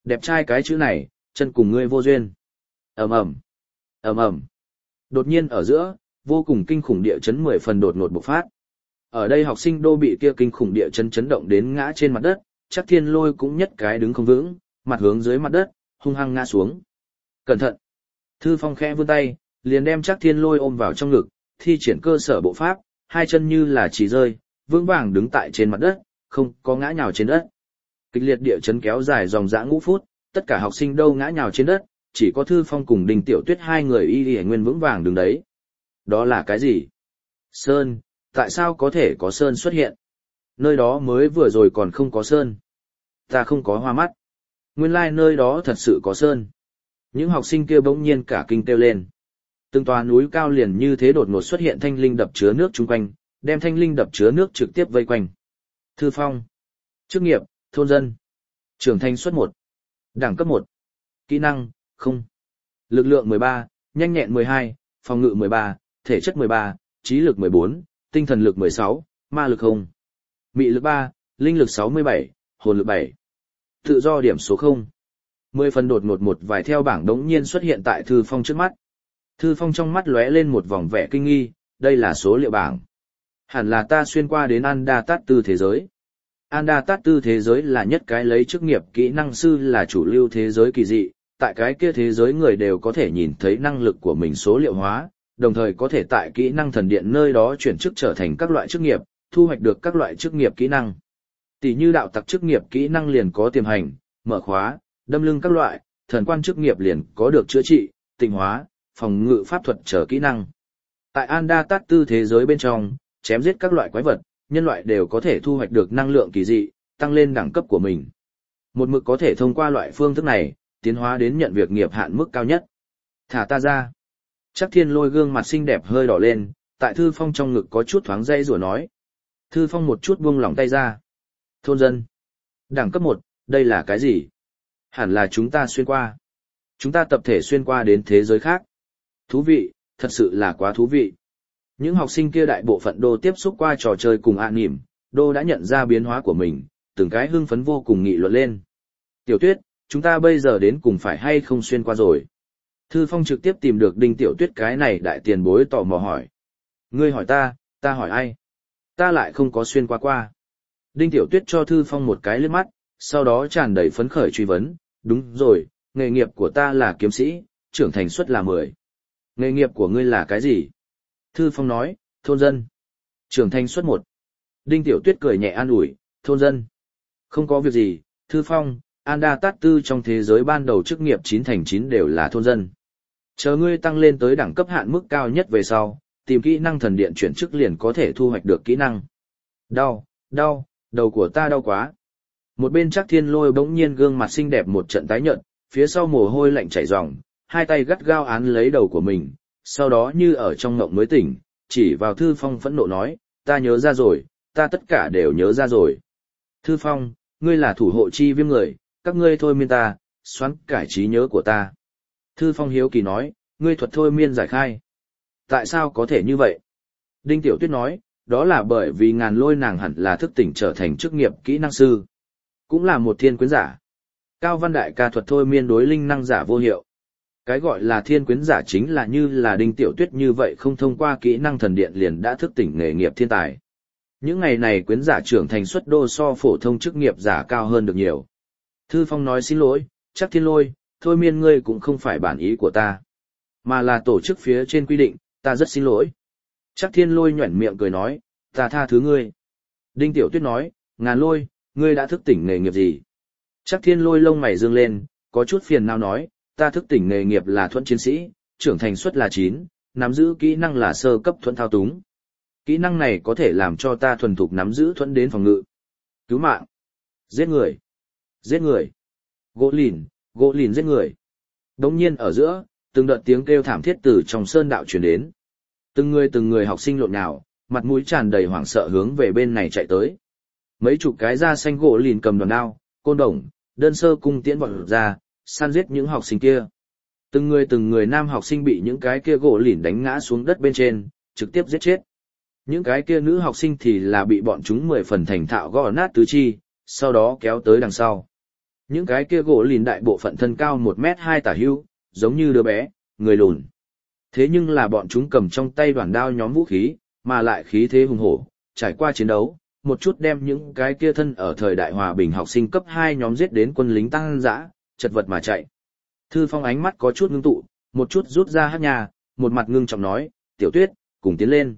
Đẹp trai cái chữ này, chân cùng ngươi vô duyên. Ầm ầm, ầm ầm. Đột nhiên ở giữa, vô cùng kinh khủng địa chấn 10 phần đột ngột bộc phát. Ở đây học sinh đô bị kia kinh khủng địa chấn chấn động đến ngã trên mặt đất, chắc Thiên Lôi cũng nhất cái đứng không vững, mặt hướng dưới mặt đất, hung hăng ngã xuống. Cẩn thận! Thư Phong khẽ vươn tay, liền đem chắc Thiên Lôi ôm vào trong ngực, thi triển cơ sở bộ pháp, hai chân như là chỉ rơi, vững vàng đứng tại trên mặt đất, không có ngã nhào trên đất. Kịch liệt địa chấn kéo dài dòng dã ngũ phút, tất cả học sinh đâu ngã nhào trên đất, chỉ có Thư Phong cùng Đinh Tiểu Tuyết hai người y nguyên vững vàng đứng đấy. Đó là cái gì? Sơn, tại sao có thể có sơn xuất hiện? Nơi đó mới vừa rồi còn không có sơn. Ta không có hoa mắt. Nguyên lai nơi đó thật sự có sơn. Những học sinh kia bỗng nhiên cả kinh kêu lên. Từng tòa núi cao liền như thế đột ngột xuất hiện thanh linh đập chứa nước chung quanh, đem thanh linh đập chứa nước trực tiếp vây quanh. Thư Phong. Chức nghiệp, thôn dân. Trưởng thành suất 1. Đẳng cấp 1. Kỹ năng, không. Lực lượng 13, nhanh nhẹn 12, phòng ngự 13, thể chất 13, trí lực 14, tinh thần lực 16, ma lực 0. Mị lực 3, linh lực 67, hồn lực 7. Tự do điểm số 0. 10 phần đột ngột một vài theo bảng đống nhiên xuất hiện tại Thư Phong trước mắt. Thư Phong trong mắt lóe lên một vòng vẻ kinh nghi, đây là số liệu bảng. Hẳn là ta xuyên qua đến Anda Tát Tư thế giới. Anda Tát Tư thế giới là nhất cái lấy chức nghiệp kỹ năng sư là chủ lưu thế giới kỳ dị, tại cái kia thế giới người đều có thể nhìn thấy năng lực của mình số liệu hóa, đồng thời có thể tại kỹ năng thần điện nơi đó chuyển chức trở thành các loại chức nghiệp, thu hoạch được các loại chức nghiệp kỹ năng. Tỷ như đạo tặc chức nghiệp kỹ năng liền có tiềm hành, mở khóa, đâm lưng các loại, thần quan chức nghiệp liền có được chữa trị, tịnh hóa, phòng ngự pháp thuật trở kỹ năng. Tại Anda Tát Tư thế giới bên trong, chém giết các loại quái vật, nhân loại đều có thể thu hoạch được năng lượng kỳ dị, tăng lên đẳng cấp của mình. Một mực có thể thông qua loại phương thức này, tiến hóa đến nhận việc nghiệp hạn mức cao nhất. Thả ta ra. Chắc Thiên Lôi gương mặt xinh đẹp hơi đỏ lên, tại Thư Phong trong ngực có chút thoáng dây rủa nói. Thư Phong một chút buông lỏng tay ra. Thôn dân. Đẳng cấp 1, đây là cái gì? Hẳn là chúng ta xuyên qua. Chúng ta tập thể xuyên qua đến thế giới khác. Thú vị, thật sự là quá thú vị. Những học sinh kia đại bộ phận đô tiếp xúc qua trò chơi cùng ạ nỉm, đô đã nhận ra biến hóa của mình, từng cái hưng phấn vô cùng nghị luận lên. Tiểu Tuyết, chúng ta bây giờ đến cùng phải hay không xuyên qua rồi? Thư Phong trực tiếp tìm được Đinh Tiểu Tuyết cái này đại tiền bối tò mò hỏi. Ngươi hỏi ta hỏi ai? Ta lại không có xuyên qua qua. Đinh Tiểu Tuyết cho Thư Phong một cái liếc mắt, sau đó tràn đầy phấn khởi truy vấn. Đúng rồi, nghề nghiệp của ta là kiếm sĩ, trưởng thành suất là 10. Nghề nghiệp của ngươi là cái gì? Thư Phong nói, thôn dân. Trưởng thành suất 1. Đinh Tiểu Tuyết cười nhẹ an ủi, thôn dân. Không có việc gì, Thư Phong, Anda Tát Tư trong thế giới ban đầu chức nghiệp 9 thành 9 đều là thôn dân. Chờ ngươi tăng lên tới đẳng cấp hạn mức cao nhất về sau, tìm kỹ năng thần điện chuyển chức liền có thể thu hoạch được kỹ năng. Đau, đầu của ta đau quá. Một bên Trác Thiên Lôi bỗng nhiên gương mặt xinh đẹp một trận tái nhợt, phía sau mồ hôi lạnh chảy ròng, hai tay gắt gao án lấy đầu của mình, sau đó như ở trong ngộng mới tỉnh, chỉ vào Thư Phong phẫn nộ nói, ta nhớ ra rồi, ta tất cả đều nhớ ra rồi. Thư Phong, ngươi là thủ hộ chi viêm người, các ngươi thôi miên ta, xoắn cải trí nhớ của ta. Thư Phong hiếu kỳ nói, ngươi thuật thôi miên giải khai. Tại sao có thể như vậy? Đinh Tiểu Tuyết nói, đó là bởi vì Ngàn Lôi nàng hẳn là thức tỉnh trở thành chức nghiệp kỹ năng sư. Cũng là một thiên quyến giả. Cao Văn Đại ca thuật thôi miên đối linh năng giả vô hiệu. Cái gọi là thiên quyến giả chính là như là Đinh Tiểu Tuyết như vậy không thông qua kỹ năng thần điện liền đã thức tỉnh nghề nghiệp thiên tài. Những ngày này quyến giả trưởng thành suất đô so phổ thông chức nghiệp giả cao hơn được nhiều. Thư Phong nói xin lỗi, Trác Thiên Lôi, thôi miên ngươi cũng không phải bản ý của ta, mà là tổ chức phía trên quy định, ta rất xin lỗi. Trác Thiên Lôi nhoẻn miệng cười nói, ta tha thứ ngươi. Đinh Tiểu Tuyết nói, Ngàn Lôi, ngươi đã thức tỉnh nghề nghiệp gì? Trác Thiên Lôi lông mày dương lên, có chút phiền não nói, ta thức tỉnh nghề nghiệp là thuẫn chiến sĩ, trưởng thành suất là 9, nắm giữ kỹ năng là sơ cấp thuẫn thao túng. Kỹ năng này có thể làm cho ta thuần thục nắm giữ thuẫn đến phòng ngự, cứu mạng, giết người, gỗ lìn giết người. Đống nhiên ở giữa, từng đợt tiếng kêu thảm thiết từ trong sơn đạo truyền đến. Từng người học sinh lộn nhào, mặt mũi tràn đầy hoảng sợ hướng về bên này chạy tới. Mấy chục cái da xanh gỗ lìn cầm đòn đao, côn đồng, đơn sơ cung tiễn bọn ra, săn giết những học sinh kia. Từng người nam học sinh bị những cái kia gỗ lìn đánh ngã xuống đất bên trên, trực tiếp giết chết. Những cái kia nữ học sinh thì là bị bọn chúng 10 phần thành thạo gõ nát tứ chi, sau đó kéo tới đằng sau. Những cái kia gỗ lìn đại bộ phận thân cao 1m2 tả hữu, giống như đứa bé, người lùn. Thế nhưng là bọn chúng cầm trong tay đoàn đao nhóm vũ khí, mà lại khí thế hùng hổ, trải qua chiến đấu, một chút đem những cái kia thân ở thời đại hòa bình học sinh cấp 2 nhóm giết đến quân lính tăng dã, chật vật mà chạy. Thư Phong ánh mắt có chút ngưng tụ, một chút rút ra hát nhà, một mặt ngưng trọng nói, Tiểu Tuyết, cùng tiến lên.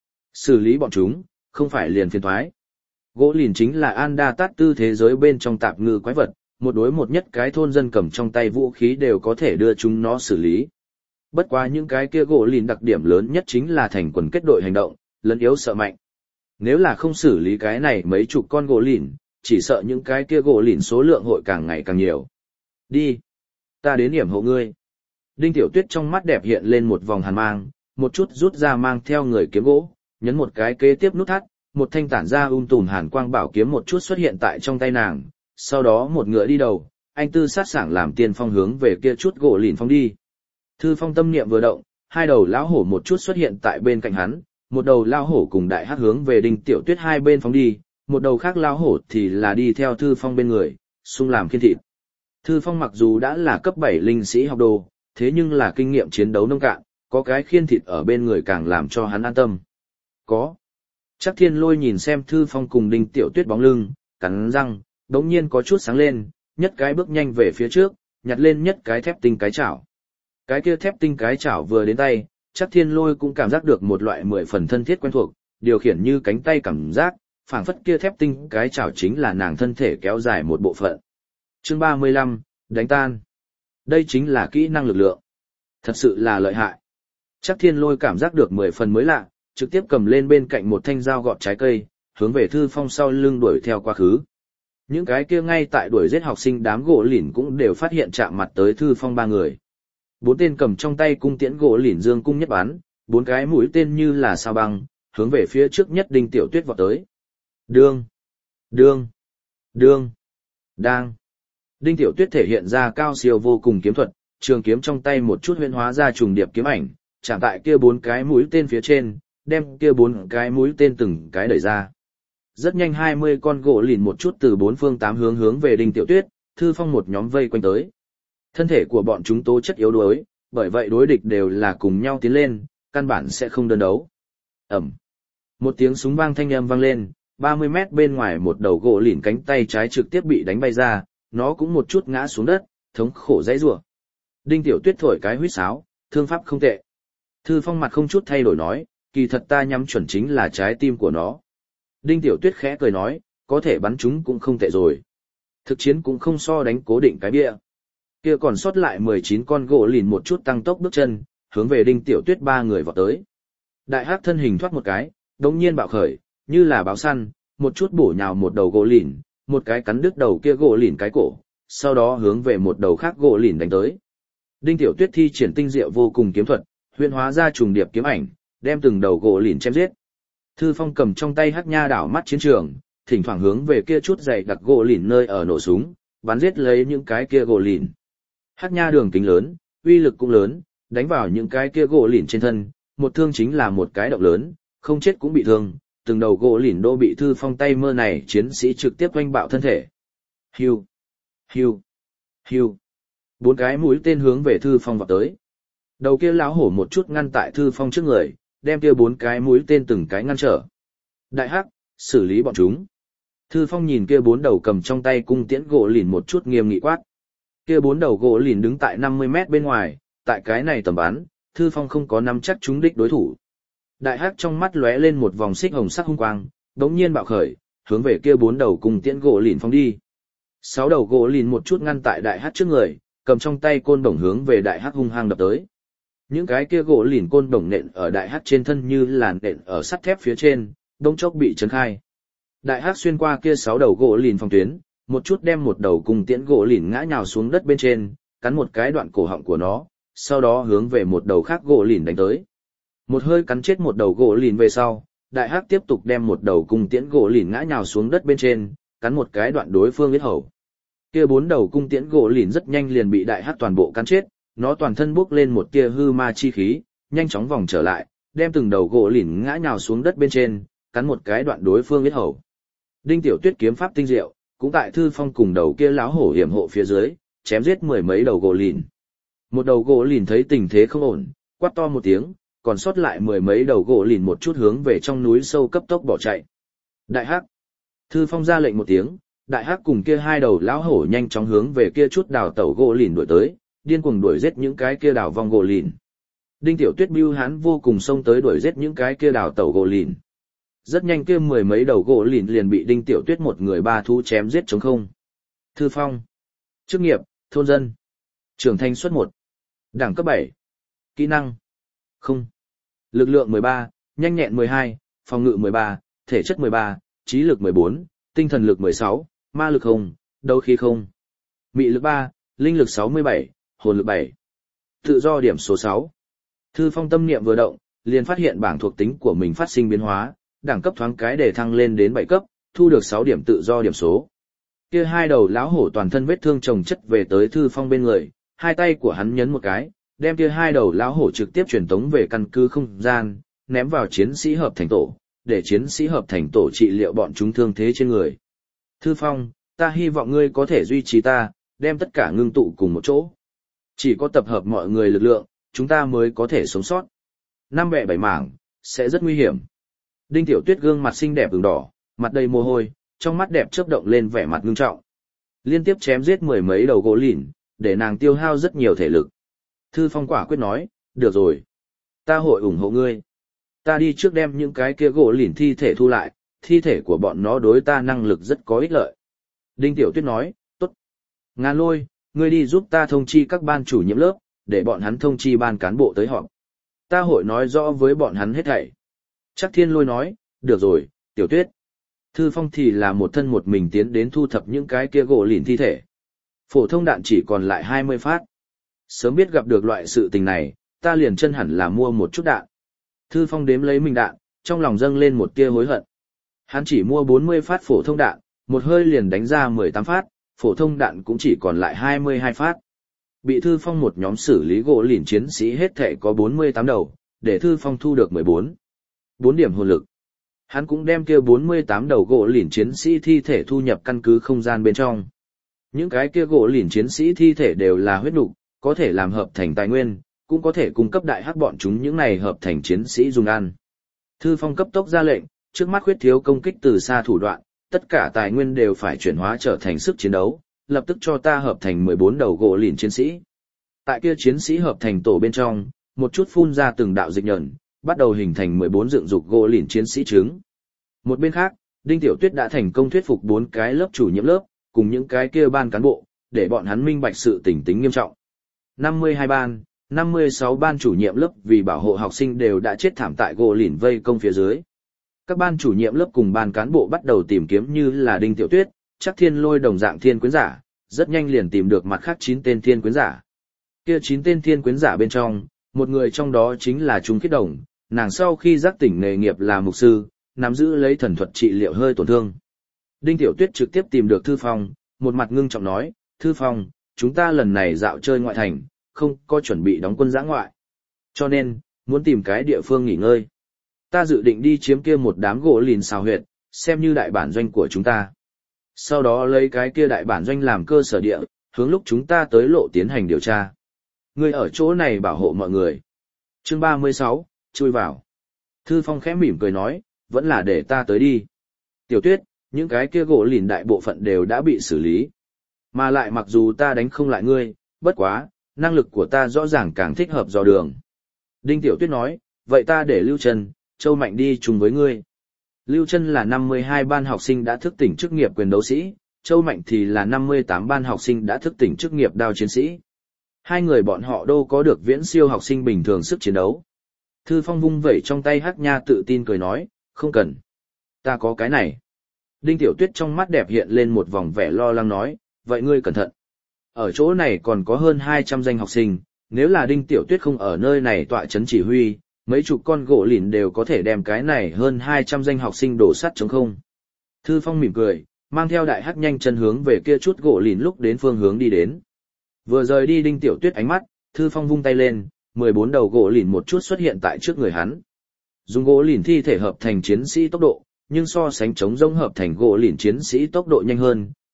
Xử lý bọn chúng, không phải liền phiền thoái. Gỗ lìn chính là Anda Tát tư thế giới bên trong tạp ngư quái vật, một đối một nhất cái thôn dân cầm trong tay vũ khí đều có thể đưa chúng nó xử lý. Bất quá những cái kia gỗ lìn đặc điểm lớn nhất chính là thành quần kết đội hành động, lẫn yếu sợ mạnh. Nếu là không xử lý cái này mấy chục con gỗ lìn, chỉ sợ những cái kia gỗ lìn số lượng hội càng ngày càng nhiều. Đi! Ta đến hiểm hộ ngươi. Đinh Tiểu Tuyết trong mắt đẹp hiện lên một vòng hàn mang, một chút rút ra mang theo người kiếm gỗ, nhấn một cái kế tiếp nút thắt, một thanh tản ra tùm hàn quang bảo kiếm một chút xuất hiện tại trong tay nàng, sau đó một ngựa đi đầu, anh tư sát sảng làm tiên phong hướng về kia chút gỗ lìn phong đi. Thư Phong tâm niệm vừa động, hai đầu lão hổ một chút xuất hiện tại bên cạnh hắn, một đầu lão hổ cùng đại hắc hướng về Đinh Tiểu Tuyết hai bên phóng đi, một đầu khác lão hổ thì là đi theo Thư Phong bên người, xung làm khiên thịt. Thư Phong mặc dù đã là cấp 7 linh sĩ học đồ, thế nhưng là kinh nghiệm chiến đấu nông cạn, có cái khiên thịt ở bên người càng làm cho hắn an tâm. Có. Chắc Thiên Lôi nhìn xem Thư Phong cùng Đinh Tiểu Tuyết bóng lưng, cắn răng, đống nhiên có chút sáng lên, nhất cái bước nhanh về phía trước, nhặt lên nhất cái thép tinh cái chảo. Cái kia thép tinh cái chảo vừa đến tay, Chắc Thiên Lôi cũng cảm giác được một loại 10 phần thân thiết quen thuộc, điều khiển như cánh tay cảm giác, phảng phất kia thép tinh cái chảo chính là nàng thân thể kéo dài một bộ phận. Chương 35, đánh tan. Đây chính là kỹ năng lực lượng. Thật sự là lợi hại. Chắc Thiên Lôi cảm giác được 10 phần mới lạ, trực tiếp cầm lên bên cạnh một thanh dao gọt trái cây, hướng về Thư Phong sau lưng đuổi theo quá khứ. Những cái kia ngay tại đuổi giết học sinh đám gỗ lìn cũng đều phát hiện chạm mặt tới Thư Phong ba người. Bốn tên cầm trong tay cung tiễn gỗ lìn dương cung nhất bắn, bốn cái mũi tên như là sao băng, hướng về phía trước nhất Đinh Tiểu Tuyết vọt tới. Đương, đương, đương, đang. Đinh Tiểu Tuyết thể hiện ra cao siêu vô cùng kiếm thuật, trường kiếm trong tay một chút huyễn hóa ra trùng điệp kiếm ảnh, chạm tại kia bốn cái mũi tên phía trên, đem kia bốn cái mũi tên từng cái đẩy ra. Rất nhanh 20 con gỗ lìn một chút từ bốn phương tám hướng hướng về Đinh Tiểu Tuyết, Thư Phong một nhóm vây quanh tới. Thân thể của bọn chúng tố chất yếu đuối, bởi vậy đối địch đều là cùng nhau tiến lên, căn bản sẽ không đơn đấu. Ầm. Một tiếng súng vang thanh âm vang lên, 30 mét bên ngoài một đầu gỗ lìn cánh tay trái trực tiếp bị đánh bay ra, nó cũng một chút ngã xuống đất, thống khổ dãy rủa. Đinh Tiểu Tuyết thổi cái huýt sáo, thương pháp không tệ. Thư Phong mặt không chút thay đổi nói, kỳ thật ta nhắm chuẩn chính là trái tim của nó. Đinh Tiểu Tuyết khẽ cười nói, có thể bắn chúng cũng không tệ rồi. Thực chiến cũng không so đánh cố định cái bia. Kia còn sót lại 19 con gỗ lìn một chút tăng tốc bước chân, hướng về Đinh Tiểu Tuyết ba người vọt tới. Đại hắc thân hình thoát một cái, đống nhiên bạo khởi, như là báo săn, một chút bổ nhào một đầu gỗ lìn, một cái cắn đứt đầu kia gỗ lìn cái cổ, sau đó hướng về một đầu khác gỗ lìn đánh tới. Đinh Tiểu Tuyết thi triển tinh diệu vô cùng kiếm thuật, huyễn hóa ra trùng điệp kiếm ảnh, đem từng đầu gỗ lìn chém giết. Thư Phong cầm trong tay hắc nha đảo mắt chiến trường, thỉnh thoảng hướng về kia chút dày đặc gỗ lìn nơi ở nổ súng, bắn giết lấy những cái kia gỗ lìn. Hắc nha đường kính lớn, uy lực cũng lớn, đánh vào những cái kia gỗ lìn trên thân, một thương chính là một cái động lớn, không chết cũng bị thương, từng đầu gỗ lìn đô bị Thư Phong tay mơ này chiến sĩ trực tiếp oanh bạo thân thể. Hiu, hiu, hiu. Bốn cái mũi tên hướng về Thư Phong vọt tới. Đầu kia lão hổ một chút ngăn tại Thư Phong trước người, đem kia bốn cái mũi tên từng cái ngăn trở. Đại hắc, xử lý bọn chúng. Thư Phong nhìn kia bốn đầu cầm trong tay cung tiễn gỗ lìn một chút nghiêm nghị quát. Kia bốn đầu gỗ lìn đứng tại 50 mét bên ngoài, tại cái này tầm bắn, Thư Phong không có nắm chắc trúng đích đối thủ. Đại hắc trong mắt lóe lên một vòng xích hồng sắc hung quang, đống nhiên bạo khởi, hướng về kia bốn đầu cung tiễn gỗ lìn phóng đi. 6 đầu gỗ lìn một chút ngăn tại đại hắc trước người, cầm trong tay côn đồng hướng về đại hắc hung hăng đập tới. Những cái kia gỗ lìn côn đồng nện ở đại hắc trên thân như là nện ở sắt thép phía trên, đông chốc bị chấn khai. Đại hắc xuyên qua kia 6 đầu gỗ lìn phòng tuyến, một chút đem một đầu cung tiễn gỗ lìn ngã nhào xuống đất bên trên, cắn một cái đoạn cổ họng của nó, sau đó hướng về một đầu khác gỗ lìn đánh tới. Một hơi cắn chết một đầu gỗ lìn về sau, đại hắc tiếp tục đem một đầu cung tiễn gỗ lìn ngã nhào xuống đất bên trên, cắn một cái đoạn đối phương yết hầu. Kia 4 đầu cung tiễn gỗ lìn rất nhanh liền bị đại hắc toàn bộ cắn chết, nó toàn thân bốc lên một tia hư ma chi khí, nhanh chóng vòng trở lại, đem từng đầu gỗ lìn ngã nhào xuống đất bên trên, cắn một cái đoạn đối phương yết hầu. Đinh Tiểu Tuyết kiếm pháp tinh diệu, cũng tại Thư Phong cùng đầu kia lão hổ hiểm hộ phía dưới, chém giết mười mấy đầu gỗ lìn. Một đầu gỗ lìn thấy tình thế không ổn, quát to một tiếng, còn sót lại mười mấy đầu gỗ lìn một chút hướng về trong núi sâu cấp tốc bỏ chạy. Đại hắc. Thư Phong ra lệnh một tiếng, đại hắc cùng kia hai đầu lão hổ nhanh chóng hướng về kia chút đào tẩu gỗ lìn đuổi tới, điên cuồng đuổi giết những cái kia đào vong gỗ lìn. Đinh Tiểu Tuyết bưu hán vô cùng xông tới đuổi giết những cái kia đào tẩu gỗ lìn. Rất nhanh kia mười mấy đầu gỗ lìn liền bị Đinh Tiểu Tuyết một người ba thú chém giết trống không. Thư Phong. Chức nghiệp, thôn dân. Trưởng thành suất 1. Đẳng cấp 7. Kỹ năng. Không. Lực lượng 13, nhanh nhẹn 12, phòng ngự 13, thể chất 13, trí lực 14, tinh thần lực 16, ma lực 0, đấu khí 0. Mị lực 3, linh lực 67, hồn lực 7. Tự do điểm số 6. Thư Phong tâm niệm vừa động, liền phát hiện bảng thuộc tính của mình phát sinh biến hóa, đẳng cấp thoáng cái để thăng lên đến 7 cấp, thu được 6 điểm tự do điểm số. Kia hai đầu lão hổ toàn thân vết thương chồng chất về tới Thư Phong bên người, hai tay của hắn nhấn một cái, đem kia hai đầu lão hổ trực tiếp truyền tống về căn cứ không gian, ném vào chiến sĩ hợp thành tổ, để chiến sĩ hợp thành tổ trị liệu bọn chúng thương thế trên người. Thư Phong, ta hy vọng ngươi có thể duy trì ta, đem tất cả ngưng tụ cùng một chỗ. Chỉ có tập hợp mọi người lực lượng, chúng ta mới có thể sống sót. Năm bẹ bảy mảng, sẽ rất nguy hiểm. Đinh Tiểu Tuyết gương mặt xinh đẹp ửng đỏ, mặt đầy mồ hôi, trong mắt đẹp chớp động lên vẻ mặt ngưng trọng. Liên tiếp chém giết mười mấy đầu gỗ lìn, để nàng tiêu hao rất nhiều thể lực. Thư Phong quả quyết nói, được rồi. Ta hội ủng hộ ngươi. Ta đi trước đem những cái kia gỗ lìn thi thể thu lại, thi thể của bọn nó đối ta năng lực rất có ích lợi. Đinh Tiểu Tuyết nói, tốt. Ngàn Lôi, ngươi đi giúp ta thông chi các ban chủ nhiệm lớp, để bọn hắn thông chi ban cán bộ tới họp. Ta hội nói rõ với bọn hắn hết thảy. Chắc Thiên Lôi nói, được rồi, Tiểu Tuyết. Thư Phong thì là một thân một mình tiến đến thu thập những cái kia gỗ lìn thi thể. Phổ thông đạn chỉ còn lại 20 phát. Sớm biết gặp được loại sự tình này, ta liền chân hẳn là mua một chút đạn. Thư Phong đếm lấy mình đạn, trong lòng dâng lên một tia hối hận. Hắn chỉ mua 40 phát phổ thông đạn, một hơi liền đánh ra 18 phát, phổ thông đạn cũng chỉ còn lại 22 phát. Bị Thư Phong một nhóm xử lý gỗ lìn chiến sĩ hết thệ có 48 đầu, để Thư Phong thu được 4 điểm hồn lực. Hắn cũng đem kia 48 đầu gỗ lìn chiến sĩ thi thể thu nhập căn cứ không gian bên trong. Những cái kia gỗ lìn chiến sĩ thi thể đều là huyết nục, có thể làm hợp thành tài nguyên, cũng có thể cung cấp đại hắc bọn chúng những này hợp thành chiến sĩ dùng ăn. Thư Phong cấp tốc ra lệnh, trước mắt khuyết thiếu công kích từ xa thủ đoạn, tất cả tài nguyên đều phải chuyển hóa trở thành sức chiến đấu, lập tức cho ta hợp thành 14 đầu gỗ lìn chiến sĩ. Tại kia chiến sĩ hợp thành tổ bên trong, một chút phun ra từng đạo dịch nhẫn, bắt đầu hình thành 14 dựng dục gỗ lìn chiến sĩ trứng. Một bên khác, Đinh Tiểu Tuyết đã thành công thuyết phục 4 cái lớp chủ nhiệm lớp, cùng những cái kia ban cán bộ, để bọn hắn minh bạch sự tình tính nghiêm trọng. 52 ban, 56 ban chủ nhiệm lớp vì bảo hộ học sinh đều đã chết thảm tại gỗ lìn vây công phía dưới. Các ban chủ nhiệm lớp cùng ban cán bộ bắt đầu tìm kiếm như là Đinh Tiểu Tuyết, Chắc Thiên Lôi đồng dạng thiên quyến giả, rất nhanh liền tìm được mặt khác 9 tên thiên quyến giả. Kia 9 tên thiên quyến giả bên trong, một người trong đó chính là Trung Khiết Đồng, nàng sau khi giác tỉnh nghề nghiệp là mục sư, nắm giữ lấy thần thuật trị liệu hơi tổn thương. Đinh Tiểu Tuyết trực tiếp tìm được Thư Phong, một mặt ngưng trọng nói, Thư Phong, chúng ta lần này dạo chơi ngoại thành, không có chuẩn bị đóng quân dã ngoại. Cho nên, muốn tìm cái địa phương nghỉ ngơi. Ta dự định đi chiếm kia một đám gỗ lìn xào huyệt, xem như đại bản doanh của chúng ta. Sau đó lấy cái kia đại bản doanh làm cơ sở địa, hướng lúc chúng ta tới lộ tiến hành điều tra. Ngươi ở chỗ này bảo hộ mọi người. Chương 36, chui vào. Thư Phong khẽ mỉm cười nói, vẫn là để ta tới đi. Tiểu Tuyết, những cái kia gỗ lìn đại bộ phận đều đã bị xử lý. Mà lại mặc dù ta đánh không lại ngươi, bất quá, năng lực của ta rõ ràng càng thích hợp dò đường. Đinh Tiểu Tuyết nói, vậy ta để Lưu Trân, Châu Mạnh đi chung với ngươi. Lưu Trân là 52 ban học sinh đã thức tỉnh chức nghiệp quyền đấu sĩ, Châu Mạnh thì là 58 ban học sinh đã thức tỉnh chức nghiệp đao chiến sĩ. Hai người bọn họ đâu có được viễn siêu học sinh bình thường sức chiến đấu. Thư Phong vung vẩy trong tay hắc nha tự tin cười nói, không cần. Ta có cái này. Đinh Tiểu Tuyết trong mắt đẹp hiện lên một vòng vẻ lo lắng nói, vậy ngươi cẩn thận. Ở chỗ này còn có hơn 200 danh học sinh, nếu là Đinh Tiểu Tuyết không ở nơi này tọa chấn chỉ huy, mấy chục con gỗ lìn đều có thể đem cái này hơn 200 danh học sinh đổ sắt trống không. Thư Phong mỉm cười, mang theo đại hắc nhanh chân hướng về kia chút gỗ lìn lúc đến phương hướng đi đến. Vừa rời đi Đinh Tiểu Tuyết ánh mắt, Thư Phong vung tay lên, 14 đầu gỗ lìn một chút xuất hiện tại trước người hắn. Dùng gỗ lìn thi thể hợp thành chiến sĩ tốc độ, nhưng so sánh chống rông hợp thành gỗ lìn chiến sĩ tốc độ nhanh hơn,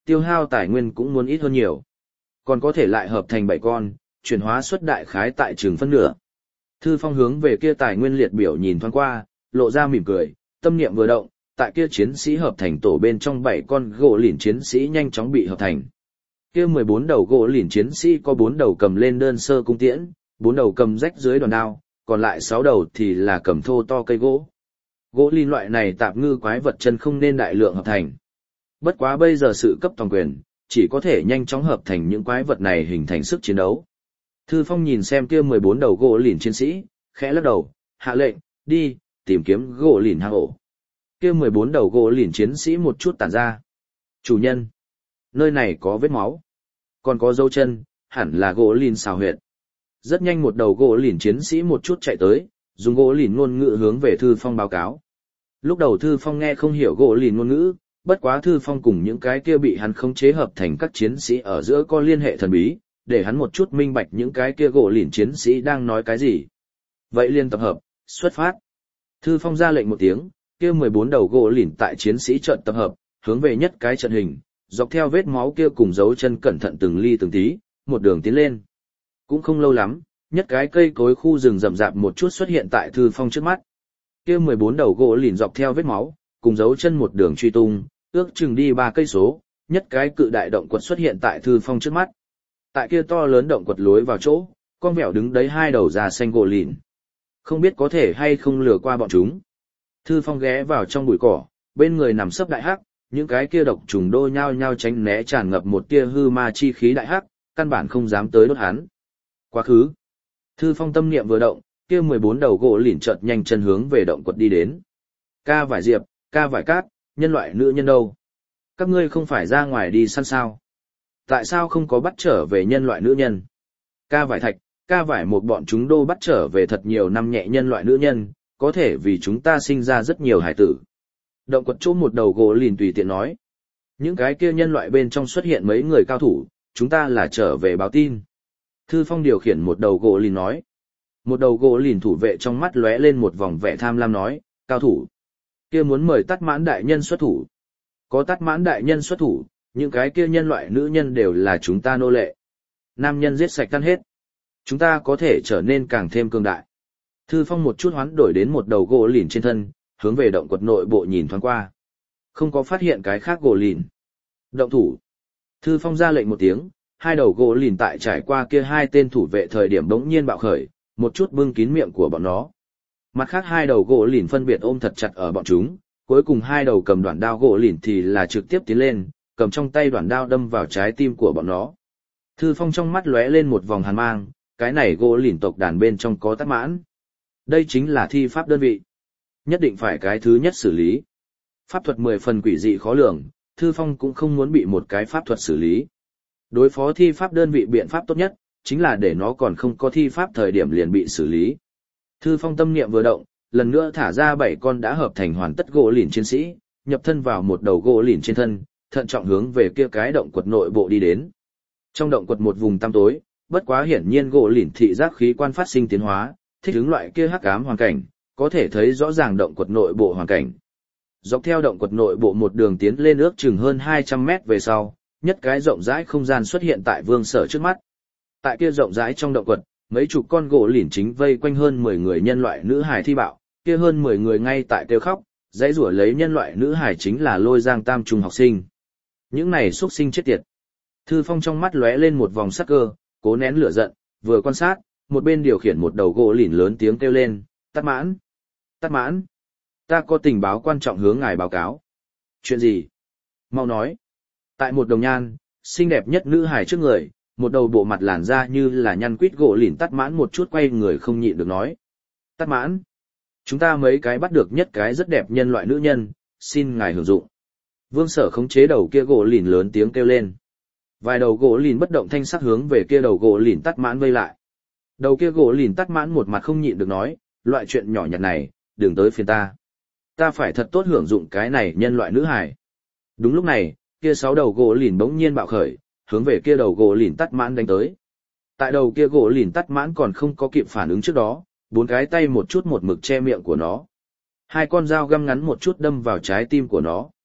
tiêu hao tài nguyên cũng muốn ít hơn nhiều. Còn có thể lại hợp thành 7 con, chuyển hóa suất đại khái tại trường phân nửa. Thư Phong hướng về kia tài nguyên liệt biểu nhìn thoáng qua, lộ ra mỉm cười, tâm niệm vừa động, tại kia chiến sĩ hợp thành tổ bên trong 7 con gỗ lìn chiến sĩ nhanh chóng bị hợp thành. Kia 14 đầu gỗ lìn chiến sĩ có 4 đầu cầm lên đơn sơ cung tiễn, 4 đầu cầm rách dưới đòn đao, còn lại 6 đầu thì là cầm thô to cây gỗ. Gỗ lìn loại này tạp ngư quái vật chân không nên đại lượng hợp thành. Bất quá bây giờ sự cấp toàn quyền, chỉ có thể nhanh chóng hợp thành những quái vật này hình thành sức chiến đấu. Thư Phong nhìn xem kia 14 đầu gỗ lìn chiến sĩ, khẽ lắc đầu, hạ lệnh, đi, tìm kiếm gỗ lìn hang ổ. Kia 14 đầu gỗ lìn chiến sĩ một chút tản ra. Chủ nhân, nơi này có vết máu, còn có dấu chân, hẳn là gỗ lìn xào huyệt. Rất nhanh một đầu gỗ lìn chiến sĩ một chút chạy tới, dùng gỗ lìn ngôn ngữ hướng về Thư Phong báo cáo. Lúc đầu Thư Phong nghe không hiểu gỗ lìn ngôn ngữ, bất quá Thư Phong cùng những cái kia bị hắn khống chế hợp thành các chiến sĩ ở giữa có liên hệ thần bí, để hắn một chút minh bạch những cái kia gỗ lìn chiến sĩ đang nói cái gì. Vậy liên tập hợp, xuất phát. Thư Phong ra lệnh một tiếng, kia 14 đầu gỗ lìn tại chiến sĩ trận tập hợp, hướng về nhất cái trận hình, dọc theo vết máu kia cùng dấu chân cẩn thận từng ly từng tí, một đường tiến lên. Cũng không lâu lắm, nhất cái cây cối khu rừng rậm rạp một chút xuất hiện tại Thư Phong trước mắt. Kia 14 đầu gỗ lìn dọc theo vết máu, cùng dấu chân một đường truy tung, ước chừng đi 3 cây số, nhất cái cự đại động quật xuất hiện tại Thư Phong trước mắt. Tại kia to lớn động quật lối vào chỗ, con vẹo đứng đấy 2 đầu già xanh gỗ lìn. Không biết có thể hay không lừa qua bọn chúng. Thư Phong ghé vào trong bụi cỏ, bên người nằm sấp đại hắc, những cái kia độc trùng đô nhao nhao tránh né tràn ngập một tia hư ma chi khí đại hắc, căn bản không dám tới đốt hắn. Quá khứ. Thư Phong tâm niệm vừa động, kia 14 đầu gỗ lìn chợt nhanh chân hướng về động quật đi đến. Ca vải diệp, ca vải cát, nhân loại nữ nhân đâu? Các ngươi không phải ra ngoài đi săn sao? Tại sao không có bắt trở về nhân loại nữ nhân? Ca vải thạch, ca vải một bọn chúng đô bắt trở về thật nhiều năm nhẹ nhân loại nữ nhân, có thể vì chúng ta sinh ra rất nhiều hải tử. Động quật chỗ một đầu gỗ lìn tùy tiện nói. Những cái kia nhân loại bên trong xuất hiện mấy người cao thủ, chúng ta là trở về báo tin. Thư Phong điều khiển một đầu gỗ lìn nói. Một đầu gỗ lìn thủ vệ trong mắt lóe lên một vòng vẻ tham lam nói, cao thủ. Kia muốn mời Tát Mãn đại nhân xuất thủ. Có Tát Mãn đại nhân xuất thủ, những cái kia nhân loại nữ nhân đều là chúng ta nô lệ. Nam nhân giết sạch tan hết. Chúng ta có thể trở nên càng thêm cường đại. Thư Phong một chút hoán đổi đến một đầu gỗ lìn trên thân, hướng về động quật nội bộ nhìn thoáng qua. Không có phát hiện cái khác gỗ lìn. Động thủ. Thư Phong ra lệnh một tiếng, 2 đầu gỗ lìn tại trải qua kia 2 tên thủ vệ thời điểm bỗng nhiên bạo khởi, một chút bưng kín miệng của bọn nó. Mặt khác 2 đầu gỗ lìn phân biệt ôm thật chặt ở bọn chúng, cuối cùng 2 đầu cầm đoạn đao gỗ lìn thì là trực tiếp tiến lên, cầm trong tay đoạn đao đâm vào trái tim của bọn nó. Thư Phong trong mắt lóe lên một vòng hàn mang, cái này gỗ lìn tộc đàn bên trong có Tát Mãn. Đây chính là thi pháp đơn vị. Nhất định phải cái thứ nhất xử lý. Pháp thuật 10 phần quỷ dị khó lường, Thư Phong cũng không muốn bị một cái pháp thuật xử lý. Đối phó thi pháp đơn vị biện pháp tốt nhất, chính là để nó còn không có thi pháp thời điểm liền bị xử lý. Thư Phong tâm niệm vừa động, lần nữa thả ra 7 con đã hợp thành hoàn tất gỗ lìn chiến sĩ, nhập thân vào một đầu gỗ lìn trên thân, thận trọng hướng về kia cái động quật nội bộ đi đến. Trong động quật một vùng tăm tối, bất quá hiển nhiên gỗ lìn thị giác khí quan phát sinh tiến hóa, thích ứng loại kia hắc ám hoàn cảnh, có thể thấy rõ ràng động quật nội bộ hoàn cảnh. Dọc theo động quật nội bộ một đường tiến lên ước chừng hơn 200 mét về sau, nhất cái rộng rãi không gian xuất hiện tại Vương Sở trước mắt. Tại kia rộng rãi trong động quật, mấy chục con gỗ lìn chính vây quanh hơn 10 người nhân loại nữ hài thi bạo, kia hơn 10 người ngay tại kêu khóc, dãy rủa lấy nhân loại nữ hài chính là Lôi Giang Tam trung học sinh. Những này xuất sinh chết tiệt. Thư Phong trong mắt lóe lên một vòng sắc cơ, cố nén lửa giận, vừa quan sát, một bên điều khiển một đầu gỗ lìn lớn tiếng kêu lên, Tát Mãn, Tát Mãn, ta có tình báo quan trọng hướng ngài báo cáo. Chuyện gì? Mau nói. Tại một đồng nhan, xinh đẹp nhất nữ hài trước người, một đầu bộ mặt làn da như là nhăn quýt gỗ lìn Tát Mãn một chút quay người không nhịn được nói. Tát Mãn, chúng ta mấy cái bắt được nhất cái rất đẹp nhân loại nữ nhân, xin ngài hưởng dụng. Vương Sở khống chế đầu kia gỗ lìn lớn tiếng kêu lên. Vài đầu gỗ lìn bất động thanh sắc hướng về kia đầu gỗ lìn Tát Mãn vây lại. Đầu kia gỗ lìn Tát Mãn một mặt không nhịn được nói, loại chuyện nhỏ nhặt này, đừng tới phiền ta. Ta phải thật tốt hưởng dụng cái này nhân loại nữ hài. Đúng lúc này, kia 6 đầu gỗ lìn bỗng nhiên bạo khởi, hướng về kia đầu gỗ lìn Tát Mãn đánh tới. Tại đầu kia gỗ lìn Tát Mãn còn không có kịp phản ứng trước đó, 4 cái tay một chút một mực che miệng của nó. 2 con dao găm ngắn một chút đâm vào trái tim của nó.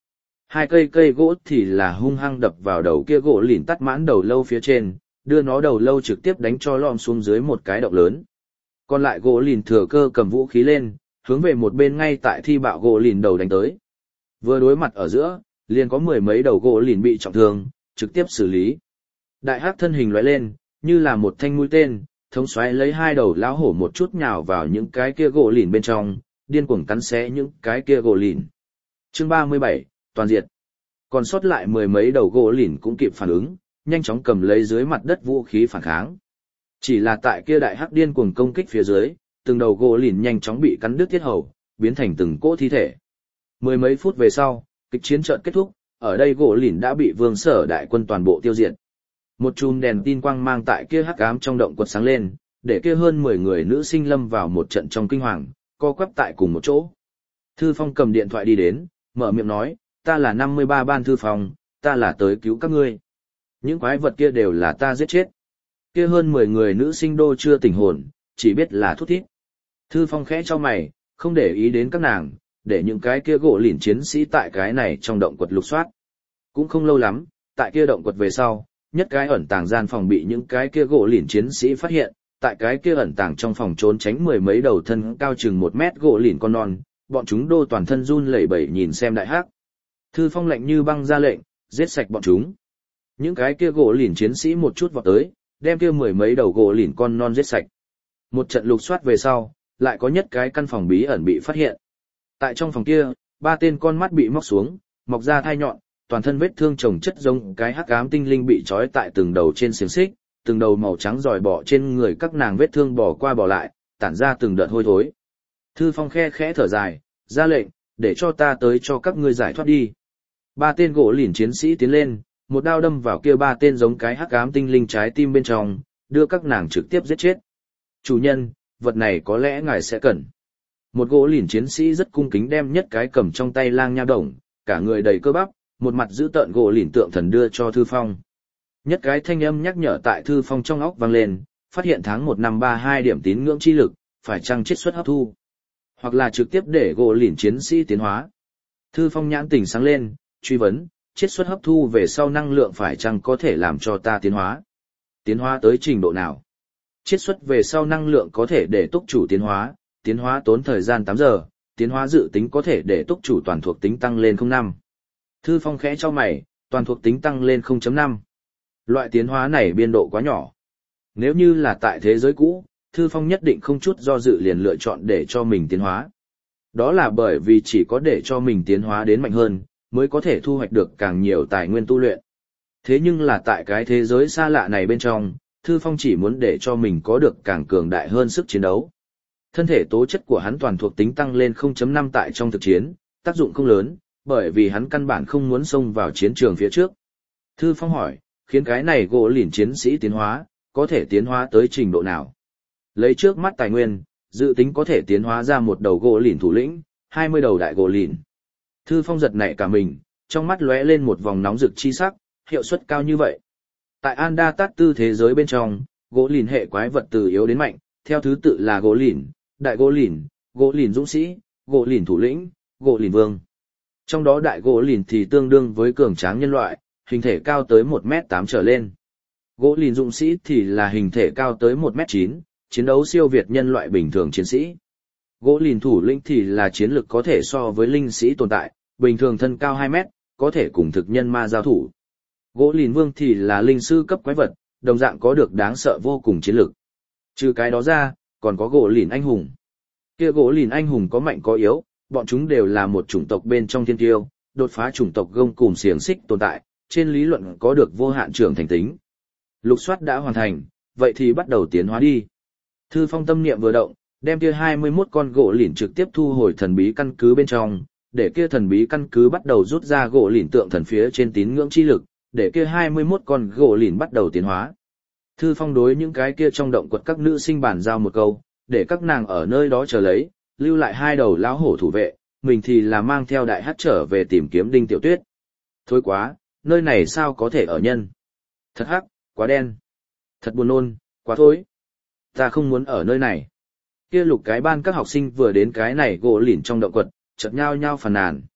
Hai cây cây gỗ thì là hung hăng đập vào đầu kia gỗ lìn tắt mãn đầu lâu phía trên, đưa nó đầu lâu trực tiếp đánh cho lom xuống dưới một cái động lớn. Còn lại gỗ lìn thừa cơ cầm vũ khí lên, hướng về một bên ngay tại thi bạo gỗ lìn đầu đánh tới. Vừa đối mặt ở giữa, liền có mười mấy đầu gỗ lìn bị trọng thương, trực tiếp xử lý. Đại hắc thân hình lóe lên, như là một thanh mũi tên, thống xoáy lấy hai đầu lão hổ một chút nhào vào những cái kia gỗ lìn bên trong, điên cuồng cắn xé những cái kia gỗ lìn. Chương 37, toàn diệt. Còn sót lại mười mấy đầu gỗ lìn cũng kịp phản ứng, nhanh chóng cầm lấy dưới mặt đất vũ khí phản kháng. Chỉ là tại kia đại hắc điên cuồng công kích phía dưới, từng đầu gỗ lìn nhanh chóng bị cắn đứt tiết hầu, biến thành từng cỗ thi thể. Mười mấy phút về sau, kịch chiến trận kết thúc, ở đây gỗ lìn đã bị Vương Sở đại quân toàn bộ tiêu diệt. Một chùm đèn tin quang mang tại kia hắc ám trong động quật sáng lên, để kia hơn 10 người nữ sinh lâm vào một trận trong kinh hoàng, co quắp tại cùng một chỗ. Thư Phong cầm điện thoại đi đến, mở miệng nói, ta là 53 ban Thư Phong, ta là tới cứu các ngươi. Những quái vật kia đều là ta giết chết. Kia hơn 10 người nữ sinh đô chưa tỉnh hồn, chỉ biết là thút thít. Thư Phong khẽ cho mày, không để ý đến các nàng, để những cái kia gỗ lìn chiến sĩ tại cái này trong động quật lục soát. Cũng không lâu lắm, tại kia động quật về sau, nhất cái ẩn tàng gian phòng bị những cái kia gỗ lìn chiến sĩ phát hiện, tại cái kia ẩn tàng trong phòng trốn tránh mười mấy đầu thân cao chừng 1 mét gỗ lìn con non, bọn chúng đô toàn thân run lẩy bẩy nhìn xem đại hắc. Thư Phong lạnh như băng ra lệnh, giết sạch bọn chúng. Những cái kia gỗ lìn chiến sĩ một chút vọt tới, đem kia mười mấy đầu gỗ lìn con non giết sạch. Một trận lục soát về sau, lại có nhất cái căn phòng bí ẩn bị phát hiện. Tại trong phòng kia, 3 tên con mắt bị móc xuống, mọc ra thai nhọn, toàn thân vết thương chồng chất giống cái hắc ám tinh linh bị trói tại từng đầu trên xiềng xích, từng đầu màu trắng dòi bỏ trên người các nàng vết thương bỏ qua bỏ lại, tản ra từng đợt hôi thối. Thư Phong khe khẽ thở dài, ra lệnh, để cho ta tới cho các ngươi giải thoát đi. 3 tên gỗ lìn chiến sĩ tiến lên, một đao đâm vào kia 3 tên giống cái hắc ám tinh linh trái tim bên trong, đưa các nàng trực tiếp giết chết. Chủ nhân, vật này có lẽ ngài sẽ cần. Một gỗ lìn chiến sĩ rất cung kính đem nhất cái cầm trong tay lang nha đồng, cả người đầy cơ bắp, một mặt giữ tợn gỗ lìn tượng thần đưa cho Thư Phong. Nhất cái thanh âm nhắc nhở tại Thư Phong trong óc vang lên, phát hiện tháng 1 năm 32 điểm tín ngưỡng chi lực, phải chăng chiết xuất hấp thu, hoặc là trực tiếp để gỗ lìn chiến sĩ tiến hóa. Thư Phong nhãn tỉnh sáng lên, truy vấn, chiết xuất hấp thu về sau năng lượng phải chăng có thể làm cho ta tiến hóa? Tiến hóa tới trình độ nào? Chiết xuất về sau năng lượng có thể để túc chủ tiến hóa tốn thời gian 8 giờ, tiến hóa dự tính có thể để túc chủ toàn thuộc tính tăng lên 0,5. Thư Phong khẽ cho mày, toàn thuộc tính tăng lên 0,5. Loại tiến hóa này biên độ quá nhỏ. Nếu như là tại thế giới cũ, Thư Phong nhất định không chút do dự liền lựa chọn để cho mình tiến hóa. Đó là bởi vì chỉ có để cho mình tiến hóa đến mạnh hơn, mới có thể thu hoạch được càng nhiều tài nguyên tu luyện. Thế nhưng là tại cái thế giới xa lạ này bên trong, Thư Phong chỉ muốn để cho mình có được càng cường đại hơn sức chiến đấu. Thân thể tố chất của hắn toàn thuộc tính tăng lên 0,5 tại trong thực chiến, tác dụng không lớn, bởi vì hắn căn bản không muốn xông vào chiến trường phía trước. Thư Phong hỏi, khiến cái này gỗ lìn chiến sĩ tiến hóa, có thể tiến hóa tới trình độ nào? Lấy trước mắt tài nguyên, dự tính có thể tiến hóa ra một đầu gỗ lìn thủ lĩnh, 20 đầu đại gỗ lìn. Thư Phong giật nảy cả mình, trong mắt lóe lên một vòng nóng rực chi sắc, hiệu suất cao như vậy. Tại Anda Tát Tư thế giới bên trong, gỗ lìn hệ quái vật từ yếu đến mạnh, theo thứ tự là gỗ lìn, đại gỗ lìn dũng sĩ, gỗ lìn thủ lĩnh, gỗ lìn vương. Trong đó đại gỗ lìn thì tương đương với cường tráng nhân loại, hình thể cao tới 1m8 trở lên. Gỗ lìn dũng sĩ thì là hình thể cao tới 1m9, chiến đấu siêu việt nhân loại bình thường chiến sĩ. Gỗ lìn thủ lĩnh thì là chiến lực có thể so với linh sĩ tồn tại, bình thường thân cao 2 mét, có thể cùng thực nhân ma giao thủ. Gỗ lìn vương thì là linh sư cấp quái vật, đồng dạng có được đáng sợ vô cùng chiến lực. Trừ cái đó ra, còn có gỗ lìn anh hùng. Kia gỗ lìn anh hùng có mạnh có yếu, bọn chúng đều là một chủng tộc bên trong thiên tiêu, đột phá chủng tộc gông cùm xiềng xích tồn tại, trên lý luận có được vô hạn trưởng thành tính. Lục soát đã hoàn thành, vậy thì bắt đầu tiến hóa đi. Thư Phong tâm niệm vừa động, đem kia 21 con gỗ lìn trực tiếp thu hồi thần bí căn cứ bên trong, để kia thần bí căn cứ bắt đầu rút ra gỗ lìn tượng thần phía trên tín ngưỡng chi lực, để kia 21 con gỗ lìn bắt đầu tiến hóa. Thư Phong đối những cái kia trong động quật các nữ sinh bàn giao một câu, để các nàng ở nơi đó chờ lấy, lưu lại 2 đầu lão hổ thủ vệ, mình thì là mang theo đại hắc trở về tìm kiếm Đinh Tiểu Tuyết. Thôi quá, nơi này sao có thể ở nhân? Thật hắc, quá đen. Thật buồn nôn, quá thối. Ta không muốn ở nơi này. Kia lục cái ban các học sinh vừa đến cái này gỗ lìn trong động quật, chợt nhao nhao phàn nàn.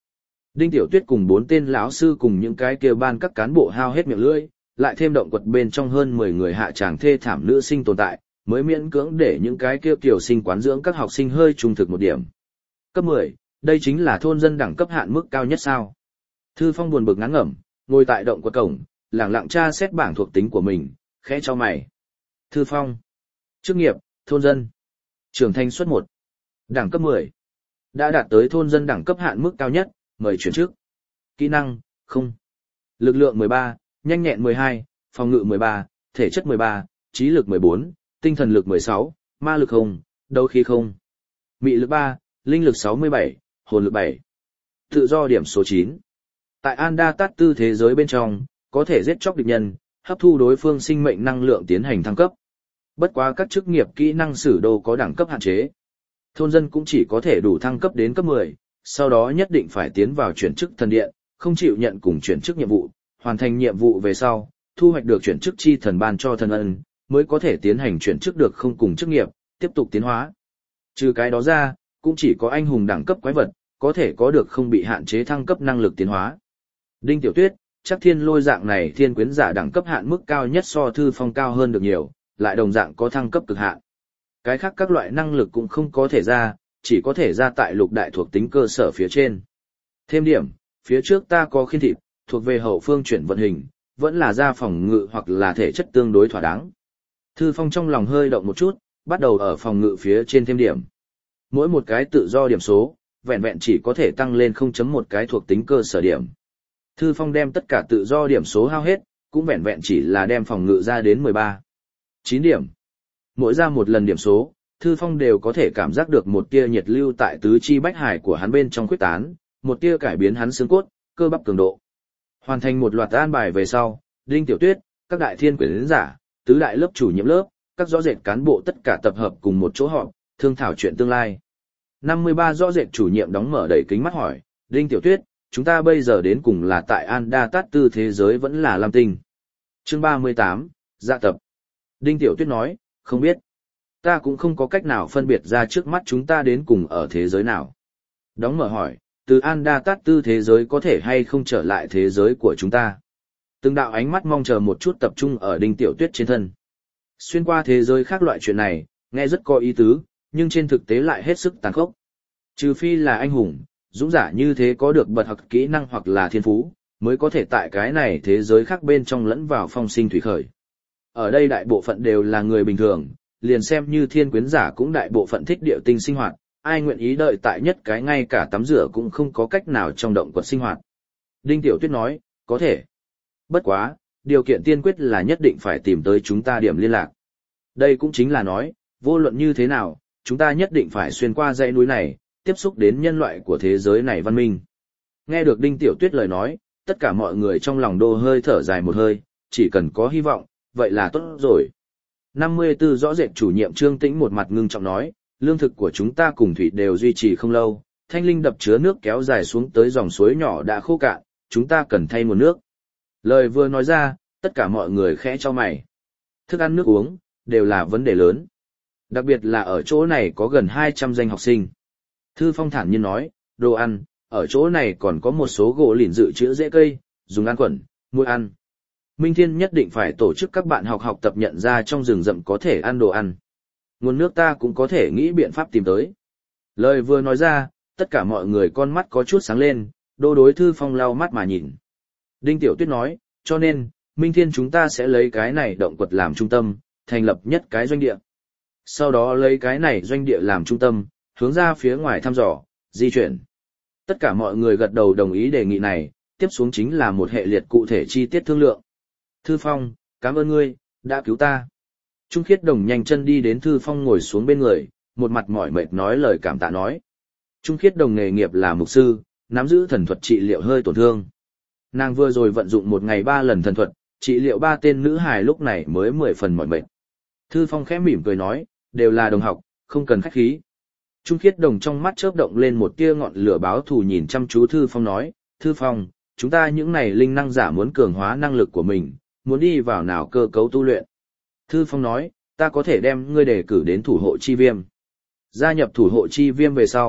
Đinh Tiểu Tuyết cùng 4 tên lão sư cùng những cái kia ban các cán bộ hao hết miệng lưỡi, lại thêm động quật bên trong hơn 10 người hạ tràng thê thảm nữ sinh tồn tại, mới miễn cưỡng để những cái kia kiểu sinh quán dưỡng các học sinh hơi trung thực một điểm. Cấp 10, đây chính là thôn dân đẳng cấp hạn mức cao nhất sao? Thư Phong buồn bực ngán ngẩm, ngồi tại động quật cổng, lẳng lặng tra xét bảng thuộc tính của mình, khẽ cho mày. Thư Phong. Chức nghiệp, thôn dân. Trưởng thành suất 1. Đẳng cấp 10. Đã đạt tới thôn dân đẳng cấp hạn mức cao nhất, mời chuyển chức. Kỹ năng, không. Lực lượng 13, nhanh nhẹn 12, phòng ngự 13, thể chất 13, trí lực 14, tinh thần lực 16, ma lực không, đấu khí không. Mị lực 3, linh lực 67, hồn lực 7. Tự do điểm số 9. Tại Anda Tát Tư thế giới bên trong, có thể giết chóc địch nhân, hấp thu đối phương sinh mệnh năng lượng tiến hành thăng cấp. Bất quá các chức nghiệp kỹ năng sử đô có đẳng cấp hạn chế. Thôn dân cũng chỉ có thể đủ thăng cấp đến cấp 10, sau đó nhất định phải tiến vào chuyển chức thần điện, không chịu nhận cùng chuyển chức nhiệm vụ, hoàn thành nhiệm vụ về sau, thu hoạch được chuyển chức chi thần ban cho thần ân, mới có thể tiến hành chuyển chức được không cùng chức nghiệp, tiếp tục tiến hóa. Trừ cái đó ra, cũng chỉ có anh hùng đẳng cấp quái vật, có thể có được không bị hạn chế thăng cấp năng lực tiến hóa. Đinh Tiểu Tuyết, chắc thiên lôi dạng này thiên quyến giả đẳng cấp hạn mức cao nhất so Thư Phong cao hơn được nhiều, lại đồng dạng có thăng cấp cực hạn. Cái khác các loại năng lực cũng không có thể ra, chỉ có thể ra tại lục đại thuộc tính cơ sở phía trên. Thêm điểm, phía trước ta có khiên thịt, thuộc về hậu phương chuyển vận hình, vẫn là ra phòng ngự hoặc là thể chất tương đối thỏa đáng. Thư Phong trong lòng hơi động một chút, bắt đầu ở phòng ngự phía trên thêm điểm. Mỗi một cái tự do điểm số, vẹn vẹn chỉ có thể tăng lên 0.1 cái thuộc tính cơ sở điểm. Thư Phong đem tất cả tự do điểm số hao hết, cũng vẹn vẹn chỉ là đem phòng ngự ra đến 9 điểm. Mỗi ra một lần điểm số, Thư Phong đều có thể cảm giác được một tia nhiệt lưu tại tứ chi bách hải của hắn bên trong quyết tán, một tia cải biến hắn xương cốt, cơ bắp cường độ. Hoàn thành một loạt an bài về sau, Đinh Tiểu Tuyết, các đại thiên quyến giả, tứ đại lớp chủ nhiệm lớp, các rõ rệt cán bộ tất cả tập hợp cùng một chỗ họp, thương thảo chuyện tương lai. 53 rõ rệt chủ nhiệm đóng mở đầy kính mắt hỏi, Đinh Tiểu Tuyết, chúng ta bây giờ đến cùng là tại Anda Tát Tư thế giới vẫn là Lam Tinh. Chương 38, dạ tập. Đinh Tiểu Tuyết nói, không biết. Ta cũng không có cách nào phân biệt ra trước mắt chúng ta đến cùng ở thế giới nào. Đóng mở hỏi, từ Anda Tát Tư thế giới có thể hay không trở lại thế giới của chúng ta. Từng đạo ánh mắt mong chờ một chút tập trung ở Đinh Tiểu Tuyết trên thân. Xuyên qua thế giới khác loại chuyện này, nghe rất có ý tứ, nhưng trên thực tế lại hết sức tàn khốc. Trừ phi là anh hùng, dũng giả như thế có được bật học kỹ năng hoặc là thiên phú, mới có thể tại cái này thế giới khác bên trong lẫn vào phong sinh thủy khởi. Ở đây đại bộ phận đều là người bình thường, liền xem như thiên quyến giả cũng đại bộ phận thích địa tinh sinh hoạt, ai nguyện ý đợi tại nhất cái ngay cả tắm rửa cũng không có cách nào trong động quật sinh hoạt. Đinh Tiểu Tuyết nói, có thể. Bất quá, điều kiện tiên quyết là nhất định phải tìm tới chúng ta điểm liên lạc. Đây cũng chính là nói, vô luận như thế nào, chúng ta nhất định phải xuyên qua dãy núi này, tiếp xúc đến nhân loại của thế giới này văn minh. Nghe được Đinh Tiểu Tuyết lời nói, tất cả mọi người trong lòng đô hơi thở dài một hơi, chỉ cần có hy vọng, vậy là tốt rồi. 54 rõ rệt chủ nhiệm Trương Tĩnh một mặt ngưng trọng nói, lương thực của chúng ta cùng thủy đều duy trì không lâu, thanh linh đập chứa nước kéo dài xuống tới dòng suối nhỏ đã khô cạn, chúng ta cần thay nguồn nước. Lời vừa nói ra, tất cả mọi người khẽ cho mày. Thức ăn nước uống, đều là vấn đề lớn. Đặc biệt là ở chỗ này có gần 200 danh học sinh. Thư Phong thản nhiên nói, đồ ăn, ở chỗ này còn có một số gỗ lìn dự trữ rễ cây, dùng ăn quẩn, nuôi ăn. Minh Thiên nhất định phải tổ chức các bạn học tập nhận ra trong rừng rậm có thể ăn đồ ăn. Nguồn nước ta cũng có thể nghĩ biện pháp tìm tới. Lời vừa nói ra, tất cả mọi người con mắt có chút sáng lên, đối Thư Phong lau mắt mà nhìn. Đinh Tiểu Tuyết nói, cho nên, Minh Thiên chúng ta sẽ lấy cái này động quật làm trung tâm, thành lập nhất cái doanh địa. Sau đó lấy cái này doanh địa làm trung tâm, hướng ra phía ngoài thăm dò, di chuyển. Tất cả mọi người gật đầu đồng ý đề nghị này, tiếp xuống chính là một hệ liệt cụ thể chi tiết thương lượng. Thư Phong, cảm ơn ngươi, đã cứu ta. Trung Khiết Đồng nhanh chân đi đến Thư Phong ngồi xuống bên người, một mặt mỏi mệt nói lời cảm tạ nói. Trung Khiết Đồng nghề nghiệp là mục sư, nắm giữ thần thuật trị liệu hơi tổn thương. Nàng vừa rồi vận dụng một ngày 3 lần thần thuật, trị liệu 3 tên nữ hài lúc này mới 10 phần mỏi mệt. Thư Phong khẽ mỉm cười nói, đều là đồng học, không cần khách khí. Trung Khiết Đồng trong mắt chớp động lên một tia ngọn lửa báo thù nhìn chăm chú Thư Phong nói, Thư Phong, chúng ta những này linh năng giả muốn cường hóa năng lực của mình, muốn đi vào nào cơ cấu tu luyện. Thư Phong nói, ta có thể đem ngươi đề cử đến thủ hộ chi viêm. Gia nhập thủ hộ chi viêm về sau,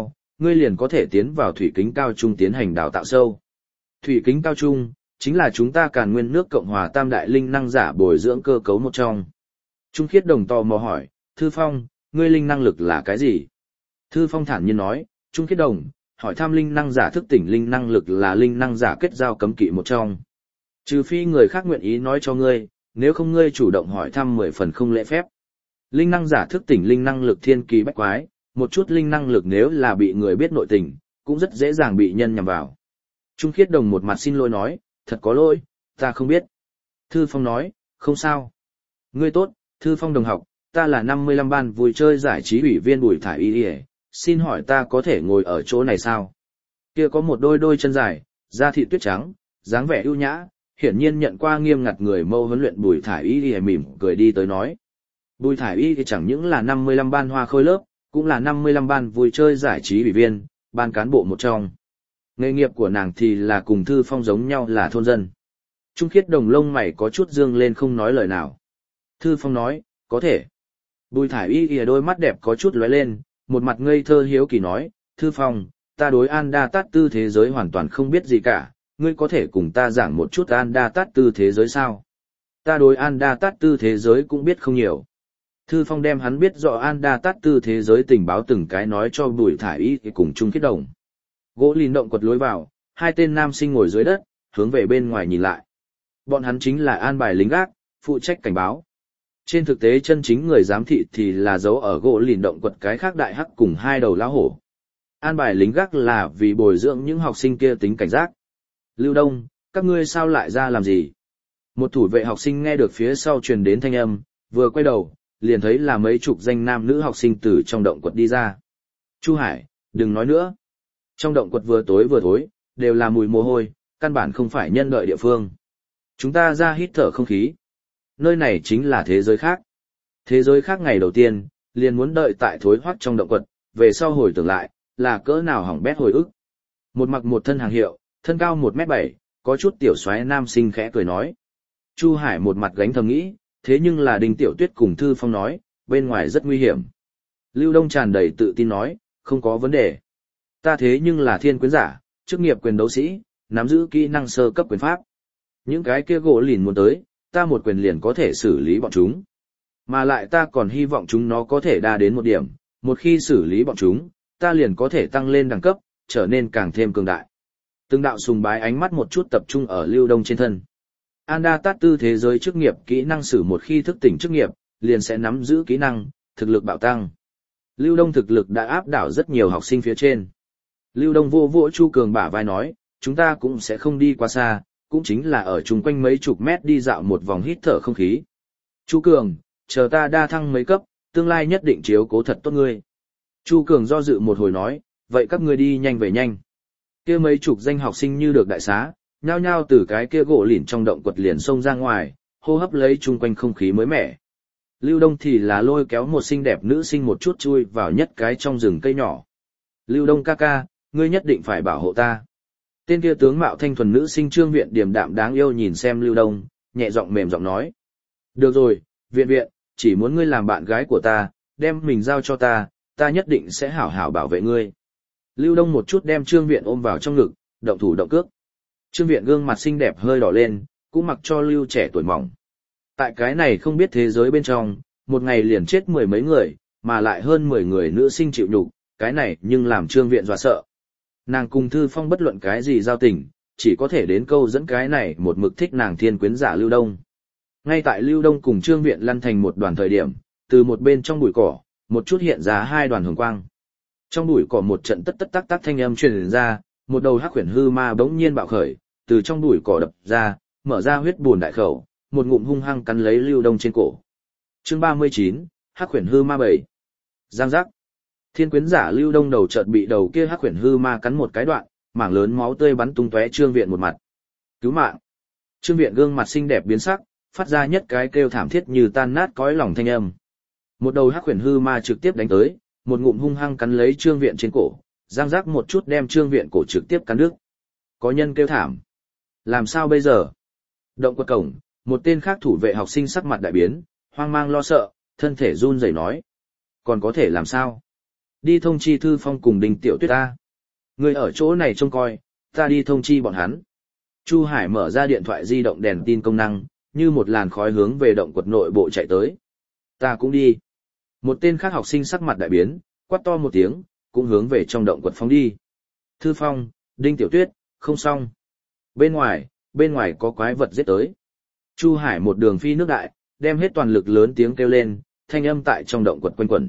ngươi liền có thể tiến vào thủy kính cao trung tiến hành đào tạo sâu. Thủy kính cao trung, chính là chúng ta Càn Nguyên nước Cộng hòa tam đại linh năng giả bồi dưỡng cơ cấu một trong. Trung Khiết Đồng tò mò hỏi, Thư Phong, ngươi linh năng lực là cái gì? Thư Phong thản nhiên nói, Trung Khiết Đồng, hỏi thăm linh năng giả thức tỉnh linh năng lực là linh năng giả kết giao cấm kỵ một trong. Trừ phi người khác nguyện ý nói cho ngươi, nếu không ngươi chủ động hỏi thăm 10 phần không lễ phép. Linh năng giả thức tỉnh linh năng lực thiên kỳ bách quái, một chút linh năng lực nếu là bị người biết nội tình, cũng rất dễ dàng bị nhân nhằm vào. Trung Khiết Đồng một mặt xin lỗi nói, thật có lỗi, ta không biết. Thư Phong nói, không sao. Ngươi tốt, Thư Phong đồng học, ta là 55 ban vui chơi giải trí ủy viên Bùi Thải Y, xin hỏi ta có thể ngồi ở chỗ này sao? Kia có một đôi chân dài, da thịt tuyết trắng, dáng vẻ ưu nhã, hiển nhiên nhận qua nghiêm ngặt người mâu huấn luyện Bùi Thải Y mỉm cười đi tới nói. Bùi Thải Y thì chẳng những là 55 ban hoa khôi lớp, cũng là 55 ban vui chơi giải trí ủy viên, ban cán bộ một trong. Nghề nghiệp của nàng thì là cùng Thư Phong giống nhau là thôn dân. Trung Khiết Đồng lông mày có chút dương lên không nói lời nào. Thư Phong nói, có thể. Bùi Thải Y đôi mắt đẹp có chút lóe lên, một mặt ngây thơ hiếu kỳ nói, Thư Phong, ta đối An Đa Tát Tư thế giới hoàn toàn không biết gì cả, ngươi có thể cùng ta giảng một chút An Đa Tát Tư thế giới sao? Ta đối An Đa Tát Tư thế giới cũng biết không nhiều. Thư Phong đem hắn biết rõ An Đa Tát Tư thế giới tình báo từng cái nói cho Bùi Thải Y cùng Trung Khiết Đồng. Gỗ lìn động quật lối vào, hai tên nam sinh ngồi dưới đất, hướng về bên ngoài nhìn lại. Bọn hắn chính là an bài lính gác, phụ trách cảnh báo. Trên thực tế chân chính người giám thị thì là giấu ở gỗ lìn động quật cái khác đại hắc cùng hai đầu lão hổ. An bài lính gác là vì bồi dưỡng những học sinh kia tính cảnh giác. Lưu Đông, các ngươi sao lại ra làm gì? Một thủ vệ học sinh nghe được phía sau truyền đến thanh âm, vừa quay đầu, liền thấy là mấy chục danh nam nữ học sinh từ trong động quật đi ra. Chu Hải, đừng nói nữa. Trong động quật vừa tối, đều là mùi mồ hôi, căn bản không phải nhân đợi địa phương. Chúng ta ra hít thở không khí. Nơi này chính là thế giới khác. Thế giới khác ngày đầu tiên, liền muốn đợi tại thối hoắc trong động quật, về sau hồi tưởng lại, là cỡ nào hỏng bét hồi ức. Một mặc một thân hàng hiệu, thân cao 1m7, có chút tiểu xoáy nam sinh khẽ cười nói. Chu Hải một mặt gánh thầm nghĩ, thế nhưng là Đinh Tiểu Tuyết cùng Thư Phong nói, bên ngoài rất nguy hiểm. Lưu Đông tràn đầy tự tin nói, không có vấn đề. Ta thế nhưng là thiên quyến giả, chức nghiệp quyền đấu sĩ, nắm giữ kỹ năng sơ cấp quyền pháp. Những cái kia gỗ lìn muốn tới, ta một quyền liền có thể xử lý bọn chúng. Mà lại ta còn hy vọng chúng nó có thể đa đến một điểm, một khi xử lý bọn chúng, ta liền có thể tăng lên đẳng cấp, trở nên càng thêm cường đại. Từng đạo sùng bái ánh mắt một chút tập trung ở Lưu Đông trên thân. An Đa Tát Tư thế giới chức nghiệp kỹ năng sử một khi thức tỉnh chức nghiệp, liền sẽ nắm giữ kỹ năng, thực lực bạo tăng. Lưu Đông thực lực đã áp đảo rất nhiều học sinh phía trên. Lưu Đông vô vỗ Chu Cường bả vai nói, chúng ta cũng sẽ không đi quá xa, cũng chính là ở chung quanh mấy chục mét đi dạo một vòng hít thở không khí. Chu Cường, chờ ta đa thăng mấy cấp, tương lai nhất định chiếu cố thật tốt ngươi. Chu Cường do dự một hồi nói, vậy các ngươi đi nhanh về nhanh. Kia mấy chục danh học sinh như được đại xá, nhao nhao từ cái kia gỗ lìn trong động quật liền xông ra ngoài, hô hấp lấy chung quanh không khí mới mẻ. Lưu Đông thì là lôi kéo một xinh đẹp nữ sinh một chút chui vào nhất cái trong rừng cây nhỏ. Lưu Đông ca ca, ngươi nhất định phải bảo hộ ta. Tên kia tướng mạo thanh thuần nữ sinh Trương Viện điềm đạm đáng yêu nhìn xem Lưu Đông, nhẹ giọng mềm giọng nói. Được rồi, Viện, chỉ muốn ngươi làm bạn gái của ta, đem mình giao cho ta, ta nhất định sẽ hảo hảo bảo vệ ngươi. Lưu Đông một chút đem Trương Viện ôm vào trong ngực, động thủ động cước. Trương Viện gương mặt xinh đẹp hơi đỏ lên, cũng mặc cho Lưu trẻ tuổi mỏng. Tại cái này không biết thế giới bên trong, một ngày liền chết 10 mấy người, mà lại hơn 10 người nữ sinh chịu nhục, cái này nhưng làm Trương Viện dọa sợ. Nàng cùng Thư Phong bất luận cái gì giao tình, chỉ có thể đến câu dẫn cái này một mực thích nàng thiên quyến giả Lưu Đông. Ngay tại Lưu Đông cùng Trương Viện lăn thành một đoàn thời điểm, từ một bên trong bụi cỏ, một chút hiện ra hai đoàn hồng quang. Trong bụi cỏ một trận tất tất tác tác thanh âm truyền ra, một đầu hắc huyền hư ma bỗng nhiên bạo khởi, từ trong bụi cỏ đập ra, mở ra huyết bùn đại khẩu, một ngụm hung hăng cắn lấy Lưu Đông trên cổ. Chương 39, Hắc huyền hư ma 7. Giang giác. Thiên quyến giả Lưu Đông đầu chợt bị đầu kia hắc huyền hư ma cắn một cái đoạn, mảng lớn máu tươi bắn tung tóe Trương Viện một mặt. Cứu mạng. Trương Viện gương mặt xinh đẹp biến sắc, phát ra nhất cái kêu thảm thiết như tan nát cõi lòng thanh âm. Một đầu hắc huyền hư ma trực tiếp đánh tới, một ngụm hung hăng cắn lấy Trương Viện trên cổ, giang giác một chút đem Trương Viện cổ trực tiếp cắn đứt. Có nhân kêu thảm. Làm sao bây giờ? Động quật cổng, một tên khác thủ vệ học sinh sắc mặt đại biến, hoang mang lo sợ, thân thể run rẩy nói. Còn có thể làm sao? Đi thông chi Thư Phong cùng Đinh Tiểu Tuyết ta. Người ở chỗ này trông coi, ta đi thông chi bọn hắn. Chu Hải mở ra điện thoại di động đèn tin công năng, như một làn khói hướng về động quật nội bộ chạy tới. Ta cũng đi. Một tên khác học sinh sắc mặt đại biến, quát to một tiếng, cũng hướng về trong động quật phóng đi. Thư Phong, Đinh Tiểu Tuyết, không xong. Bên ngoài có quái vật giết tới. Chu Hải một đường phi nước đại, đem hết toàn lực lớn tiếng kêu lên, thanh âm tại trong động quật quanh quẩn.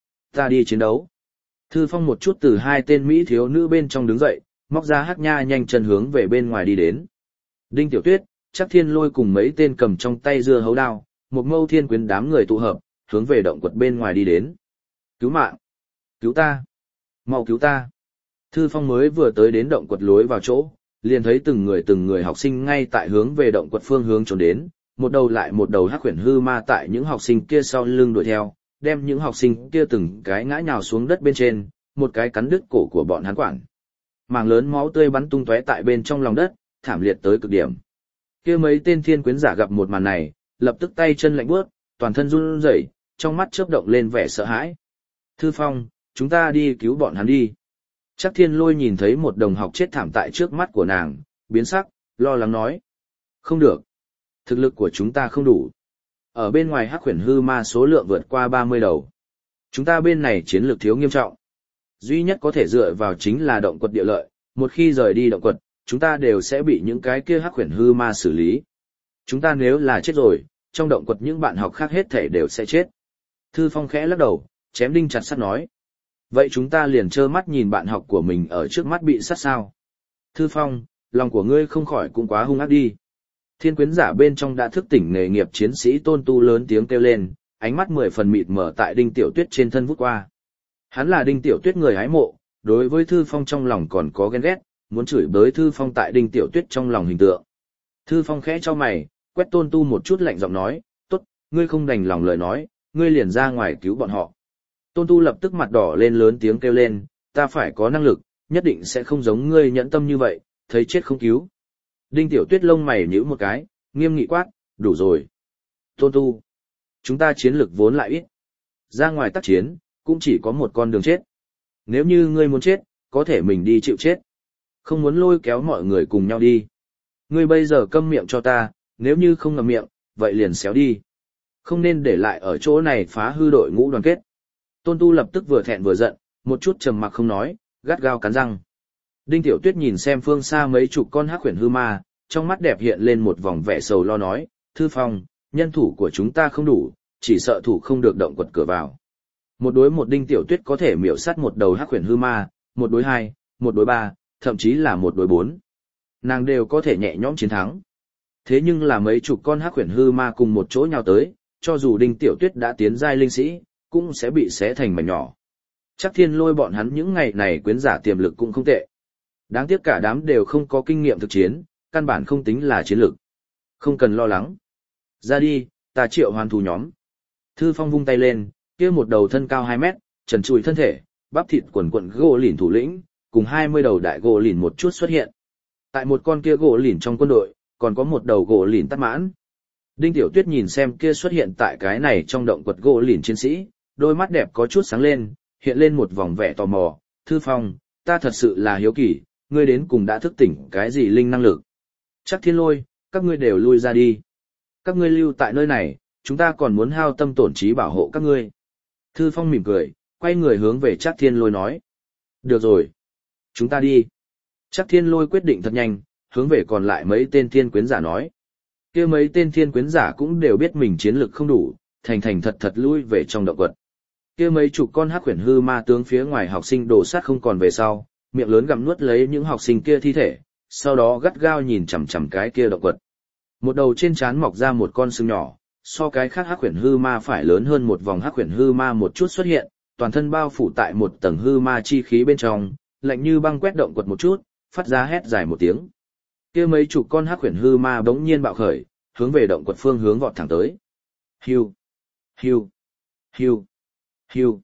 Ta đi chiến đấu. Thư Phong một chút từ hai tên Mỹ thiếu nữ bên trong đứng dậy, móc ra hắc nha nhanh chân hướng về bên ngoài đi đến. Đinh Tiểu Tuyết, Trác Thiên Lôi cùng mấy tên cầm trong tay dưa hấu đao, một mâu thiên quyến đám người tụ hợp, hướng về động quật bên ngoài đi đến. Cứu mạng! Cứu ta! Mau cứu ta! Thư Phong mới vừa tới đến động quật lối vào chỗ, liền thấy từng người học sinh ngay tại hướng về động quật phương hướng trốn đến, một đầu lại một đầu hắc huyền hư ma tại những học sinh kia sau lưng đuổi theo, đem những học sinh kia từng cái ngã nhào xuống đất bên trên, một cái cắn đứt cổ của bọn hắn quảng. Mảng lớn máu tươi bắn tung tóe tại bên trong lòng đất, thảm liệt tới cực điểm. Kia mấy tên thiên quyến giả gặp một màn này, lập tức tay chân lạnh buốt, toàn thân run rẩy, trong mắt chớp động lên vẻ sợ hãi. Thư Phong, chúng ta đi cứu bọn hắn đi. Trác Thiên Lôi nhìn thấy một đồng học chết thảm tại trước mắt của nàng, biến sắc, lo lắng nói. Không được. Thực lực của chúng ta không đủ. Ở bên ngoài hắc huyền hư ma số lượng vượt qua 30 đầu. Chúng ta bên này chiến lược thiếu nghiêm trọng. Duy nhất có thể dựa vào chính là động quật địa lợi, một khi rời đi động quật, chúng ta đều sẽ bị những cái kia hắc huyền hư ma xử lý. Chúng ta nếu là chết rồi, trong động quật những bạn học khác hết thể đều sẽ chết. Thư Phong khẽ lắc đầu, chém đinh chặt sắt nói. Vậy chúng ta liền trơ mắt nhìn bạn học của mình ở trước mắt bị sát sao? Thư Phong, lòng của ngươi không khỏi cũng quá hung ác đi. Thiên quyến giả bên trong đã thức tỉnh nghề nghiệp chiến sĩ Tôn Tu lớn tiếng kêu lên, ánh mắt 10 phần mịt mở tại Đinh Tiểu Tuyết trên thân vút qua. Hắn là Đinh Tiểu Tuyết người hái mộ, đối với Thư Phong trong lòng còn có ghen ghét, muốn chửi bới Thư Phong tại Đinh Tiểu Tuyết trong lòng hình tượng. Thư Phong khẽ cho mày, quét Tôn Tu một chút lạnh giọng nói, tốt, ngươi không đành lòng lời nói, ngươi liền ra ngoài cứu bọn họ. Tôn Tu lập tức mặt đỏ lên lớn tiếng kêu lên, ta phải có năng lực, nhất định sẽ không giống ngươi nhẫn tâm như vậy, thấy chết không cứu. Đinh Tiểu Tuyết lông mày nhíu một cái, nghiêm nghị quát, đủ rồi. Tôn Tu, chúng ta chiến lực vốn lại ít. Ra ngoài tác chiến, cũng chỉ có một con đường chết. Nếu như ngươi muốn chết, có thể mình đi chịu chết. Không muốn lôi kéo mọi người cùng nhau đi. Ngươi bây giờ câm miệng cho ta, nếu như không ngậm miệng, vậy liền xéo đi. Không nên để lại ở chỗ này phá hư đội ngũ đoàn kết. Tôn Tu lập tức vừa thẹn vừa giận, một chút trầm mặc không nói, gắt gao cắn răng. Đinh Tiểu Tuyết nhìn xem phương xa mấy chục con hắc huyền hư ma, trong mắt đẹp hiện lên một vòng vẻ sầu lo nói, Thư Phong, nhân thủ của chúng ta không đủ, chỉ sợ thủ không được động quật cửa vào. Một đối một Đinh Tiểu Tuyết có thể miểu sát một đầu hắc huyền hư ma, một đối hai, một đối ba, thậm chí là một đối bốn. Nàng đều có thể nhẹ nhõm chiến thắng. Thế nhưng là mấy chục con hắc huyền hư ma cùng một chỗ nhào tới, cho dù Đinh Tiểu Tuyết đã tiến giai linh sĩ, cũng sẽ bị xé thành mảnh nhỏ. Chắc Thiên Lôi bọn hắn những ngày này quyến giả tiềm lực cũng không tệ. Đáng tiếc cả đám đều không có kinh nghiệm thực chiến, căn bản không tính là chiến lực. Không cần lo lắng. Ra đi, ta triệu hoàn thú nhóm. Thư Phong vung tay lên, kia một đầu thân cao 2 mét, trần trụi thân thể, bắp thịt quần quận gỗ lìn thủ lĩnh, cùng 20 đầu đại gỗ lìn một chút xuất hiện. Tại một con kia gỗ lìn trong quân đội, còn có một đầu gỗ lìn tắt mãn. Đinh Tiểu Tuyết nhìn xem kia xuất hiện tại cái này trong động quật gỗ lìn chiến sĩ, đôi mắt đẹp có chút sáng lên, hiện lên một vòng vẻ tò mò. Thư Phong, ta thật sự là hiếu kỳ, ngươi đến cùng đã thức tỉnh cái gì linh năng lực? Chắc Thiên Lôi, các ngươi đều lui ra đi. Các ngươi lưu tại nơi này, chúng ta còn muốn hao tâm tổn trí bảo hộ các ngươi. Thư Phong mỉm cười, quay người hướng về Chắc Thiên Lôi nói. Được rồi. Chúng ta đi. Chắc Thiên Lôi quyết định thật nhanh, hướng về còn lại mấy tên thiên quyến giả nói. Kia mấy tên thiên quyến giả cũng đều biết mình chiến lực không đủ, thành thành thật thật lui về trong động quật. Kia mấy chục con hắc huyền hư ma tướng phía ngoài học sinh đổ sát không còn về sau, miệng lớn gặm nuốt lấy những học sinh kia thi thể, sau đó gắt gao nhìn chằm chằm cái kia động quật. Một đầu trên trán mọc ra một con sừng nhỏ, so cái khác hắc huyền hư ma phải lớn hơn một vòng hắc huyền hư ma một chút xuất hiện, toàn thân bao phủ tại một tầng hư ma chi khí bên trong, lạnh như băng quét động quật một chút, phát ra hét dài một tiếng. Kia mấy chục con hắc huyền hư ma bỗng nhiên bạo khởi, hướng về động quật phương hướng vọt thẳng tới. Hiu, hiu, hiu, hiu.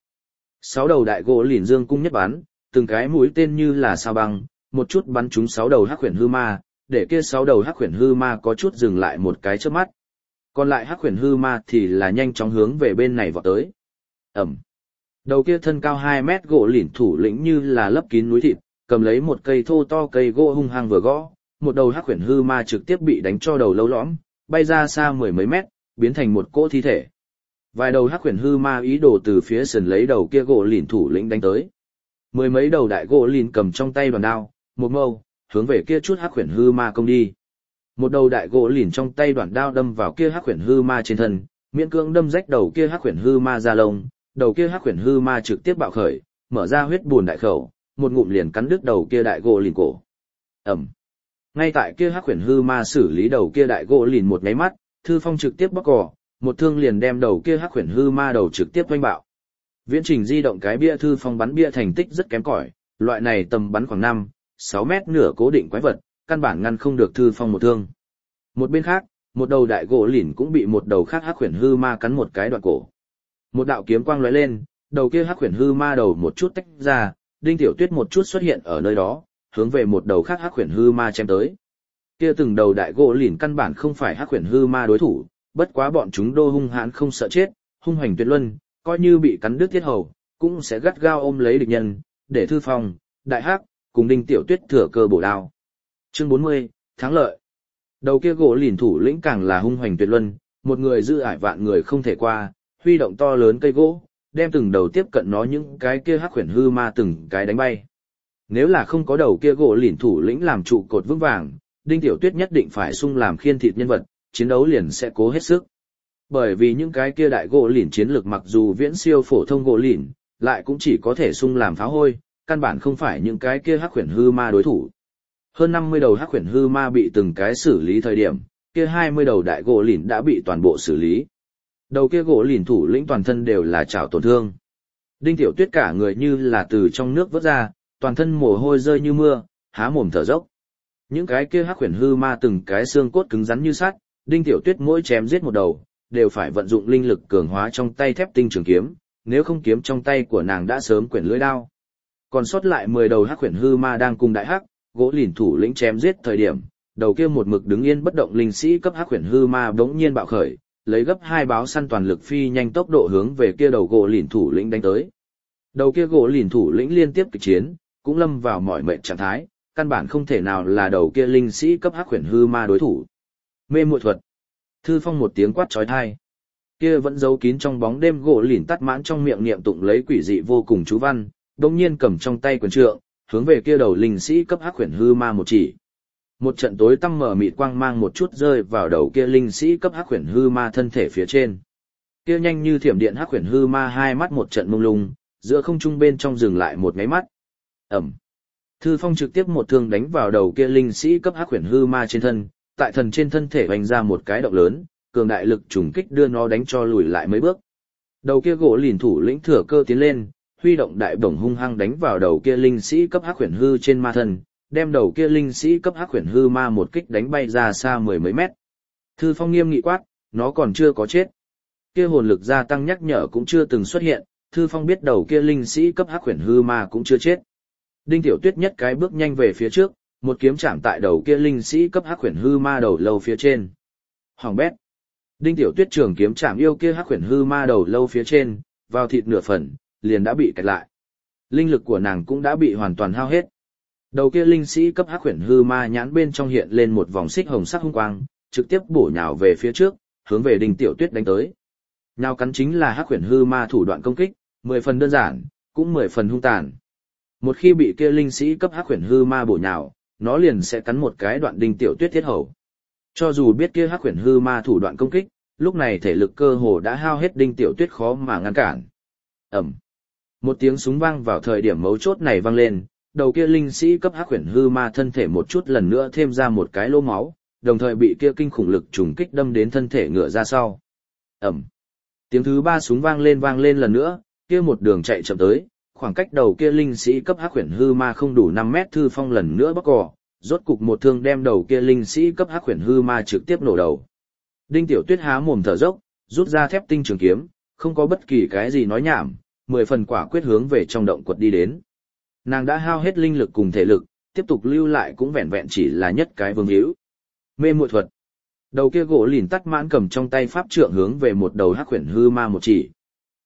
6 đầu đại gỗ lìn dương cung nhất bắn, từng cái mũi tên như là sao băng, một chút bắn trúng 6 đầu hắc huyền hư ma, để kia 6 đầu hắc huyền hư ma có chút dừng lại một cái chớp mắt. Còn lại hắc huyền hư ma thì là nhanh chóng hướng về bên này vọt tới. Ầm. Đầu kia thân cao 2 mét gỗ lìn thủ lĩnh như là lấp kín núi thịt, cầm lấy một cây thô to cây gỗ hung hăng vừa gõ, một đầu hắc huyền hư ma trực tiếp bị đánh cho đầu lâu lõm, bay ra xa mười mấy mét, biến thành một cỗ thi thể. Vài đầu hắc huyền hư ma ý đồ từ phía sườn lấy đầu kia gỗ lìn thủ lĩnh đánh tới. Mười mấy đầu đại gỗ lìn cầm trong tay đoàn đao, một mâu, hướng về kia chút hắc huyền hư ma công đi. Một đầu đại gỗ lìn trong tay đoạn đao đâm vào kia hắc huyền hư ma trên thân, miễn cưỡng đâm rách đầu kia hắc huyền hư ma ra lông, đầu kia hắc huyền hư ma trực tiếp bạo khởi, mở ra huyết bùn đại khẩu, một ngụm liền cắn đứt đầu kia đại gỗ lìn cổ. Ẩm. Ngay tại kia hắc huyền hư ma xử lý đầu kia đại gỗ lìn một nháy mắt, Thư Phong trực tiếp bóc cỏ, một thương liền đem đầu kia hắc huyền hư ma đầu trực tiếp oanh bạo. Viễn trình di động cái bia Thư Phong bắn bia thành tích rất kém cỏi, loại này tầm bắn khoảng 5-6 mét nửa cố định quái vật, căn bản ngăn không được Thư Phong một thương. Một bên khác, một đầu đại gỗ lìn cũng bị một đầu khác hắc huyền hư ma cắn một cái đoạn cổ. Một đạo kiếm quang lóe lên, đầu kia hắc huyền hư ma đầu một chút tách ra, Đinh Tiểu Tuyết một chút xuất hiện ở nơi đó, hướng về một đầu khác hắc huyền hư ma chém tới. Kia từng đầu đại gỗ lìn căn bản không phải hắc huyền hư ma đối thủ, bất quá bọn chúng đô hung hãn không sợ chết, hung hoành tuyệt luân, coi như bị cắn đứt tiết hầu, cũng sẽ gắt gao ôm lấy địch nhân, để Thư Phong, Đại Hắc cùng Đinh Tiểu Tuyết thừa cơ bổ đao. Chương 40, thắng lợi. Đầu kia gỗ lìn thủ lĩnh càng là hung hoành tuyệt luân, một người giữ ải vạn người không thể qua, huy động to lớn cây gỗ, đem từng đầu tiếp cận nó những cái kia hắc huyền hư ma từng cái đánh bay. Nếu là không có đầu kia gỗ lìn thủ lĩnh làm trụ cột vững vàng, Đinh Tiểu Tuyết nhất định phải sung làm khiên thịt nhân vật, chiến đấu liền sẽ cố hết sức. Bởi vì những cái kia đại gỗ lìn chiến lược mặc dù viễn siêu phổ thông gỗ lìn, lại cũng chỉ có thể sung làm pháo hôi, căn bản không phải những cái kia hắc huyền hư ma đối thủ. Hơn 50 đầu hắc huyền hư ma bị từng cái xử lý thời điểm, kia 20 đầu đại gỗ lìn đã bị toàn bộ xử lý. Đầu kia gỗ lìn thủ lĩnh toàn thân đều là chảo tổn thương. Đinh Tiểu Tuyết cả người như là từ trong nước vớt ra, toàn thân mồ hôi rơi như mưa, há mồm thở dốc. Những cái kia hắc huyền hư ma từng cái xương cốt cứng rắn như sắt, Đinh Tiểu Tuyết mỗi chém giết một đầu, đều phải vận dụng linh lực cường hóa trong tay thép tinh trường kiếm, nếu không kiếm trong tay của nàng đã sớm quyển lưỡi đao. Còn sót lại 10 đầu hắc huyền hư ma đang cùng đại hắc, gỗ lìn thủ lĩnh chém giết thời điểm, đầu kia một mực đứng yên bất động linh sĩ cấp hắc huyền hư ma bỗng nhiên bạo khởi, lấy gấp 2 báo săn toàn lực phi nhanh tốc độ hướng về kia đầu gỗ lìn thủ lĩnh đánh tới. Đầu kia gỗ lìn thủ lĩnh liên tiếp kịch chiến, cũng lâm vào mỏi mệt trạng thái, căn bản không thể nào là đầu kia linh sĩ cấp hắc huyền hư ma đối thủ. Mê muội thuật. Thư Phong một tiếng quát chói tai. Kia vẫn giấu kín trong bóng đêm gỗ lìn tắt mãn trong miệng niệm tụng lấy quỷ dị vô cùng chú văn, đột nhiên cầm trong tay quyền trượng, hướng về kia đầu linh sĩ cấp hắc huyền hư ma một chỉ. Một trận tối tăm mờ mịt quang mang một chút rơi vào đầu kia linh sĩ cấp hắc huyền hư ma thân thể phía trên. Kia nhanh như thiểm điện hắc huyền hư ma hai mắt một trận mông lung, giữa không trung bên trong dừng lại một cái mắt. Ẩm. Thư Phong trực tiếp một thương đánh vào đầu kia linh sĩ cấp hắc huyền hư ma trên thân, tại thần trên thân thể vành ra một cái động lớn, cường đại lực trùng kích đưa nó đánh cho lùi lại mấy bước. Đầu kia gỗ lìn thủ lĩnh thừa cơ tiến lên, huy động đại bổng hung hăng đánh vào đầu kia linh sĩ cấp hắc huyền hư trên ma thân, đem đầu kia linh sĩ cấp hắc huyền hư ma một kích đánh bay ra xa mười mấy mét. Thư Phong nghiêm nghị quát, nó còn chưa có chết. Kia hồn lực gia tăng nhắc nhở cũng chưa từng xuất hiện, Thư Phong biết đầu kia linh sĩ cấp hắc huyền hư ma cũng chưa chết. Đinh Tiểu Tuyết nhất cái bước nhanh về phía trước, một kiếm chạm tại đầu kia linh sĩ cấp hắc huyền hư ma đầu lâu phía trên. Hoàng bét. Đinh Tiểu Tuyết trường kiếm chạm yêu kia hắc huyền hư ma đầu lâu phía trên, vào thịt nửa phần, liền đã bị kẹt lại. Linh lực của nàng cũng đã bị hoàn toàn hao hết. Đầu kia linh sĩ cấp hắc huyền hư ma nhãn bên trong hiện lên một vòng xích hồng sắc hung quang, trực tiếp bổ nhào về phía trước, hướng về Đinh Tiểu Tuyết đánh tới. Nhào cắn chính là hắc huyền hư ma thủ đoạn công kích, 10 phần đơn giản, cũng 10 phần hung tàn. Một khi bị kia linh sĩ cấp hắc huyền hư ma bổ nhào, nó liền sẽ cắn một cái đoạn Đinh Tiểu Tuyết thiết hầu. Cho dù biết kia hắc huyền hư ma thủ đoạn công kích, lúc này thể lực cơ hồ đã hao hết, Đinh Tiểu Tuyết khó mà ngăn cản. Ầm. Một tiếng súng vang vào thời điểm mấu chốt này vang lên, đầu kia linh sĩ cấp hắc huyền hư ma thân thể một chút lần nữa thêm ra một cái lỗ máu, đồng thời bị kia kinh khủng lực trùng kích đâm đến thân thể ngựa ra sau. Ầm. Tiếng thứ 3 súng vang lên lần nữa, kia một đường chạy chậm tới, khoảng cách đầu kia linh sĩ cấp hắc huyền hư ma không đủ 5 mét. Thư Phong lần nữa bóc cò, rốt cục một thương đem đầu kia linh sĩ cấp hắc huyền hư ma trực tiếp nổ đầu. Đinh Tiểu Tuyết há mồm thở dốc, rút ra thép tinh trường kiếm, không có bất kỳ cái gì nói nhảm, 10 phần quả quyết hướng về trong động quật đi đến. Nàng đã hao hết linh lực cùng thể lực, tiếp tục lưu lại cũng vẹn vẹn chỉ là nhất cái vương hữu. Mê muội thuật. Đầu kia gỗ lìn tắt mãn cầm trong tay pháp trượng hướng về một đầu hắc huyền hư ma một chỉ.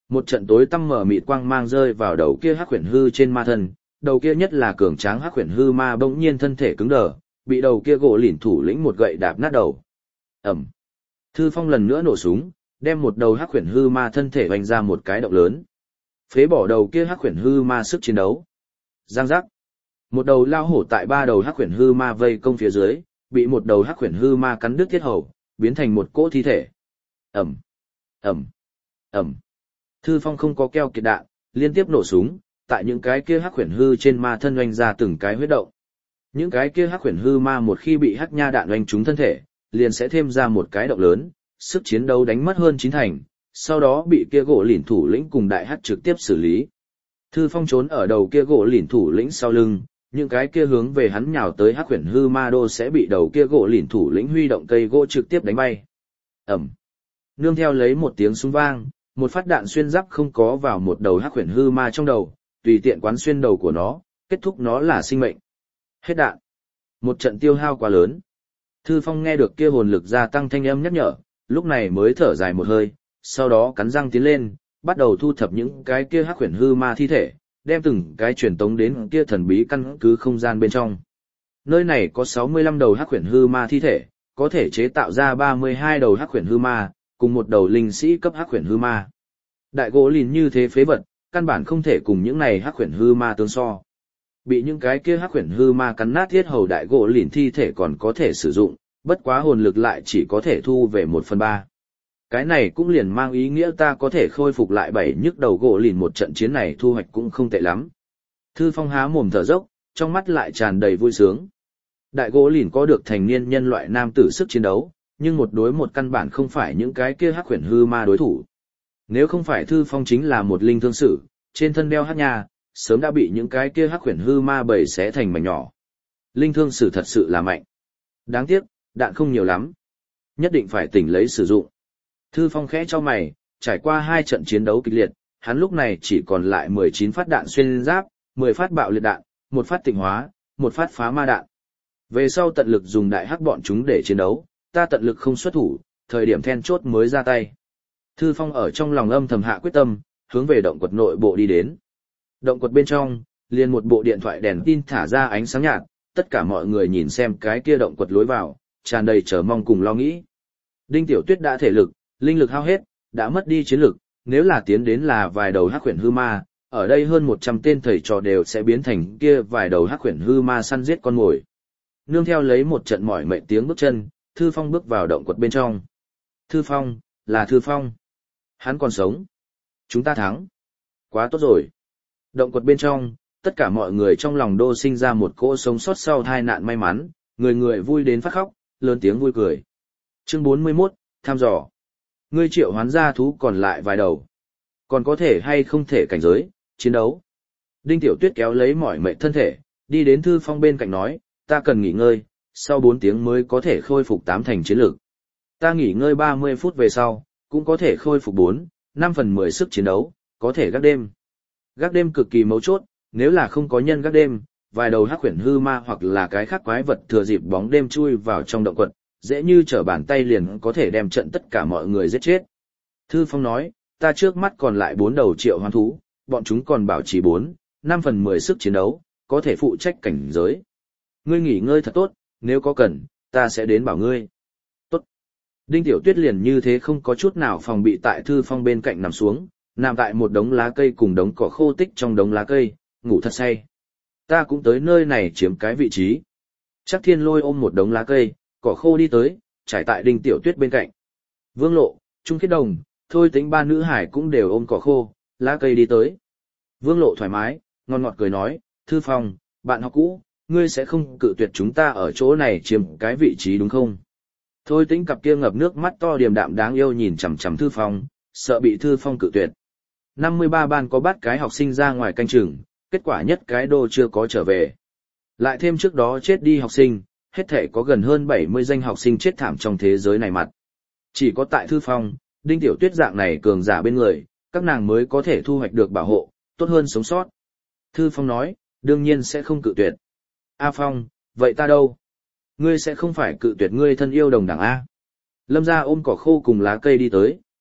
Một trận tối tăm mở mịt quang mang rơi vào đầu kia hắc huyền hư trên ma thân, đầu kia nhất là cường tráng hắc huyền hư ma bỗng nhiên thân thể cứng đờ, bị đầu kia gỗ lìn thủ lĩnh một gậy đạp nát đầu. Ẩm. Thư Phong lần nữa nổ súng, đem một đầu hắc huyền hư ma thân thể vành ra một cái động lớn. Phế bỏ đầu kia hắc huyền hư ma sức chiến đấu. Giang giác. Một đầu lao hổ tại ba đầu hắc huyền hư ma vây công phía dưới, bị một đầu hắc huyền hư ma cắn đứt thiết hầu, biến thành một cỗ thi thể. Ẩm. Ẩm. Ẩm. Thư Phong không có keo kiệt đạn, liên tiếp nổ súng, tại những cái kia hắc huyền hư trên ma thân oanh ra từng cái huyết động. Những cái kia hắc huyền hư ma một khi bị hắc nha đạn oanh trúng thân thể, liền sẽ thêm ra một cái động lớn, sức chiến đấu đánh mất hơn 90%, sau đó bị kia gỗ lìn thủ lĩnh cùng đại hắc trực tiếp xử lý. Thư Phong trốn ở đầu kia gỗ lìn thủ lĩnh sau lưng, những cái kia hướng về hắn nhào tới hắc huyền hư ma đô sẽ bị đầu kia gỗ lìn thủ lĩnh huy động cây gỗ trực tiếp đánh bay. Ẩm. Nương theo lấy một tiếng súng vang, một phát đạn xuyên giáp không có vào một đầu hắc huyền hư ma trong đầu, tùy tiện quán xuyên đầu của nó, kết thúc nó là sinh mệnh. Hết đạn. Một trận tiêu hao quá lớn. Thư Phong nghe được kia hồn lực gia tăng thanh âm nhắc nhở, lúc này mới thở dài một hơi, sau đó cắn răng tiến lên, bắt đầu thu thập những cái kia hắc huyền hư ma thi thể, đem từng cái truyền tống đến kia thần bí căn cứ không gian bên trong. Nơi này có 65 đầu hắc huyền hư ma thi thể, có thể chế tạo ra 32 đầu hắc huyền hư ma, cùng một đầu linh sĩ cấp hắc huyền hư ma. Đại gỗ lìn như thế phế vật, căn bản không thể cùng những này hắc huyền hư ma tương so. Bị những cái kia hắc huyền hư ma cắn nát thiết hầu đại gỗ lìn thi thể còn có thể sử dụng, bất quá hồn lực lại chỉ có thể thu về 1/3. Cái này cũng liền mang ý nghĩa ta có thể khôi phục lại 7 nhức đầu gỗ lìn, một trận chiến này thu hoạch cũng không tệ lắm. Thư Phong há mồm thở dốc, trong mắt lại tràn đầy vui sướng. Đại gỗ lìn có được thành niên nhân loại nam tử sức chiến đấu, nhưng một đối một căn bản không phải những cái kia hắc huyền hư ma đối thủ. Nếu không phải Thư Phong chính là một linh thương sử, trên thân đeo hắc nha, sớm đã bị những cái kia hắc huyền hư ma bầy xé thành mảnh nhỏ. Linh thương sử thật sự là mạnh. Đáng tiếc, đạn không nhiều lắm. Nhất định phải tỉnh lấy sử dụng. Thư Phong khẽ cho mày, trải qua 2 trận chiến đấu kịch liệt, hắn lúc này chỉ còn lại 19 phát đạn xuyên giáp, 10 phát bạo liệt đạn, 1 phát tịnh hóa, 1 phát phá ma đạn. Về sau tận lực dùng đại hắc bọn chúng để chiến đấu, ta tận lực không xuất thủ, thời điểm then chốt mới ra tay. Thư Phong ở trong lòng âm thầm hạ quyết tâm, hướng về động quật nội bộ đi đến. Động quật bên trong, liền một bộ điện thoại đèn tin thả ra ánh sáng nhạt, tất cả mọi người nhìn xem cái kia động quật lối vào, tràn đầy chờ mong cùng lo nghĩ. Đinh Tiểu Tuyết đã thể lực, linh lực hao hết, đã mất đi chiến lực, nếu là tiến đến là vài đầu hắc huyền hư ma, ở đây hơn 100 tên thầy trò đều sẽ biến thành kia vài đầu hắc huyền hư ma săn giết con mồi. Nương theo lấy một trận mỏi mệt tiếng bước chân, Thư Phong bước vào động quật bên trong. Thư Phong, là Thư Phong. Hắn còn sống. Chúng ta thắng. Quá tốt rồi. Động quật bên trong, tất cả mọi người trong lòng đô sinh ra một cỗ sống sót sau tai nạn may mắn, người người vui đến phát khóc, lớn tiếng vui cười. Chương 41, thăm dò. Ngươi triệu hoán gia thú còn lại vài đầu. Còn có thể hay không thể cảnh giới, chiến đấu. Đinh Tiểu Tuyết kéo lấy mỏi mệt thân thể, đi đến Thư Phong bên cạnh nói, ta cần nghỉ ngơi, sau 4 tiếng mới có thể khôi phục 8 thành chiến lược. Ta nghỉ ngơi 30 phút về sau, cũng có thể khôi phục 4/5 sức chiến đấu, có thể gác đêm. Gác đêm cực kỳ mấu chốt, nếu là không có nhân gác đêm, vài đầu hắc huyền hư ma hoặc là cái khác quái vật thừa dịp bóng đêm chui vào trong động quật, dễ như trở bàn tay liền có thể đem trận tất cả mọi người giết chết. Thư Phong nói, ta trước mắt còn lại 4 đầu triệu hoán thú, bọn chúng còn bảo trì 4/5 sức chiến đấu, có thể phụ trách cảnh giới. Ngươi nghỉ ngơi thật tốt, nếu có cần, ta sẽ đến bảo ngươi. Tốt. Đinh Tiểu Tuyết liền như thế không có chút nào phòng bị tại Thư Phong bên cạnh nằm xuống, nằm tại một đống lá cây cùng đống cỏ khô tích trong đống lá cây, ngủ thật say. Ta cũng tới nơi này chiếm cái vị trí. Chắc Thiên Lôi ôm một đống lá cây, cỏ khô đi tới, trải tại Đinh Tiểu Tuyết bên cạnh. Vương Lộ, Trung Khiết Đồng, Thôi Tĩnh ba nữ hải cũng đều ôm cỏ khô, lá cây đi tới. Vương Lộ thoải mái, ngon ngọt cười nói, Thư Phong, bạn học cũ, ngươi sẽ không cự tuyệt chúng ta ở chỗ này chiếm cái vị trí đúng không? Thôi Tĩnh cặp kia ngập nước mắt to điềm đạm đáng yêu nhìn chằm chằm Thư Phong, sợ bị Thư Phong cự tuyệt. 53 ban có 3 cái học sinh ra ngoài canh chừng, kết quả nhất cái đô chưa có trở về. Lại thêm trước đó chết đi học sinh, hết thể có gần hơn 70 danh học sinh chết thảm trong thế giới này mặt. Chỉ có tại Thư Phong, Đinh Tiểu Tuyết dạng này cường giả bên người, các nàng mới có thể thu hoạch được bảo hộ, tốt hơn sống sót. Thư Phong nói, đương nhiên sẽ không cự tuyệt. A Phong, vậy ta đâu? Ngươi sẽ không phải cự tuyệt ngươi thân yêu đồng đảng A. Lâm gia ôm cỏ khô cùng lá cây đi tới,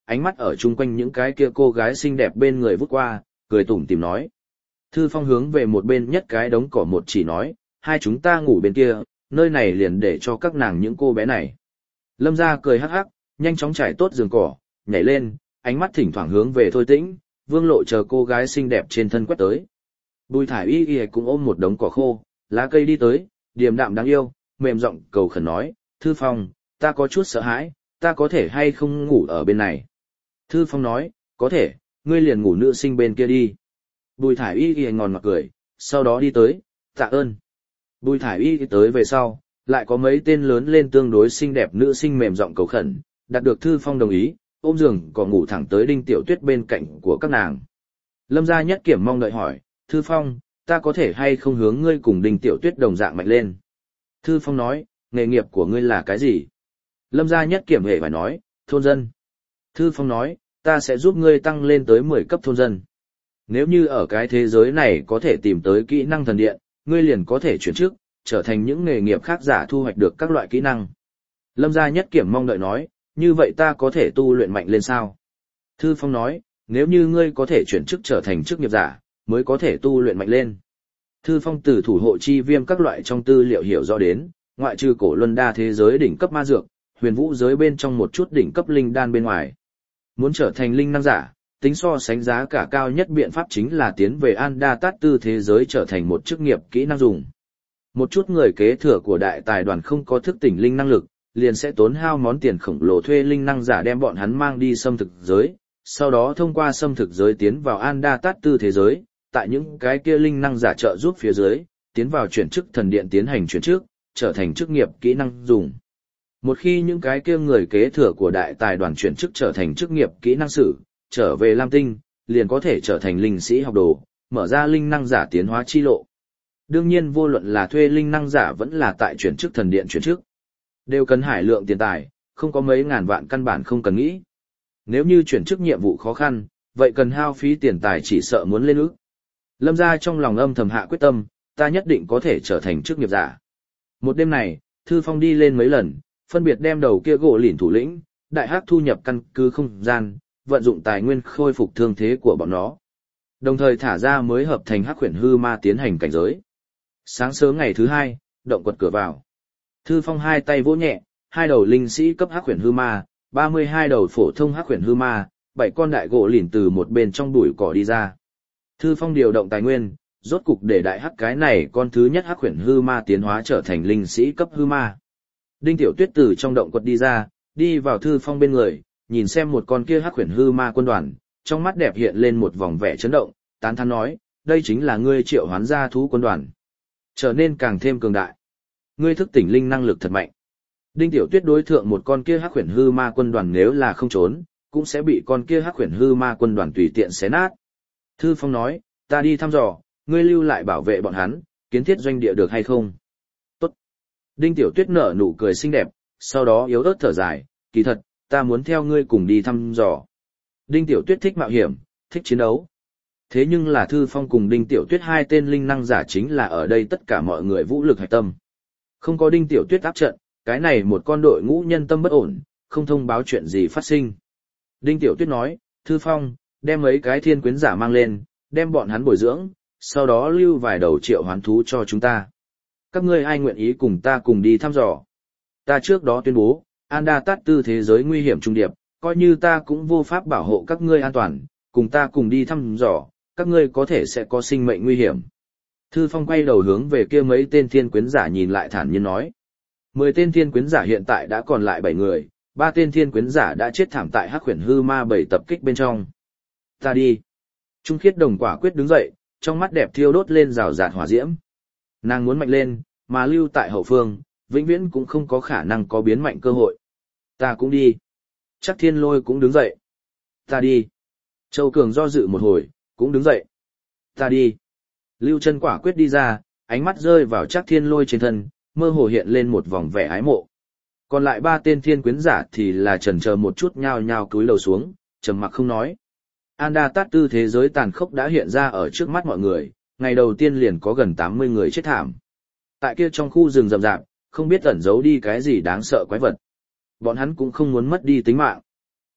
ánh mắt ở chung quanh những cái kia cô gái xinh đẹp bên người vút qua, cười tủm tỉm nói. Thư Phong hướng về một bên nhất cái đống cỏ một chỉ nói, hai chúng ta ngủ bên kia, nơi này liền để cho các nàng những cô bé này. Lâm gia cười hắc hắc, nhanh chóng trải tốt giường cỏ, nhảy lên, ánh mắt thỉnh thoảng hướng về Thôi Tĩnh, Vương Lộ chờ cô gái xinh đẹp trên thân quét tới. Bùi Thải Y cũng ôm một đống cỏ khô, lá cây đi tới, điềm đạm đáng yêu, mềm giọng cầu khẩn nói, Thư Phong, ta có chút sợ hãi, ta có thể hay không ngủ ở bên này. Thư Phong nói, có thể, ngươi liền ngủ nữ sinh bên kia đi. Bùi Thải Y ngòn ngọt cười, sau đó đi tới, tạ ơn. Bùi Thải Y tới về sau, lại có mấy tên lớn lên tương đối xinh đẹp nữ sinh mềm giọng cầu khẩn, đạt được Thư Phong đồng ý, ôm giường còn ngủ thẳng tới Đinh Tiểu Tuyết bên cạnh của các nàng. Lâm gia nhất kiểm mong đợi hỏi, Thư Phong, ta có thể hay không hướng ngươi cùng Đinh Tiểu Tuyết đồng dạng mạnh lên. Thư Phong nói, nghề nghiệp của ngươi là cái gì? Lâm gia nhất kiểm hệ phải nói, thôn dân. Thư Phong nói, ta sẽ giúp ngươi tăng lên tới 10 cấp thôn dân. Nếu như ở cái thế giới này có thể tìm tới kỹ năng thần điện, ngươi liền có thể chuyển chức, trở thành những nghề nghiệp khác giả thu hoạch được các loại kỹ năng. Lâm gia nhất kiểm mong đợi nói, như vậy ta có thể tu luyện mạnh lên sao? Thư Phong nói, nếu như ngươi có thể chuyển chức trở thành chức nghiệp giả, mới có thể tu luyện mạnh lên. Thư Phong từ thủ hộ chi viêm các loại trong tư liệu hiểu rõ đến, ngoại trừ cổ luân đa thế giới đỉnh cấp ma dược, huyền vũ giới bên trong một chút đỉnh cấp linh đan bên ngoài. Muốn trở thành linh năng giả, tính so sánh giá cả cao nhất biện pháp chính là tiến về Anda Tát Tư thế giới trở thành một chức nghiệp kỹ năng dùng. Một chút người kế thừa của đại tài đoàn không có thức tỉnh linh năng lực, liền sẽ tốn hao món tiền khổng lồ thuê linh năng giả đem bọn hắn mang đi xâm thực giới, sau đó thông qua xâm thực giới tiến vào Anda Tát Tư thế giới, tại những cái kia linh năng giả trợ giúp phía dưới, tiến vào chuyển chức thần điện tiến hành chuyển chức, trở thành chức nghiệp kỹ năng dùng. Một khi những cái kia người kế thừa của đại tài đoàn chuyển chức trở thành chức nghiệp kỹ năng sử, trở về Lam Tinh, liền có thể trở thành linh sĩ học đồ, mở ra linh năng giả tiến hóa chi lộ. Đương nhiên vô luận là thuê linh năng giả vẫn là tại chuyển chức thần điện chuyển chức, đều cần hải lượng tiền tài, không có mấy ngàn vạn căn bản không cần nghĩ. Nếu như chuyển chức nhiệm vụ khó khăn, vậy cần hao phí tiền tài chỉ sợ muốn lên ức. Lâm gia trong lòng âm thầm hạ quyết tâm, ta nhất định có thể trở thành chức nghiệp giả. Một đêm này, Thư Phong đi lên mấy lần, phân biệt đem đầu kia gỗ lỉn thủ lĩnh, đại hắc thu nhập căn cứ không gian, vận dụng tài nguyên khôi phục thương thế của bọn nó. Đồng thời thả ra mới hợp thành hắc huyền hư ma tiến hành cảnh giới. Sáng sớm ngày thứ hai, động quật cửa vào. Thư Phong hai tay vỗ nhẹ, hai đầu linh sĩ cấp hắc huyền hư ma, 32 đầu phổ thông hắc huyền hư ma, 7 con đại gỗ lỉn từ một bên trong bụi cỏ đi ra. Thư Phong điều động tài nguyên, rốt cục để đại hắc cái này con thứ nhất hắc huyền hư ma tiến hóa trở thành linh sĩ cấp hư ma. Đinh Tiểu Tuyết từ trong động quật đi ra, đi vào Thư Phong bên người, nhìn xem một con kia hắc huyền hư ma quân đoàn, trong mắt đẹp hiện lên một vòng vẻ chấn động, tán thán nói, đây chính là ngươi triệu hoán gia thú quân đoàn. Trở nên càng thêm cường đại. Ngươi thức tỉnh linh năng lực thật mạnh. Đinh Tiểu Tuyết đối thượng một con kia hắc huyền hư ma quân đoàn nếu là không trốn, cũng sẽ bị con kia hắc huyền hư ma quân đoàn tùy tiện xé nát. Thư Phong nói, ta đi thăm dò, ngươi lưu lại bảo vệ bọn hắn, kiến thiết doanh địa được hay không? Tốt. Đinh Tiểu Tuyết nở nụ cười xinh đẹp, sau đó yếu ớt thở dài, kỳ thật, ta muốn theo ngươi cùng đi thăm dò. Đinh Tiểu Tuyết thích mạo hiểm, thích chiến đấu. Thế nhưng là Thư Phong cùng Đinh Tiểu Tuyết hai tên linh năng giả chính là ở đây tất cả mọi người vũ lực hạch tâm. Không có Đinh Tiểu Tuyết áp trận, cái này một con đội ngũ nhân tâm bất ổn, không thông báo chuyện gì phát sinh. Đinh Tiểu Tuyết nói, Thư Phong, đem mấy cái thiên quyến giả mang lên, đem bọn hắn bồi dưỡng, sau đó lưu vài đầu triệu hoán thú cho chúng ta. Các ngươi ai nguyện ý cùng ta cùng đi thăm dò? Ta trước đó tuyên bố, Anda Tát Tư thế giới nguy hiểm trung điệp, coi như ta cũng vô pháp bảo hộ các ngươi an toàn, cùng ta cùng đi thăm dò, các ngươi có thể sẽ có sinh mệnh nguy hiểm. Thư Phong quay đầu hướng về kia mấy tên thiên quyến giả nhìn lại thản nhiên nói. 10 tên thiên quyến giả hiện tại đã còn lại 7 người, 3 tên thiên quyến giả đã chết thảm tại hắc huyền hư ma 7 tập kích bên trong. Ta đi. Trung Khiết Đồng quả quyết đứng dậy, trong mắt đẹp thiêu đốt lên rào rạt hỏa diễm. Nàng muốn mạnh lên, mà lưu tại hậu phương, vĩnh viễn cũng không có khả năng có biến mạnh cơ hội. Ta cũng đi. Chắc Thiên Lôi cũng đứng dậy. Ta đi. Châu Cường do dự một hồi, cũng đứng dậy. Ta đi. Lưu Chân quả quyết đi ra, ánh mắt rơi vào Chắc Thiên Lôi trên thân, mơ hồ hiện lên một vòng vẻ ái mộ. Còn lại 3 tên thiên quyến giả thì là chần chờ một chút nhao nhao cúi đầu xuống, trầm mặc không nói. Anda Tát Tư thế giới tàn khốc đã hiện ra ở trước mắt mọi người, ngày đầu tiên liền có gần 80 người chết thảm. Tại kia trong khu rừng rậm rạp, không biết ẩn giấu đi cái gì đáng sợ quái vật. Bọn hắn cũng không muốn mất đi tính mạng.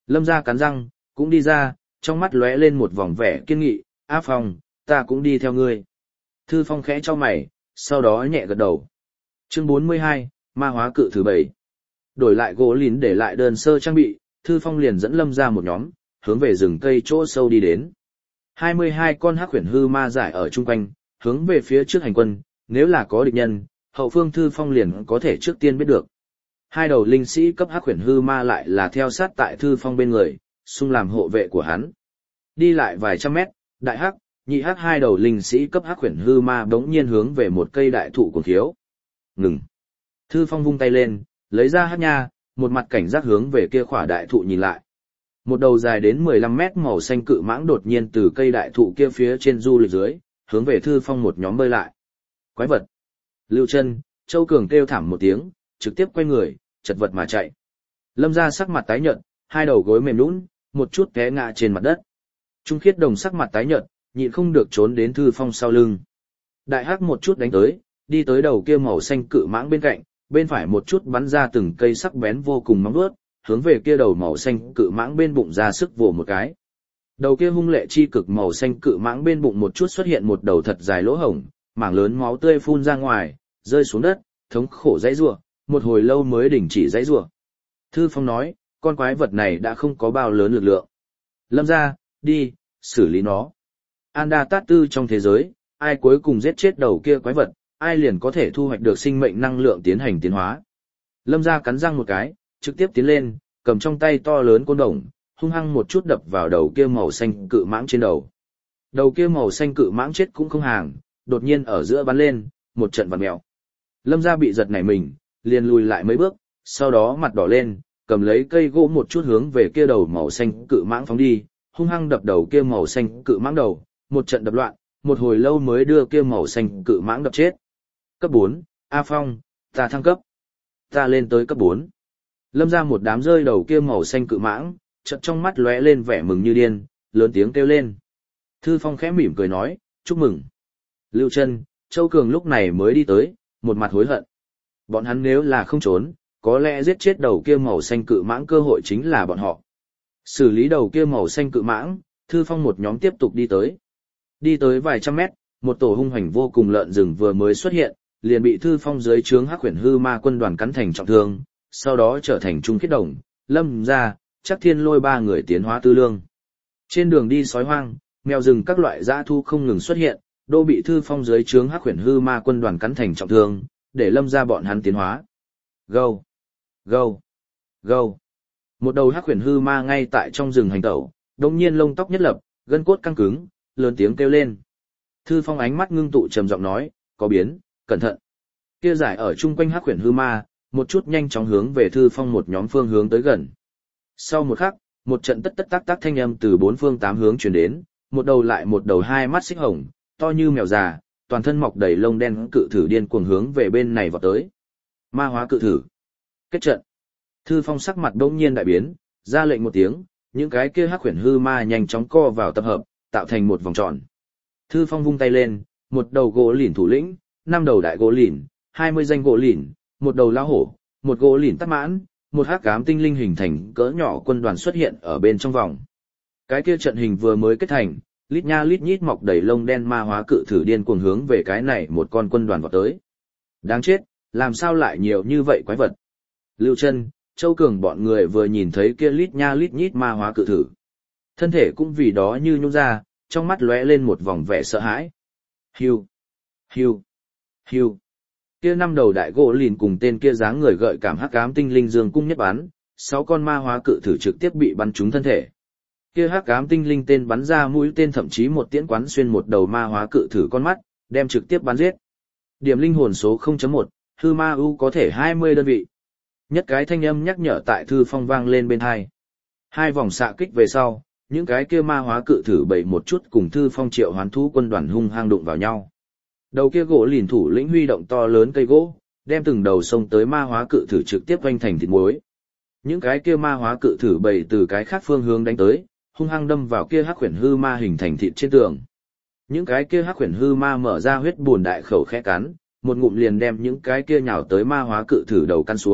Lâm gia cắn răng, cũng đi ra, trong mắt lóe lên một vòng vẻ kiên nghị, A Phong, ta cũng đi theo ngươi. Thư Phong khẽ cho mày, sau đó nhẹ gật đầu. Chương 42, ma hóa cự thứ 7. Đổi lại gỗ lìn để lại đơn sơ trang bị, Thư Phong liền dẫn Lâm gia một nhóm, hướng về rừng cây chỗ sâu đi đến. 22 con hắc huyền hư ma giải ở chung quanh, hướng về phía trước hành quân, nếu là có địch nhân, hậu phương Thư Phong liền có thể trước tiên biết được. Hai đầu linh sĩ cấp hắc huyền hư ma lại là theo sát tại Thư Phong bên người, xung làm hộ vệ của hắn. Đi lại vài trăm mét, đại hắc, nhị hắc hai đầu linh sĩ cấp hắc huyền hư ma bỗng nhiên hướng về một cây đại thụ cuồng thiếu. Ngừng. Thư Phong vung tay lên, lấy ra hắc nha, một mặt cảnh giác hướng về kia khỏa đại thụ nhìn lại. Một đầu dài đến 15 mét màu xanh cự mãng đột nhiên từ cây đại thụ kia phía trên du lịch dưới, hướng về Thư Phong một nhóm bơi lại. Quái vật. Lưu Chân, Châu Cường kêu thảm một tiếng, trực tiếp quay người, chật vật mà chạy. Lâm gia sắc mặt tái nhợt, hai đầu gối mềm nhũn, một chút té ngã trên mặt đất. Trung Khiết Đồng sắc mặt tái nhợt, nhịn không được trốn đến Thư Phong sau lưng. Đại hắc một chút đánh tới, đi tới đầu kia màu xanh cự mãng bên cạnh, bên phải một chút bắn ra từng cây sắc bén vô cùng móng vuốt, hướng về kia đầu màu xanh cự mãng bên bụng ra sức vồ một cái. Đầu kia hung lệ chi cực màu xanh cự mãng bên bụng một chút xuất hiện một đầu thật dài lỗ hổng, mảng lớn máu tươi phun ra ngoài, rơi xuống đất, thống khổ dãy rủa, một hồi lâu mới đình chỉ dãy rủa. Thư Phong nói, con quái vật này đã không có bao lớn lực lượng. Lâm gia, đi, xử lý nó. Anda Tát Tư trong thế giới, ai cuối cùng giết chết đầu kia quái vật, ai liền có thể thu hoạch được sinh mệnh năng lượng tiến hành tiến hóa. Lâm gia cắn răng một cái, trực tiếp tiến lên, cầm trong tay to lớn côn đồng, hung hăng một chút đập vào đầu kia màu xanh cự mãng trên đầu. Đầu kia màu xanh cự mãng chết cũng không hàng, đột nhiên ở giữa bắn lên, một trận vặn mèo. Lâm gia bị giật nảy mình, liền lùi lại mấy bước, sau đó mặt đỏ lên, cầm lấy cây gỗ một chút hướng về kia đầu màu xanh cự mãng phóng đi, hung hăng đập đầu kia màu xanh cự mãng đầu, một trận đập loạn, một hồi lâu mới đưa kia màu xanh cự mãng đập chết. Cấp 4, A Phong, ta thăng cấp. Ta lên tới cấp 4. Lâm ra một đám rơi đầu kia màu xanh cự mãng, chợt trong mắt lóe lên vẻ mừng như điên, lớn tiếng kêu lên. Thư Phong khẽ mỉm cười nói, chúc mừng. Lưu Chân, Châu Cường lúc này mới đi tới, một mặt hối hận. Bọn hắn nếu là không trốn, có lẽ giết chết đầu kia màu xanh cự mãng cơ hội chính là bọn họ. Xử lý đầu kia màu xanh cự mãng, Thư Phong một nhóm tiếp tục đi tới. Đi tới vài trăm mét, một tổ hung hoành vô cùng lợn rừng vừa mới xuất hiện, liền bị Thư Phong dưới trướng Hắc Huyền Hư Ma quân đoàn cắn thành trọng thương, sau đó trở thành Trung Khiết Đồng, Lâm gia, Chắc Thiên Lôi ba người tiến hóa tư lương. Trên đường đi sói hoang, mèo rừng các loại dã thu không ngừng xuất hiện, đô bị Thư Phong dưới trướng Hắc Huyền Hư Ma quân đoàn cắn thành trọng thương, để Lâm gia bọn hắn tiến hóa. Gâu, gâu, gâu. Một đầu Hắc Huyền Hư Ma ngay tại trong rừng hành tẩu, đột nhiên lông tóc nhất lập, gân cốt căng cứng, lớn tiếng kêu lên. Thư Phong ánh mắt ngưng tụ trầm giọng nói, có biến, cẩn thận. Kia giải ở chung quanh Hắc Huyền Hư Ma, một chút nhanh chóng hướng về Thư Phong một nhóm phương hướng tới gần. Sau một khắc, một trận tất tất tác tác thanh âm từ bốn phương tám hướng truyền đến, một đầu lại một đầu hai mắt xích hồng, to như mèo già, toàn thân mọc đầy lông đen cự thử điên cuồng hướng về bên này vọt tới. Ma hóa cự thử. Kết trận. Thư Phong sắc mặt bỗng nhiên đại biến, ra lệnh một tiếng, những cái kia Hắc Huyền Hư Ma nhanh chóng co vào tập hợp, tạo thành một vòng tròn. Thư Phong vung tay lên, một đầu gỗ lìn thủ lĩnh, 5 đầu đại gỗ lìn, 20 danh gỗ lìn, một đầu lao hổ, một gỗ lìn tắc mãn, một hắc ám tinh linh hình thành cỡ nhỏ quân đoàn xuất hiện ở bên trong vòng. Cái kia trận hình vừa mới kết thành, lít nha lít nhít mọc đầy lông đen ma hóa cự thử điên cuồng hướng về cái này một con quân đoàn vọt tới. Đáng chết, làm sao lại nhiều như vậy quái vật? Lưu Chân, Châu Cường bọn người vừa nhìn thấy kia lít nha lít nhít ma hóa cự thử, thân thể cũng vì đó như nhũn ra, trong mắt lóe lên một vòng vẻ sợ hãi. Hiu, hiu, hiu. Kia 5 đầu đại gỗ lìn cùng tên kia dáng người gợi cảm hắc ám tinh linh dương cung nhất bắn, 6 con ma hóa cự thử trực tiếp bị bắn trúng thân thể. Kia hắc ám tinh linh tên bắn ra mũi tên thậm chí một tiễn quán xuyên một đầu ma hóa cự thử con mắt, đem trực tiếp bắn giết. Điểm linh hồn số 0.1, hư ma u có thể 20 đơn vị. Nhất cái thanh âm nhắc nhở tại Thư Phong vang lên bên tai. Hai vòng xạ kích về sau, những cái kia ma hóa cự thử bậy một chút cùng Thư Phong triệu hoán thú quân đoàn hung hăng đụng vào nhau. Đầu kia gỗ lìn thủ lĩnh huy động to lớn cây gỗ, đem từng đầu xông tới ma hóa cự thử trực tiếp vanh thành thịt muối. Những cái kia ma hóa cự thử bậy từ cái khác phương hướng đánh tới, hung hăng đâm vào kia Hắc Huyền Hư Ma hình thành thịt trên tường. Những cái kia Hắc Huyền Hư Ma mở ra huyết buồn đại khẩu khẽ cắn, một ngụm liền đem những cái kia nhào tới ma hóa cự thử đầu căn xuống,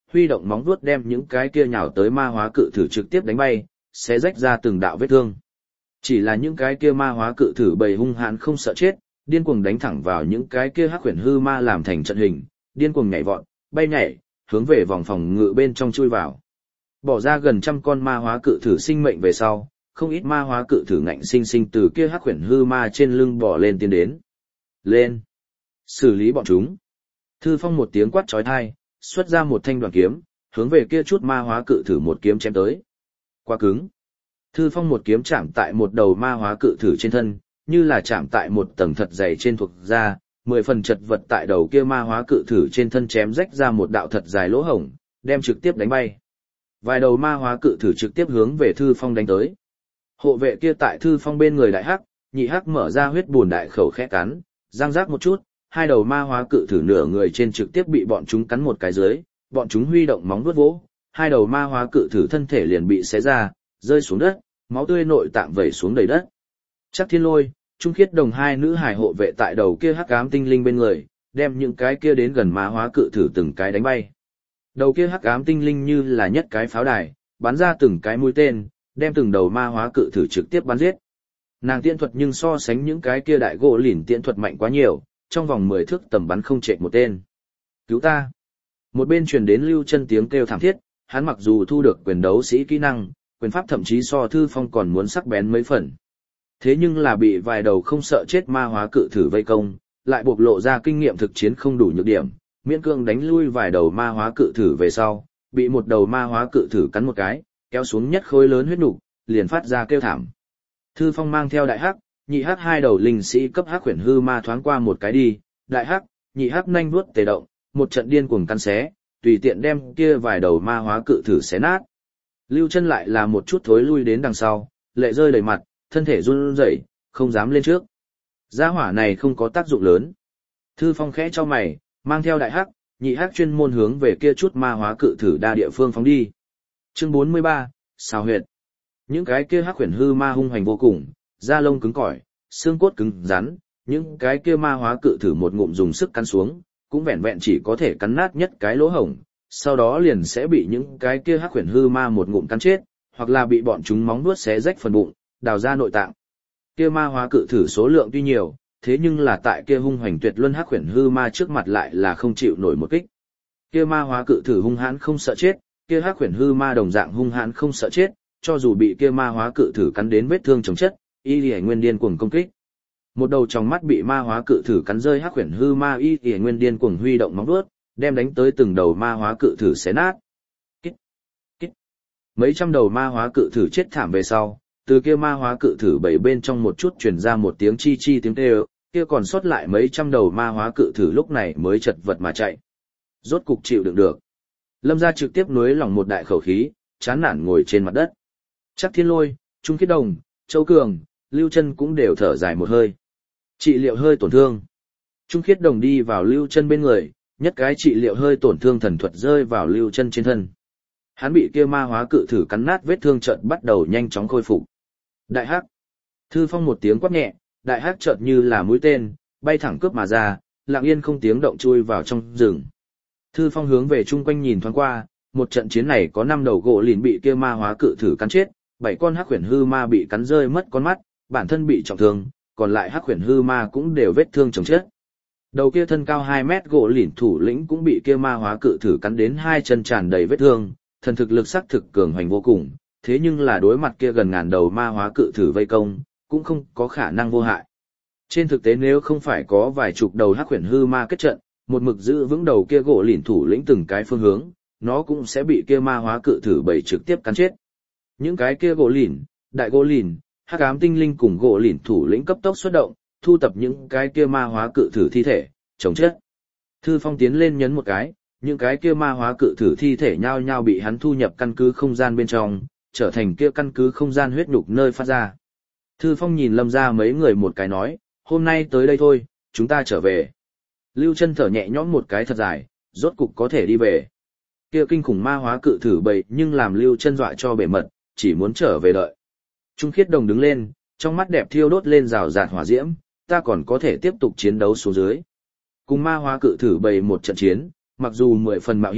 huy động móng vuốt đem những cái kia nhào tới ma hóa cự thử trực tiếp đánh bay, xé rách ra từng đạo vết thương. Chỉ là những cái kia ma hóa cự thử bầy hung hãn không sợ chết, điên cuồng đánh thẳng vào những cái kia hắc huyền hư ma làm thành trận hình, điên cuồng nhảy vọt, bay nhảy, hướng về vòng phòng ngự bên trong chui vào. Bỏ ra gần trăm con ma hóa cự thử sinh mệnh về sau, không ít ma hóa cự thử ngạnh sinh sinh từ kia hắc huyền hư ma trên lưng bò lên tiến đến. Lên! Xử lý bọn chúng! Thư Phong một tiếng quát chói tai, xuất ra một thanh đoàn kiếm, hướng về kia chút ma hóa cự thử một kiếm chém tới. Quá cứng! Thư Phong một kiếm chạm tại một đầu ma hóa cự thử trên thân, như là chạm tại một tầng thật dày trên thuộc da, 10 phần chật vật tại đầu kia ma hóa cự thử trên thân chém rách ra một đạo thật dài lỗ hổng, đem trực tiếp đánh bay. Vài đầu ma hóa cự thử trực tiếp hướng về Thư Phong đánh tới. Hộ vệ kia tại Thư Phong bên người đại hắc, nhị hắc mở ra huyết bùn đại khẩu khẽ cắn, răng rác một chút, hai đầu ma hóa cự thử nửa người trên trực tiếp bị bọn chúng cắn một cái dưới, bọn chúng huy động móng vuốt vỗ, hai đầu ma hóa cự thử thân thể liền bị xé ra, rơi xuống đất, máu tươi nội tạng vẩy xuống đầy đất. Chắc Thiên Lôi, Trung Khiết Đồng hai nữ hài hộ vệ tại đầu kia hắc ám tinh linh bên người, đem những cái kia đến gần ma hóa cự thử từng cái đánh bay. Đầu kia hắc ám tinh linh như là nhất cái pháo đài, bắn ra từng cái mũi tên, đem từng đầu ma hóa cự thử trực tiếp bắn giết. Nàng tiễn thuật nhưng so sánh những cái kia đại gỗ lìn tiễn thuật mạnh quá nhiều, trong vòng 10 thước tầm bắn không chệch một tên. Cứu ta! Một bên truyền đến Lưu Chân tiếng kêu thảm thiết, hắn mặc dù thu được quyền đấu sĩ kỹ năng, quyền pháp thậm chí so Thư Phong còn muốn sắc bén mấy phần. Thế nhưng là bị vài đầu không sợ chết ma hóa cự thử vây công, lại bộc lộ ra kinh nghiệm thực chiến không đủ nhược điểm, miễn cương đánh lui vài đầu ma hóa cự thử về sau, bị một đầu ma hóa cự thử cắn một cái, kéo xuống nhất khối lớn huyết nục, liền phát ra kêu thảm. Thư Phong mang theo đại hắc, nhị hắc hai đầu linh sĩ cấp hắc huyền hư ma thoáng qua một cái đi, đại hắc, nhị hắc nhanh vuốt tề động, một trận điên cuồng căn xé, tùy tiện đem kia vài đầu ma hóa cự thử xé nát. Lưu Chân lại là một chút thối lui đến đằng sau, lệ rơi đầy mặt, thân thể run rẩy, không dám lên trước. Gia hỏa này không có tác dụng lớn. Thư Phong khẽ cho mày, mang theo đại hắc, nhị hắc chuyên môn hướng về kia chút ma hóa cự thử đa địa phương phóng đi. Chương 43, Xào huyệt. Những cái kia hắc huyền hư ma hung hành vô cùng, da lông cứng cỏi, xương cốt cứng rắn, những cái kia ma hóa cự thử một ngụm dùng sức cắn xuống, cũng vẹn vẹn chỉ có thể cắn nát nhất cái lỗ hổng, sau đó liền sẽ bị những cái kia hắc huyền hư ma một ngụm cắn chết, hoặc là bị bọn chúng móng vuốt xé rách phần bụng, đào ra nội tạng. Kia ma hóa cự thử số lượng tuy nhiều, thế nhưng là tại kia hung hoành tuyệt luân hắc huyền hư ma trước mặt lại là không chịu nổi một kích. Kia ma hóa cự thử hung hãn không sợ chết, kia hắc huyền hư ma đồng dạng hung hãn không sợ chết, cho dù bị kia ma hóa cự thử cắn đến vết thương chồng chất, y lìa nguyên điên cuồng công kích. Một đầu trong mắt bị ma hóa cự thử cắn rơi hắc huyền hư ma y lìa nguyên điên cuồng huy động móng vuốt, đem đánh tới từng đầu ma hóa cự thử xé nát. Kích, kích. Mấy trăm đầu ma hóa cự thử chết thảm về sau, từ kia ma hóa cự thử bảy bên trong một chút truyền ra một tiếng chi chi tiếng kêu, kia còn sót lại mấy trăm đầu ma hóa cự thử lúc này mới chật vật mà chạy. Rốt cục chịu đựng được. Lâm gia trực tiếp nuối lòng một đại khẩu khí, chán nản ngồi trên mặt đất. Chắc Thiên Lôi, Trung Khiết Đồng, Châu Cường, Lưu Chân cũng đều thở dài một hơi. Trị liệu hơi tổn thương. Trung Khiết Đồng đi vào Lưu Chân bên người, nhất cái trị liệu hơi tổn thương thần thuật rơi vào Lưu Chân trên thân. Hắn bị kia ma hóa cự thử cắn nát vết thương chợt bắt đầu nhanh chóng khôi phục. Đại hắc. Thư Phong một tiếng quát nhẹ, đại hắc chợt như là mũi tên, bay thẳng cướp mà ra, lặng yên không tiếng động chui vào trong rừng. Thư Phong hướng về chung quanh nhìn thoáng qua, một trận chiến này có 5 đầu gỗ lìn bị kia ma hóa cự thử cắn chết, 7 con hắc huyền hư ma bị cắn rơi mất con mắt, bản thân bị trọng thương, còn lại hắc huyền hư ma cũng đều vết thương chồng chết. Đầu kia thân cao 2 mét gỗ lìn thủ lĩnh cũng bị kia ma hóa cự thử cắn đến hai chân tràn đầy vết thương, thần thực lực sắc thực cường hoành vô cùng, thế nhưng là đối mặt kia gần ngàn đầu ma hóa cự thử vây công, cũng không có khả năng vô hại. Trên thực tế nếu không phải có vài chục đầu hắc huyền hư ma kết trận, một mực giữ vững đầu kia gỗ lìn thủ lĩnh từng cái phương hướng, nó cũng sẽ bị kia ma hóa cự thử bầy trực tiếp cắn chết. Những cái kia gỗ lìn, đại gỗ lìn, hắc ám tinh linh cùng gỗ lìn thủ lĩnh cấp tốc xuất động, thu tập những cái kia ma hóa cự thử thi thể, chống chết. Thư Phong tiến lên nhấn một cái, những cái kia ma hóa cự thử thi thể nhao nhao bị hắn thu nhập căn cứ không gian bên trong, trở thành kia căn cứ không gian huyết nhục nơi phát ra. Thư Phong nhìn Lâm gia mấy người một cái nói, hôm nay tới đây thôi, chúng ta trở về. Lưu Chân thở nhẹ nhõm một cái thật dài, rốt cục có thể đi về. Kia kinh khủng ma hóa cự thử bầy nhưng làm Lưu Chân dọa cho bể mật, chỉ muốn trở về đợi. Trung Khiết Đồng đứng lên, trong mắt đẹp thiêu đốt lên rào rạt hỏa diễm, ta còn có thể tiếp tục chiến đấu xuống dưới. Cùng ma hóa cự thử bầy một trận chiến, mặc dù 10 phần mạo hiểm,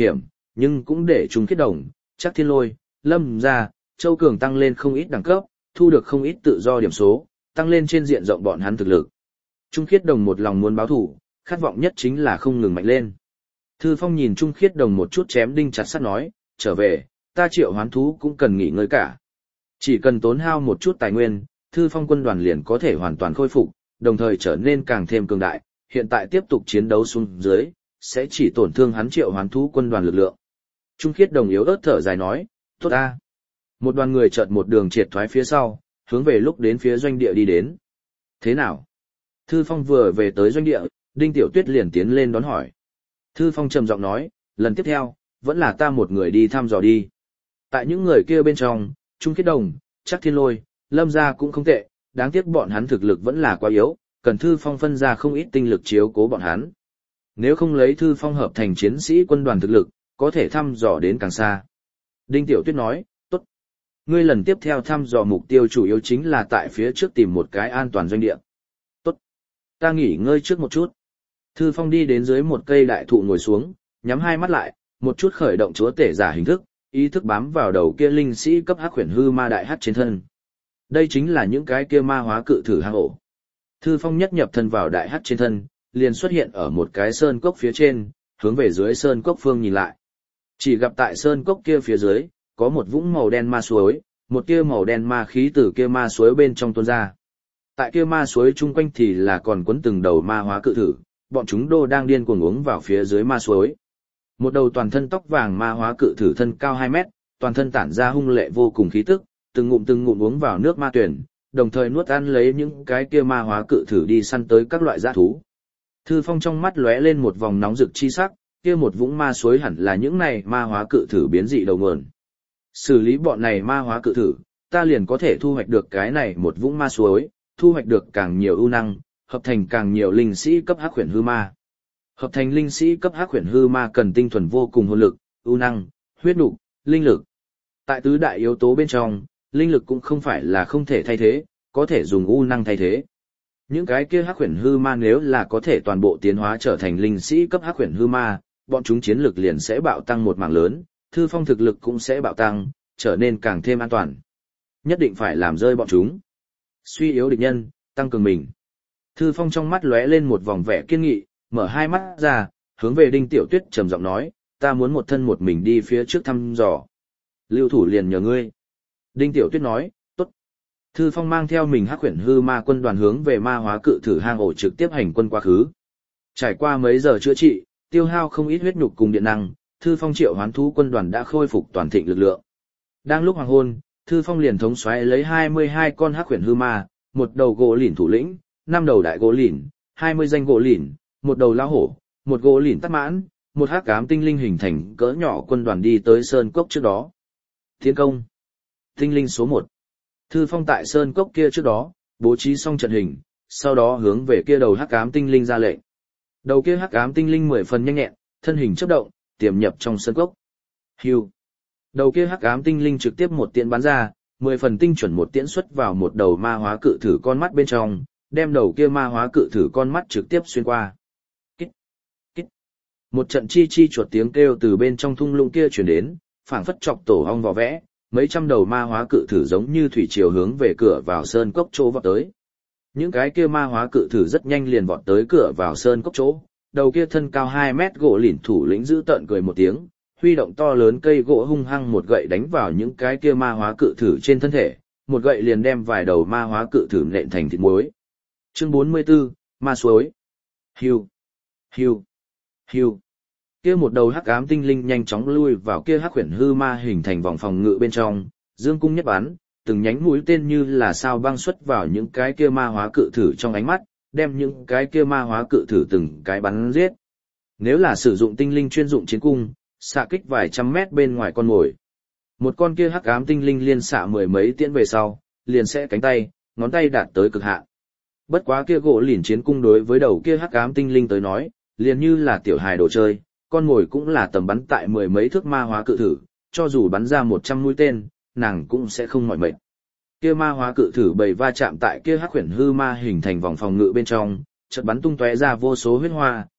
nhưng cũng để Trung Khiết Đồng, Trác Thiên Lôi, Lâm gia, Châu Cường tăng lên không ít đẳng cấp, thu được không ít tự do điểm số, tăng lên trên diện rộng bọn hắn thực lực. Trung Khiết Đồng một lòng muốn báo thù, khát vọng nhất chính là không ngừng mạnh lên. Thư Phong nhìn Trung Khiết Đồng một chút chém đinh chặt sắt nói, trở về, ta triệu hoán thú cũng cần nghỉ ngơi cả. Chỉ cần tốn hao một chút tài nguyên, Thư Phong quân đoàn liền có thể hoàn toàn khôi phục, đồng thời trở nên càng thêm cường đại, hiện tại tiếp tục chiến đấu xuống dưới, sẽ chỉ tổn thương hắn triệu hoán thú quân đoàn lực lượng. Trung Khiết Đồng yếu ớt thở dài nói, tốt ta. Một đoàn người chợt một đường triệt thoái phía sau, hướng về lúc đến phía doanh địa đi đến. Thế nào? Thư Phong vừa về tới doanh địa, Đinh Tiểu Tuyết liền tiến lên đón hỏi. Thư Phong trầm giọng nói, lần tiếp theo, vẫn là ta một người đi thăm dò đi. Tại những người kia bên trong, Trung Khiết Đồng, Trác Thiên Lôi, Lâm gia cũng không tệ, đáng tiếc bọn hắn thực lực vẫn là quá yếu, cần Thư Phong phân ra không ít tinh lực chiếu cố bọn hắn. Nếu không lấy Thư Phong hợp thành chiến sĩ quân đoàn thực lực, có thể thăm dò đến càng xa. Đinh Tiểu Tuyết nói, tốt. Ngươi lần tiếp theo thăm dò mục tiêu chủ yếu chính là tại phía trước tìm một cái an toàn doanh địa. Tốt. Ta nghỉ ngơi trước một chút. Thư Phong đi đến dưới một cây đại thụ ngồi xuống, nhắm hai mắt lại, một chút khởi động chúa tể giả hình thức, ý thức bám vào đầu kia linh sĩ cấp hắc huyền hư ma đại hắc trên thân. Đây chính là những cái kia ma hóa cự thử hang ổ. Thư Phong nhất nhập thân vào đại hắc trên thân, liền xuất hiện ở một cái sơn cốc phía trên, hướng về dưới sơn cốc phương nhìn lại. Chỉ gặp tại sơn cốc kia phía dưới, có một vũng màu đen ma suối, một tia màu đen ma khí từ kia ma suối bên trong tuôn ra. Tại kia ma suối chung quanh thì là còn quấn từng đầu ma hóa cự thử, bọn chúng đô đang điên cuồng uống vào phía dưới ma suối. Một đầu toàn thân tóc vàng ma hóa cự thử thân cao 2 mét, toàn thân tản ra hung lệ vô cùng khí tức, từng ngụm uống vào nước ma tuyển, đồng thời nuốt ăn lấy những cái kia ma hóa cự thử đi săn tới các loại dã thú. Thư Phong trong mắt lóe lên một vòng nóng rực chi sắc, kia một vũng ma suối hẳn là những này ma hóa cự thử biến dị đầu nguồn. Xử lý bọn này ma hóa cự thử, ta liền có thể thu hoạch được cái này một vũng ma suối, thu hoạch được càng nhiều ưu năng, hợp thành càng nhiều linh sĩ cấp hắc huyền hư ma. Hợp thành linh sĩ cấp hắc huyền hư ma cần tinh thuần vô cùng hồn lực, ưu năng, huyết nục, linh lực. Tại tứ đại yếu tố bên trong, linh lực cũng không phải là không thể thay thế, có thể dùng ưu năng thay thế. Những cái kia hắc huyền hư ma nếu là có thể toàn bộ tiến hóa trở thành linh sĩ cấp hắc huyền hư ma, bọn chúng chiến lực liền sẽ bạo tăng một mảng lớn, Thư Phong thực lực cũng sẽ bạo tăng, trở nên càng thêm an toàn. Nhất định phải làm rơi bọn chúng. Suy yếu địch nhân, tăng cường mình. Thư Phong trong mắt lóe lên một vòng vẻ kiên nghị, mở hai mắt ra, hướng về Đinh Tiểu Tuyết trầm giọng nói, ta muốn một thân một mình đi phía trước thăm dò. Lưu thủ liền nhờ ngươi. Đinh Tiểu Tuyết nói, tốt. Thư Phong mang theo mình hắc huyền hư ma quân đoàn hướng về ma hóa cự thử hang ổ trực tiếp hành quân quá khứ. Trải qua mấy giờ chữa trị, tiêu hao không ít huyết nhục cùng điện năng, Thư Phong triệu hoán thú quân đoàn đã khôi phục toàn thịnh lực lượng. Đang lúc hoàng hôn, Thư Phong liền thống soái lấy 22 con hắc huyền hư ma, một đầu gỗ lỉn thủ lĩnh, 5 đầu đại gỗ lỉn, 20 danh gỗ lỉn, một đầu lao hổ, một gỗ lỉn tắc mãn, một hắc ám tinh linh hình thành cỡ nhỏ quân đoàn đi tới sơn cốc trước đó. Tiến công. Tinh linh số 1. Thư Phong tại sơn cốc kia trước đó, bố trí xong trận hình, sau đó hướng về kia đầu hắc ám tinh linh ra lệnh. Đầu kia hắc ám tinh linh 10 phần nhanh nhẹn, thân hình chớp động, tiềm nhập trong sơn cốc. Hưu. Đầu kia hắc ám tinh linh trực tiếp một tiễn bắn ra, 10 phần tinh chuẩn một tiễn xuất vào một đầu ma hóa cự thử con mắt bên trong, đem đầu kia ma hóa cự thử con mắt trực tiếp xuyên qua. Kích, kích. Một trận chi chi chuột tiếng kêu từ bên trong thung lũng kia truyền đến, phảng phất chọc tổ ong vò vẽ, mấy trăm đầu ma hóa cự thử giống như thủy triều hướng về cửa vào sơn cốc chỗ vọt tới. Những cái kia ma hóa cự thử rất nhanh liền vọt tới cửa vào sơn cốc chỗ, đầu kia thân cao 2 mét gỗ lỉn thủ lĩnh giữ tợn cười một tiếng, huy động to lớn cây gỗ hung hăng một gậy đánh vào những cái kia ma hóa cự thử trên thân thể, một gậy liền đem vài đầu ma hóa cự thử nện thành thịt muối. Chương 44, ma suối. Hiu, hiu, hiu. Kia một đầu hắc ám tinh linh nhanh chóng lui vào kia hắc huyền hư ma hình thành vòng phòng ngự bên trong, dương cung nhất bắn, từng nhánh mũi tên như là sao băng xuất vào những cái kia ma hóa cự thử trong ánh mắt, đem những cái kia ma hóa cự thử từng cái bắn giết. Nếu là sử dụng tinh linh chuyên dụng chiến cung, xạ kích vài trăm mét bên ngoài con mồi. Một con kia hắc ám tinh linh liên xạ 10 mấy tiễn về sau, liền sẽ cánh tay, ngón tay đạt tới cực hạn. Bất quá kia gỗ lỉn chiến cung đối với đầu kia hắc ám tinh linh tới nói, liền như là tiểu hài đồ chơi, con mồi cũng là tầm bắn tại 10 mấy thước ma hóa cự thử, cho dù bắn ra 100 mũi tên, nàng cũng sẽ không mỏi mệt. Kia ma hóa cự thử bầy va chạm tại kia hắc huyền hư ma hình thành vòng phòng ngự bên trong, chợt bắn tung tóe ra vô số huyết hoa,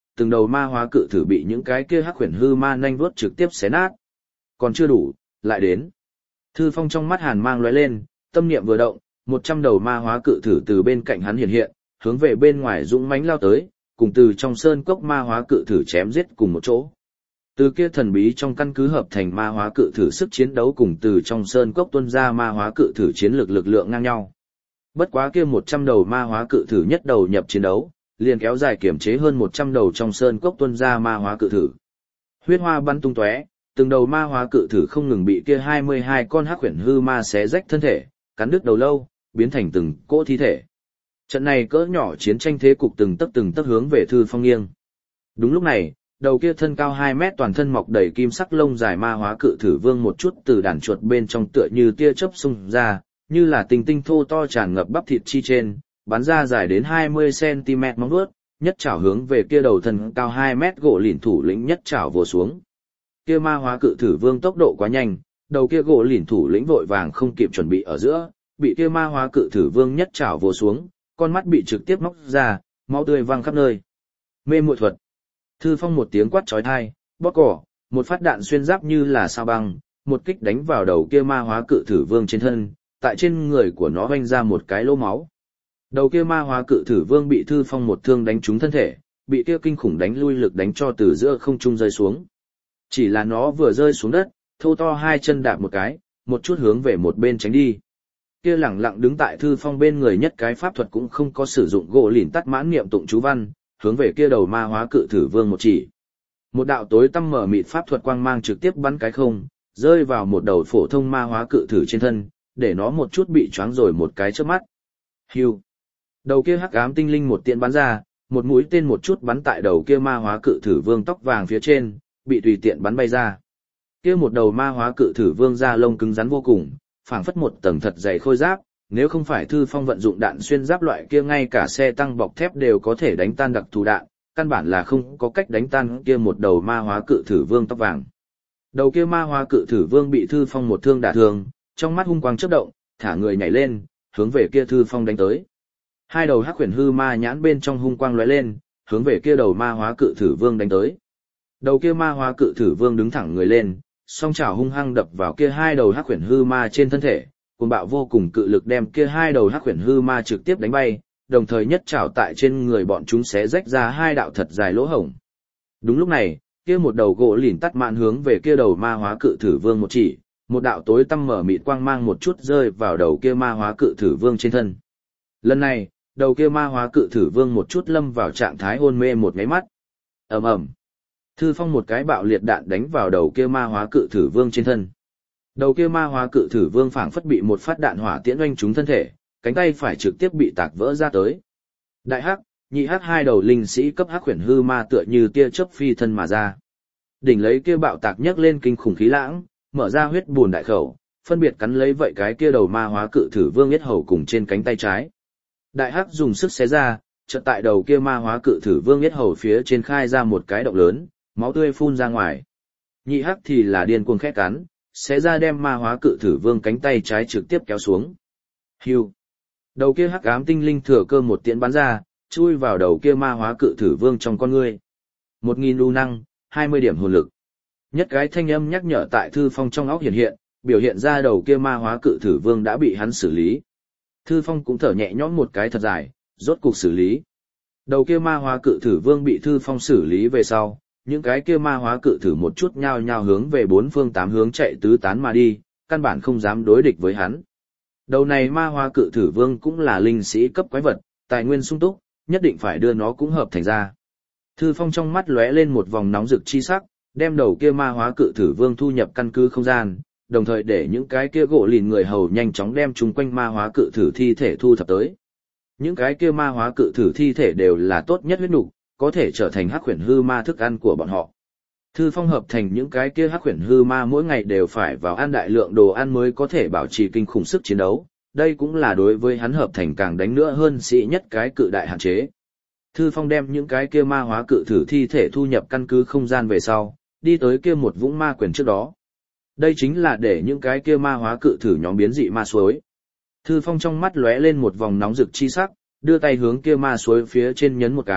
từng đầu ma hóa cự thử bị những cái kia hắc huyền hư ma nhanh vuốt trực tiếp xé nát. Còn chưa đủ, lại đến. Thư Phong trong mắt hàn mang lóe lên, tâm niệm vừa động, 100 đầu ma hóa cự thử từ bên cạnh hắn hiện hiện, hướng về bên ngoài dũng mãnh lao tới, cùng từ trong sơn cốc ma hóa cự thử chém giết cùng một chỗ. Từ kia thần bí trong căn cứ hợp thành ma hóa cự thử sức chiến đấu cùng từ trong sơn cốc tuôn ra ma hóa cự thử chiến lược lực lượng ngang nhau. Bất quá kia 100 đầu ma hóa cự thử nhất đầu nhập chiến đấu, liền kéo dài kiểm chế hơn 100 đầu trong sơn cốc tuôn ra ma hóa cự thử. Huyết hoa bắn tung tóe, từng đầu ma hóa cự thử không ngừng bị kia 22 con hắc huyền hư ma xé rách thân thể, cắn đứt đầu lâu, biến thành từng cỗ thi thể. Trận này cỡ nhỏ chiến tranh thế cục từng tấc hướng về Thư Phong nghiêng. Đúng lúc này, đầu kia thân cao 2 mét toàn thân mọc đầy kim sắc lông dài ma hóa cự thử vương một chút từ đàn chuột bên trong tựa như tia chớp xung ra, như là tinh tinh thô to tràn ngập bắp thịt chi trên, bắn ra dài đến 20 cm móng vuốt, nhất chảo hướng về kia đầu thân cao 2 mét gỗ lìn thủ lĩnh nhất chảo vồ xuống. Kia ma hóa cự thử vương tốc độ quá nhanh, đầu kia gỗ lìn thủ lĩnh vội vàng không kịp chuẩn bị ở giữa, bị kia ma hóa cự thử vương nhất chảo vồ xuống, con mắt bị trực tiếp móc ra, máu tươi văng khắp nơi. Mê muội thuật. Thư Phong một tiếng quát chói tai, bóp cỏ, một phát đạn xuyên giáp như là sao băng, một kích đánh vào đầu kia ma hóa cự thử vương trên thân, tại trên người của nó vanh ra một cái lỗ máu. Đầu kia ma hóa cự thử vương bị Thư Phong một thương đánh trúng thân thể, bị kia kinh khủng đánh lui lực đánh cho từ giữa không trung rơi xuống. Chỉ là nó vừa rơi xuống đất, thô to hai chân đạp một cái, một chút hướng về một bên tránh đi. Kia lẳng lặng đứng tại Thư Phong bên người nhất cái pháp thuật cũng không có sử dụng gỗ lìn tắt mãn niệm tụng chú văn, hướng về kia đầu ma hóa cự thử vương một chỉ. Một đạo tối tăm mở mịt pháp thuật quang mang trực tiếp bắn cái không, rơi vào một đầu phổ thông ma hóa cự thử trên thân, để nó một chút bị choáng rồi một cái chớp mắt. Hưu. Đầu kia hắc ám tinh linh một tiện bắn ra, một mũi tên một chút bắn tại đầu kia ma hóa cự thử vương tóc vàng phía trên, bị tùy tiện bắn bay ra. Kia một đầu ma hóa cự thử vương da lông cứng rắn vô cùng, phảng phất một tầng thật dày khôi giáp, nếu không phải Thư Phong vận dụng đạn xuyên giáp loại kia ngay cả xe tăng bọc thép đều có thể đánh tan đặc thù đạn, căn bản là không có cách đánh tan kia một đầu ma hóa cự thử vương tóc vàng. Đầu kia ma hóa cự thử vương bị Thư Phong một thương đả thương, trong mắt hung quang chớp động, thả người nhảy lên, hướng về kia Thư Phong đánh tới. Hai đầu hắc huyền hư ma nhãn bên trong hung quang lóe lên, hướng về kia đầu ma hóa cự thử vương đánh tới. Đầu kia ma hóa cự thử vương đứng thẳng người lên, song chảo hung hăng đập vào kia hai đầu hắc huyền hư ma trên thân thể, cuồng bạo vô cùng cự lực đem kia hai đầu hắc huyền hư ma trực tiếp đánh bay, đồng thời nhất chảo tại trên người bọn chúng xé rách ra hai đạo thật dài lỗ hổng. Đúng lúc này, kia một đầu gỗ lìn tắt mạn hướng về kia đầu ma hóa cự thử vương một chỉ, một đạo tối tăm mở mịt quang mang một chút rơi vào đầu kia ma hóa cự thử vương trên thân. Lần này, đầu kia ma hóa cự thử vương một chút lâm vào trạng thái hôn mê một nháy mắt. Ầm ầm. Thư Phong một cái bạo liệt đạn đánh vào đầu kia ma hóa cự thử vương trên thân. Đầu kia ma hóa cự thử vương phảng phất bị một phát đạn hỏa tiễn oanh trúng thân thể, cánh tay phải trực tiếp bị tạc vỡ ra tới. Đại hắc, nhị hắc hai đầu linh sĩ cấp hắc huyền hư ma tựa như tia chớp phi thân mà ra. Đỉnh lấy kia bạo tạc nhấc lên kinh khủng khí lãng, mở ra huyết bùn đại khẩu, phân biệt cắn lấy vậy cái kia đầu ma hóa cự thử vương yết hầu cùng trên cánh tay trái. Đại hắc dùng sức xé ra, chợt tại đầu kia ma hóa cự thử vương yết hầu phía trên khai ra một cái động lớn, máu tươi phun ra ngoài. Nhị hắc thì là điên cuồng khét cắn, xé ra đem ma hóa cự thử vương cánh tay trái trực tiếp kéo xuống. Hưu. Đầu kia hắc ám tinh linh thừa cơ một tiễn bắn ra, chui vào đầu kia ma hóa cự thử vương trong con ngươi. 1000 lưu năng, 20 điểm hồn lực. Nhất cái thanh âm nhắc nhở tại Thư Phong trong óc hiện, biểu hiện ra đầu kia ma hóa cự thử vương đã bị hắn xử lý. Thư Phong cũng thở nhẹ nhõm một cái thật dài, rốt cục xử lý. Đầu kia ma hóa cự thử vương bị Thư Phong xử lý về sau, những cái kia ma hóa cự thử một chút nhao nhao hướng về bốn phương tám hướng chạy tứ tán mà đi, căn bản không dám đối địch với hắn. Đầu này ma hóa cự thử vương cũng là linh sĩ cấp quái vật, tài nguyên sung túc, nhất định phải đưa nó cũng hợp thành ra. Thư Phong trong mắt lóe lên một vòng nóng rực chi sắc, đem đầu kia ma hóa cự thử vương thu nhập căn cứ không gian, đồng thời để những cái kia gỗ lìn người hầu nhanh chóng đem chung quanh ma hóa cự thử thi thể thu thập tới. Những cái kia ma hóa cự thử thi thể đều là tốt nhất huyết nục, có thể trở thành hắc huyền hư ma thức ăn của bọn họ. Thư Phong hợp thành những cái kia hắc huyền hư ma mỗi ngày đều phải vào ăn đại lượng đồ ăn mới có thể bảo trì kinh khủng sức chiến đấu, đây cũng là đối với hắn hợp thành càng đánh nữa hơn sĩ nhất cái cự đại hạn chế. Thư Phong đem những cái kia ma hóa cự thử thi thể thu nhập căn cứ không gian về sau, đi tới kia một vũng ma quyền trước đó. Đây chính là để những cái kia ma hóa cự thử nhóm biến dị ma suối. Thư Phong trong mắt lóe lên một vòng nóng rực chi sắc, đưa tay hướng kia ma suối phía trên nhấn một cái,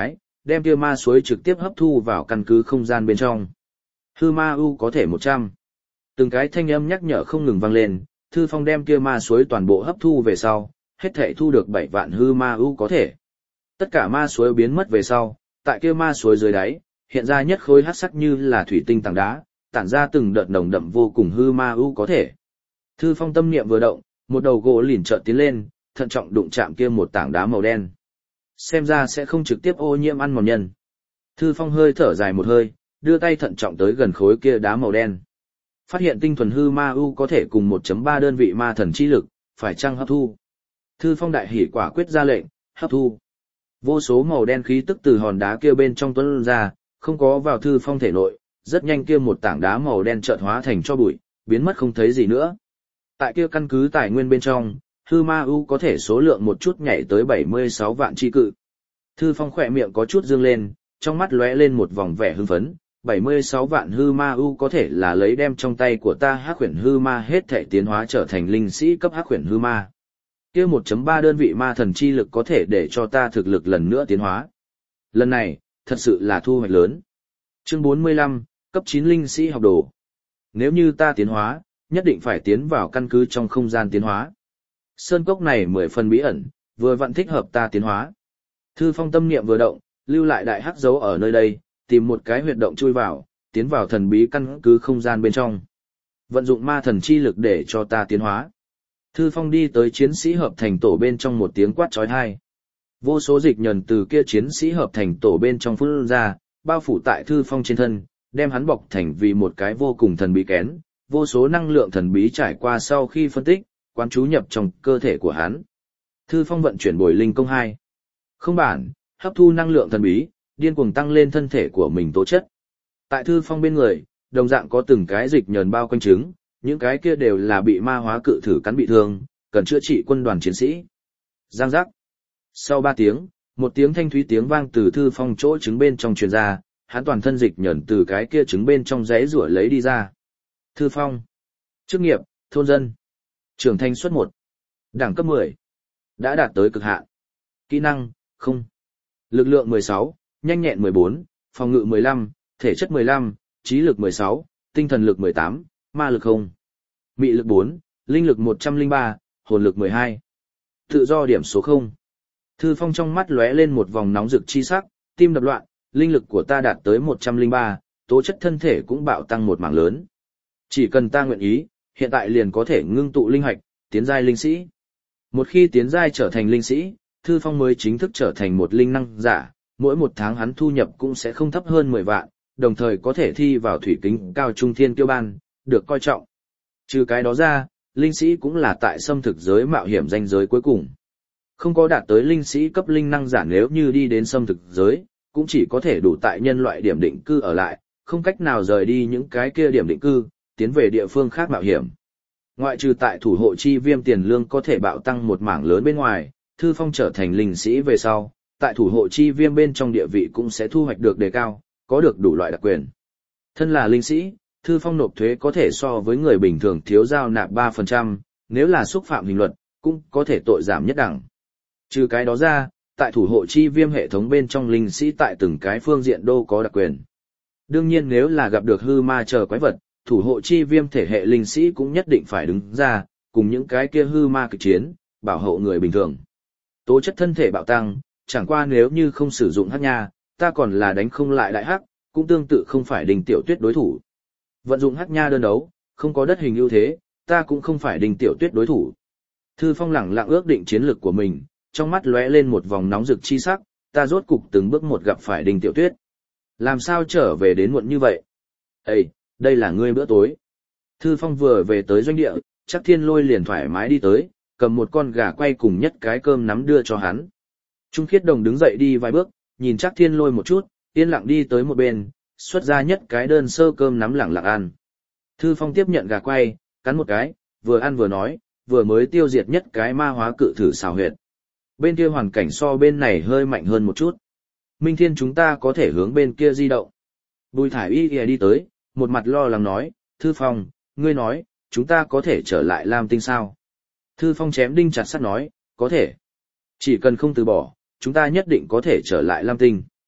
đem kia ma suối trực tiếp hấp thu vào căn cứ không gian bên trong. Hư ma u có thể 100. Từng cái thanh âm nhắc nhở không ngừng vang lên, Thư Phong đem kia ma suối toàn bộ hấp thu về sau, hết thảy thu được 7 vạn hư ma u có thể. Tất cả ma suối biến mất về sau, tại kia ma suối dưới đáy, hiện ra nhất khối hắc sắc như là thủy tinh tảng đá, tản ra từng đợt nồng đậm vô cùng hư ma u có thể. Thư Phong tâm niệm vừa động, một đầu gỗ lìn chợt tiến lên, thận trọng đụng chạm kia một tảng đá màu đen. Xem ra sẽ không trực tiếp ô nhiễm ăn mòn nhân. Thư Phong hơi thở dài một hơi, đưa tay thận trọng tới gần khối kia đá màu đen. Phát hiện tinh thuần hư ma u có thể cùng 1.3 đơn vị ma thần chi lực, phải chăng hấp thu. Thư Phong đại hỉ quả quyết ra lệnh, hấp thu. Vô số màu đen khí tức từ hòn đá kia bên trong tuôn ra, không có vào Thư Phong thể nội, rất nhanh kia một tảng đá màu đen chợt hóa thành tro bụi, biến mất không thấy gì nữa. Tại kia căn cứ tài nguyên bên trong, hư ma u có thể số lượng một chút nhảy tới 76 vạn chi cự. Thư Phong khỏe miệng có chút dương lên, trong mắt lóe lên một vòng vẻ hưng phấn, 76 vạn hư ma u có thể là lấy đem trong tay của ta hắc huyền hư ma hết thể tiến hóa trở thành linh sĩ cấp hắc huyền hư ma. Kia 1.3 đơn vị ma thần chi lực có thể để cho ta thực lực lần nữa tiến hóa. Lần này, thật sự là thu hoạch lớn. Chương 45, cấp 9 linh sĩ học đồ. Nếu như ta tiến hóa, nhất định phải tiến vào căn cứ trong không gian tiến hóa. Sơn cốc này 10 phần bí ẩn, vừa vặn thích hợp ta tiến hóa. Thư Phong tâm niệm vừa động, lưu lại đại hắc dấu ở nơi đây, tìm một cái huyệt động chui vào, tiến vào thần bí căn cứ không gian bên trong. Vận dụng ma thần chi lực để cho ta tiến hóa. Thư Phong đi tới chiến sĩ hợp thành tổ bên trong một tiếng quát chói tai. Vô số dịch nhờn từ kia chiến sĩ hợp thành tổ bên trong phun ra, bao phủ tại Thư Phong trên thân, đem hắn bọc thành vì một cái vô cùng thần bí kén, vô số năng lượng thần bí trải qua sau khi phân tích, quán chú nhập trong cơ thể của hắn. Thư Phong vận chuyển bồi linh công 2. Không bản, hấp thu năng lượng thần bí, điên cuồng tăng lên thân thể của mình tố chất. Tại Thư Phong bên người, đồng dạng có từng cái dịch nhờn bao quanh trứng, những cái kia đều là bị ma hóa cự thử cắn bị thương, cần chữa trị quân đoàn chiến sĩ. Giang giác. Sau 3 tiếng, một tiếng thanh thúy tiếng vang từ Thư Phong chỗ trứng bên trong truyền ra, hắn toàn thân dịch nhờn từ cái kia trứng bên trong giấy rủa lấy đi ra. Thư Phong. Chức nghiệp, thôn dân. Trưởng thành suất 1. Đẳng cấp 10. Đã đạt tới cực hạn. Kỹ năng, không. Lực lượng 16, nhanh nhẹn 14, phòng ngự 15, thể chất 15, trí lực 16, tinh thần lực 18, ma lực 0. Mị lực 4, linh lực 103, hồn lực 12. Tự do điểm số 0. Thư Phong trong mắt lóe lên một vòng nóng rực chi sắc, tim đập loạn, linh lực của ta đạt tới 103, tố chất thân thể cũng bạo tăng một mảng lớn. Chỉ cần ta nguyện ý, hiện tại liền có thể ngưng tụ linh hạch, tiến giai linh sĩ. Một khi tiến giai trở thành linh sĩ, Thư Phong mới chính thức trở thành một linh năng giả, mỗi một tháng hắn thu nhập cũng sẽ không thấp hơn 10 vạn, đồng thời có thể thi vào thủy kính cao trung thiên kiêu ban, được coi trọng. Trừ cái đó ra, linh sĩ cũng là tại xâm thực giới mạo hiểm danh giới cuối cùng. Không có đạt tới linh sĩ cấp linh năng giả nếu như đi đến xâm thực giới, cũng chỉ có thể đủ tại nhân loại điểm định cư ở lại, không cách nào rời đi những cái kia điểm định cư, tiến về địa phương khác mạo hiểm. Ngoại trừ tại thủ hộ chi viêm tiền lương có thể bạo tăng một mảng lớn bên ngoài, Thư Phong trở thành linh sĩ về sau, tại thủ hộ chi viêm bên trong địa vị cũng sẽ thu hoạch được đề cao, có được đủ loại đặc quyền. Thân là linh sĩ, Thư Phong nộp thuế có thể so với người bình thường thiếu giao nạp 3%, nếu là xúc phạm hình luật, cũng có thể tội giảm nhất đẳng. Trừ cái đó ra, tại thủ hộ chi viêm hệ thống bên trong linh sĩ tại từng cái phương diện đô có đặc quyền. Đương nhiên nếu là gặp được hư ma chờ quái vật, thủ hộ chi viêm thể hệ linh sĩ cũng nhất định phải đứng ra, cùng những cái kia hư ma kịch chiến, bảo hộ người bình thường. Tố chất thân thể bạo tăng, chẳng qua nếu như không sử dụng hắc nha, ta còn là đánh không lại đại hắc, cũng tương tự không phải Đinh Tiểu Tuyết đối thủ. Vận dụng hắc nha đơn đấu, không có đất hình ưu thế, ta cũng không phải Đinh Tiểu Tuyết đối thủ. Thư Phong lẳng lặng ước định chiến lược của mình, trong mắt lóe lên một vòng nóng rực chi sắc, ta rốt cục từng bước một gặp phải Đinh Tiểu Tuyết. Làm sao trở về đến muộn như vậy? Ê, đây là ngươi bữa tối. Thư Phong vừa về tới doanh địa, Trác Thiên Lôi liền thoải mái đi tới, cầm một con gà quay cùng nhất cái cơm nắm đưa cho hắn. Trung Khiết Đồng đứng dậy đi vài bước, nhìn Trác Thiên Lôi một chút, yên lặng đi tới một bên, xuất ra nhất cái đơn sơ cơm nắm lẳng lặng ăn. Thư Phong tiếp nhận gà quay, cắn một cái, vừa ăn vừa nói, vừa mới tiêu diệt nhất cái ma hóa cự thử xào huyệt. Bên kia hoàn cảnh so bên này hơi mạnh hơn một chút. Minh Thiên chúng ta có thể hướng bên kia di động. Bùi Thải Y đi tới, một mặt lo lắng nói, Thư Phong, ngươi nói, chúng ta có thể trở lại Lam Tinh sao? Thư Phong chém đinh chặt sắt nói, có thể. Chỉ cần không từ bỏ, chúng ta nhất định có thể trở lại Lam Tinh.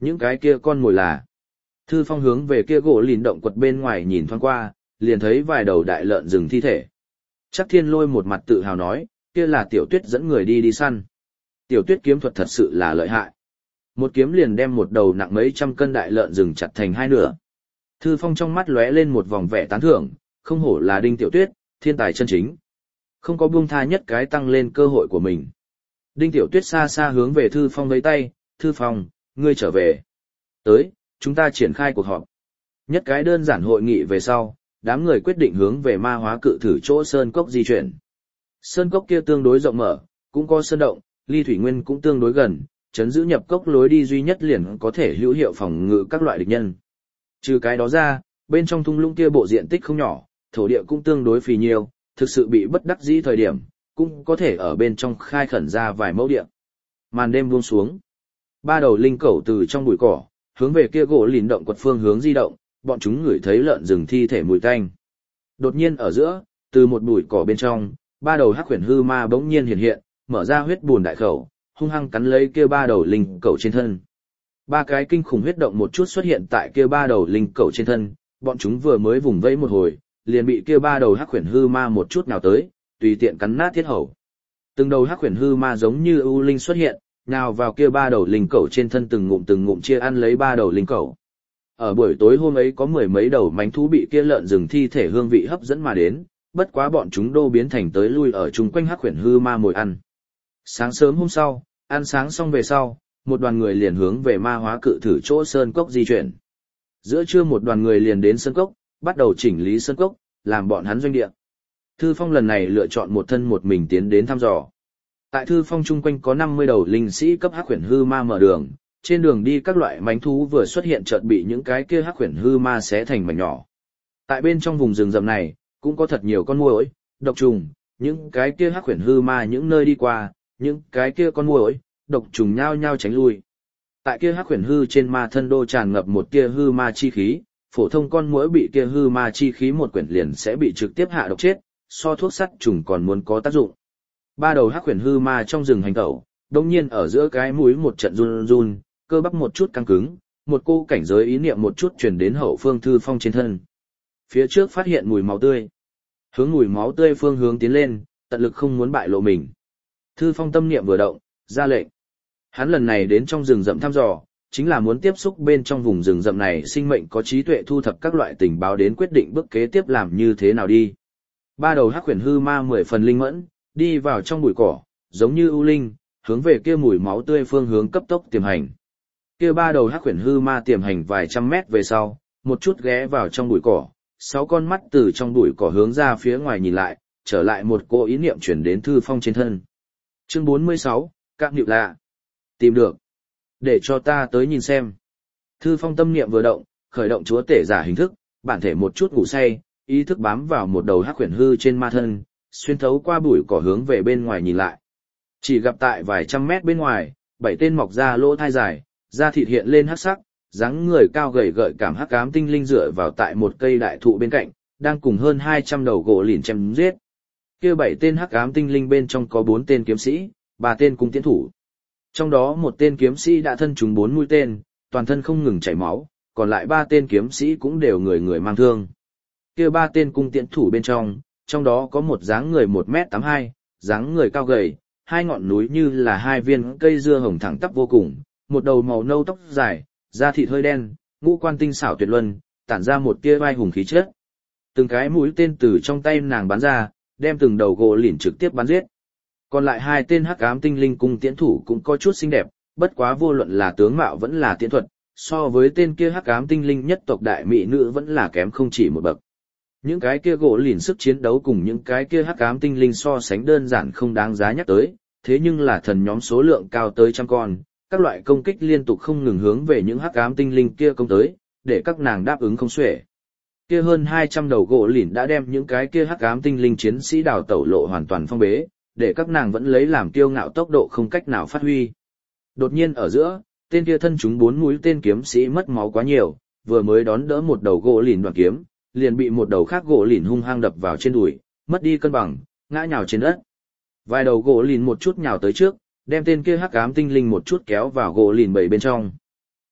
Những cái kia con mồi là. Thư Phong hướng về kia gỗ lìn động quật bên ngoài nhìn thoáng qua, liền thấy vài đầu đại lợn rừng thi thể. Chắc Thiên Lôi một mặt tự hào nói, kia là Tiểu Tuyết dẫn người đi săn. Tiểu Tuyết kiếm thuật thật sự là lợi hại. Một kiếm liền đem một đầu nặng mấy trăm cân đại lợn rừng chặt thành hai nửa. Thư Phong trong mắt lóe lên một vòng vẻ tán thưởng, không hổ là Đinh Tiểu Tuyết, thiên tài chân chính. Không có buông tha nhất cái tăng lên cơ hội của mình. Đinh Tiểu Tuyết xa xa hướng về Thư Phong vẫy tay, Thư Phong, ngươi trở về. Tới, chúng ta triển khai cuộc họp. Nhất cái đơn giản hội nghị về sau, đám người quyết định hướng về ma hóa cự thử chỗ sơn cốc di chuyển. Sơn cốc kia tương đối rộng mở, cũng có sơn động, ly thủy nguyên cũng tương đối gần, chấn giữ nhập cốc lối đi duy nhất liền có thể hữu hiệu phòng ngự các loại địch nhân. Trừ cái đó ra, bên trong thung lũng kia bộ diện tích không nhỏ, thổ địa cũng tương đối phì nhiêu, thực sự bị bất đắc dĩ thời điểm, cũng có thể ở bên trong khai khẩn ra vài mẫu địa. Màn đêm buông xuống, ba đầu linh cẩu từ trong bụi cỏ, hướng về kia gỗ lìn động quật phương hướng di động, bọn chúng ngửi thấy lợn rừng thi thể mùi tanh. Đột nhiên ở giữa, từ một bụi cỏ bên trong, ba đầu hắc huyền hư ma bỗng nhiên hiện hiện, mở ra huyết bùn đại khẩu, hung hăng cắn lấy kia ba đầu linh cẩu trên thân. Ba cái kinh khủng huyết động một chút xuất hiện tại kia ba đầu linh cẩu trên thân, bọn chúng vừa mới vùng vẫy một hồi, liền bị kia ba đầu hắc huyền hư ma một chút nào tới, tùy tiện cắn nát thiết hầu. Từng đầu hắc huyền hư ma giống như ưu linh xuất hiện, nào vào kia ba đầu linh cẩu trên thân từng ngụm chia ăn lấy ba đầu linh cẩu. Ở buổi tối hôm ấy có mười mấy đầu mánh thú bị kia lợn rừng thi thể hương vị hấp dẫn mà đến, bất quá bọn chúng đô biến thành tới lui ở chung quanh hắc huyền hư ma mồi ăn. Sáng sớm hôm sau, ăn sáng xong về sau, một đoàn người liền hướng về ma hóa cự thử chỗ sơn cốc di chuyển. Giữa trưa một đoàn người liền đến sơn cốc, bắt đầu chỉnh lý sơn cốc, làm bọn hắn doanh địa. Thư Phong lần này lựa chọn một thân một mình tiến đến thăm dò. Tại Thư Phong chung quanh có 50 đầu linh sĩ cấp hắc huyền hư ma mở đường, trên đường đi các loại mánh thú vừa xuất hiện chợt bị những cái kia hắc huyền hư ma xé thành mảnh nhỏ. Tại bên trong vùng rừng rậm này, cũng có thật nhiều con muỗi, độc trùng, những cái kia hắc huyền hư ma những nơi đi qua, những cái kia con muỗi, độc trùng nhao nhao tránh lui. Tại kia hắc huyền hư trên ma thân đô tràn ngập một tia hư ma chi khí, phổ thông con muỗi bị kia hư ma chi khí một quyển liền sẽ bị trực tiếp hạ độc chết, so thuốc sắt trùng còn muốn có tác dụng. Ba đầu hắc huyền hư ma trong rừng hành tẩu, đột nhiên ở giữa cái mũi một trận run run, cơ bắp một chút căng cứng, một cô cảnh giới ý niệm một chút truyền đến hậu phương Thư Phong trên thân. Phía trước phát hiện mùi máu tươi. Hướng mùi máu tươi phương hướng tiến lên, tận lực không muốn bại lộ mình. Thư Phong tâm niệm vừa động, ra lệnh. Hắn lần này đến trong rừng rậm thăm dò, chính là muốn tiếp xúc bên trong vùng rừng rậm này sinh mệnh có trí tuệ thu thập các loại tình báo đến quyết định bước kế tiếp làm như thế nào đi. Ba đầu hắc huyền hư ma 10 phần linh mẫn, đi vào trong bụi cỏ, giống như ưu linh, hướng về kia mùi máu tươi phương hướng cấp tốc tiềm hành. Kia ba đầu hắc huyền hư ma tiềm hành vài trăm mét về sau, một chút ghé vào trong bụi cỏ, 6 con mắt từ trong bụi cỏ hướng ra phía ngoài nhìn lại, trở lại một cô ý niệm chuyển đến Thư Phong trên thân. Chương 46, các niệm lạ. Tìm được. Để cho ta tới nhìn xem. Thư Phong tâm niệm vừa động, khởi động chúa tể giả hình thức, bản thể một chút ngủ say, ý thức bám vào một đầu hắc huyền hư trên ma thân, xuyên thấu qua bụi cỏ hướng về bên ngoài nhìn lại. Chỉ gặp tại vài trăm mét bên ngoài, 7 tên mọc ra lỗ thai dài, da thịt hiện lên hắc sắc, dáng người cao gầy gợi cảm hắc ám tinh linh dựa vào tại một cây đại thụ bên cạnh, đang cùng hơn 200 đầu gỗ lìn chém giết. Kia 7 tên hắc ám tinh linh bên trong có 4 tên kiếm sĩ, 3 tên cung tiễn thủ. Trong đó một tên kiếm sĩ đã thân trúng 4 mũi tên, toàn thân không ngừng chảy máu, còn lại 3 tên kiếm sĩ cũng đều người người mang thương. Kia 3 tên cung tiễn thủ bên trong đó có một dáng người 1m82, dáng người cao gầy, hai ngọn núi như là hai viên cây dưa hồng thẳng tắp vô cùng, một đầu màu nâu tóc dài, da thịt hơi đen, ngũ quan tinh xảo tuyệt luân, tản ra một tia vai hùng khí chất. Từng cái mũi tên từ trong tay nàng bắn ra, đem từng đầu gỗ lìn trực tiếp bắn giết. Còn lại 2 tên hắc ám tinh linh cung tiễn thủ cũng có chút xinh đẹp, bất quá vô luận là tướng mạo vẫn là tiễn thuật, so với tên kia hắc ám tinh linh nhất tộc đại mỹ nữ vẫn là kém không chỉ một bậc. Những cái kia gỗ lìn sức chiến đấu cùng những cái kia hắc ám tinh linh so sánh đơn giản không đáng giá nhắc tới, thế nhưng là thần nhóm số lượng cao tới trăm con, các loại công kích liên tục không ngừng hướng về những hắc ám tinh linh kia công tới, để các nàng đáp ứng không xuể. Kia hơn 200 đầu gỗ lìn đã đem những cái kia hắc ám tinh linh chiến sĩ đào tẩu lộ hoàn toàn phong bế, để các nàng vẫn lấy làm kiêu ngạo tốc độ không cách nào phát huy. Đột nhiên ở giữa, tên kia thân chúng 4 mũi tên kiếm sĩ mất máu quá nhiều, vừa mới đón đỡ một đầu gỗ lìn đoạn kiếm, liền bị một đầu khác gỗ lìn hung hăng đập vào trên đùi, mất đi cân bằng, ngã nhào trên đất. Vài đầu gỗ lìn một chút nhào tới trước, đem tên kia hắc ám tinh linh một chút kéo vào gỗ lìn bầy bên trong.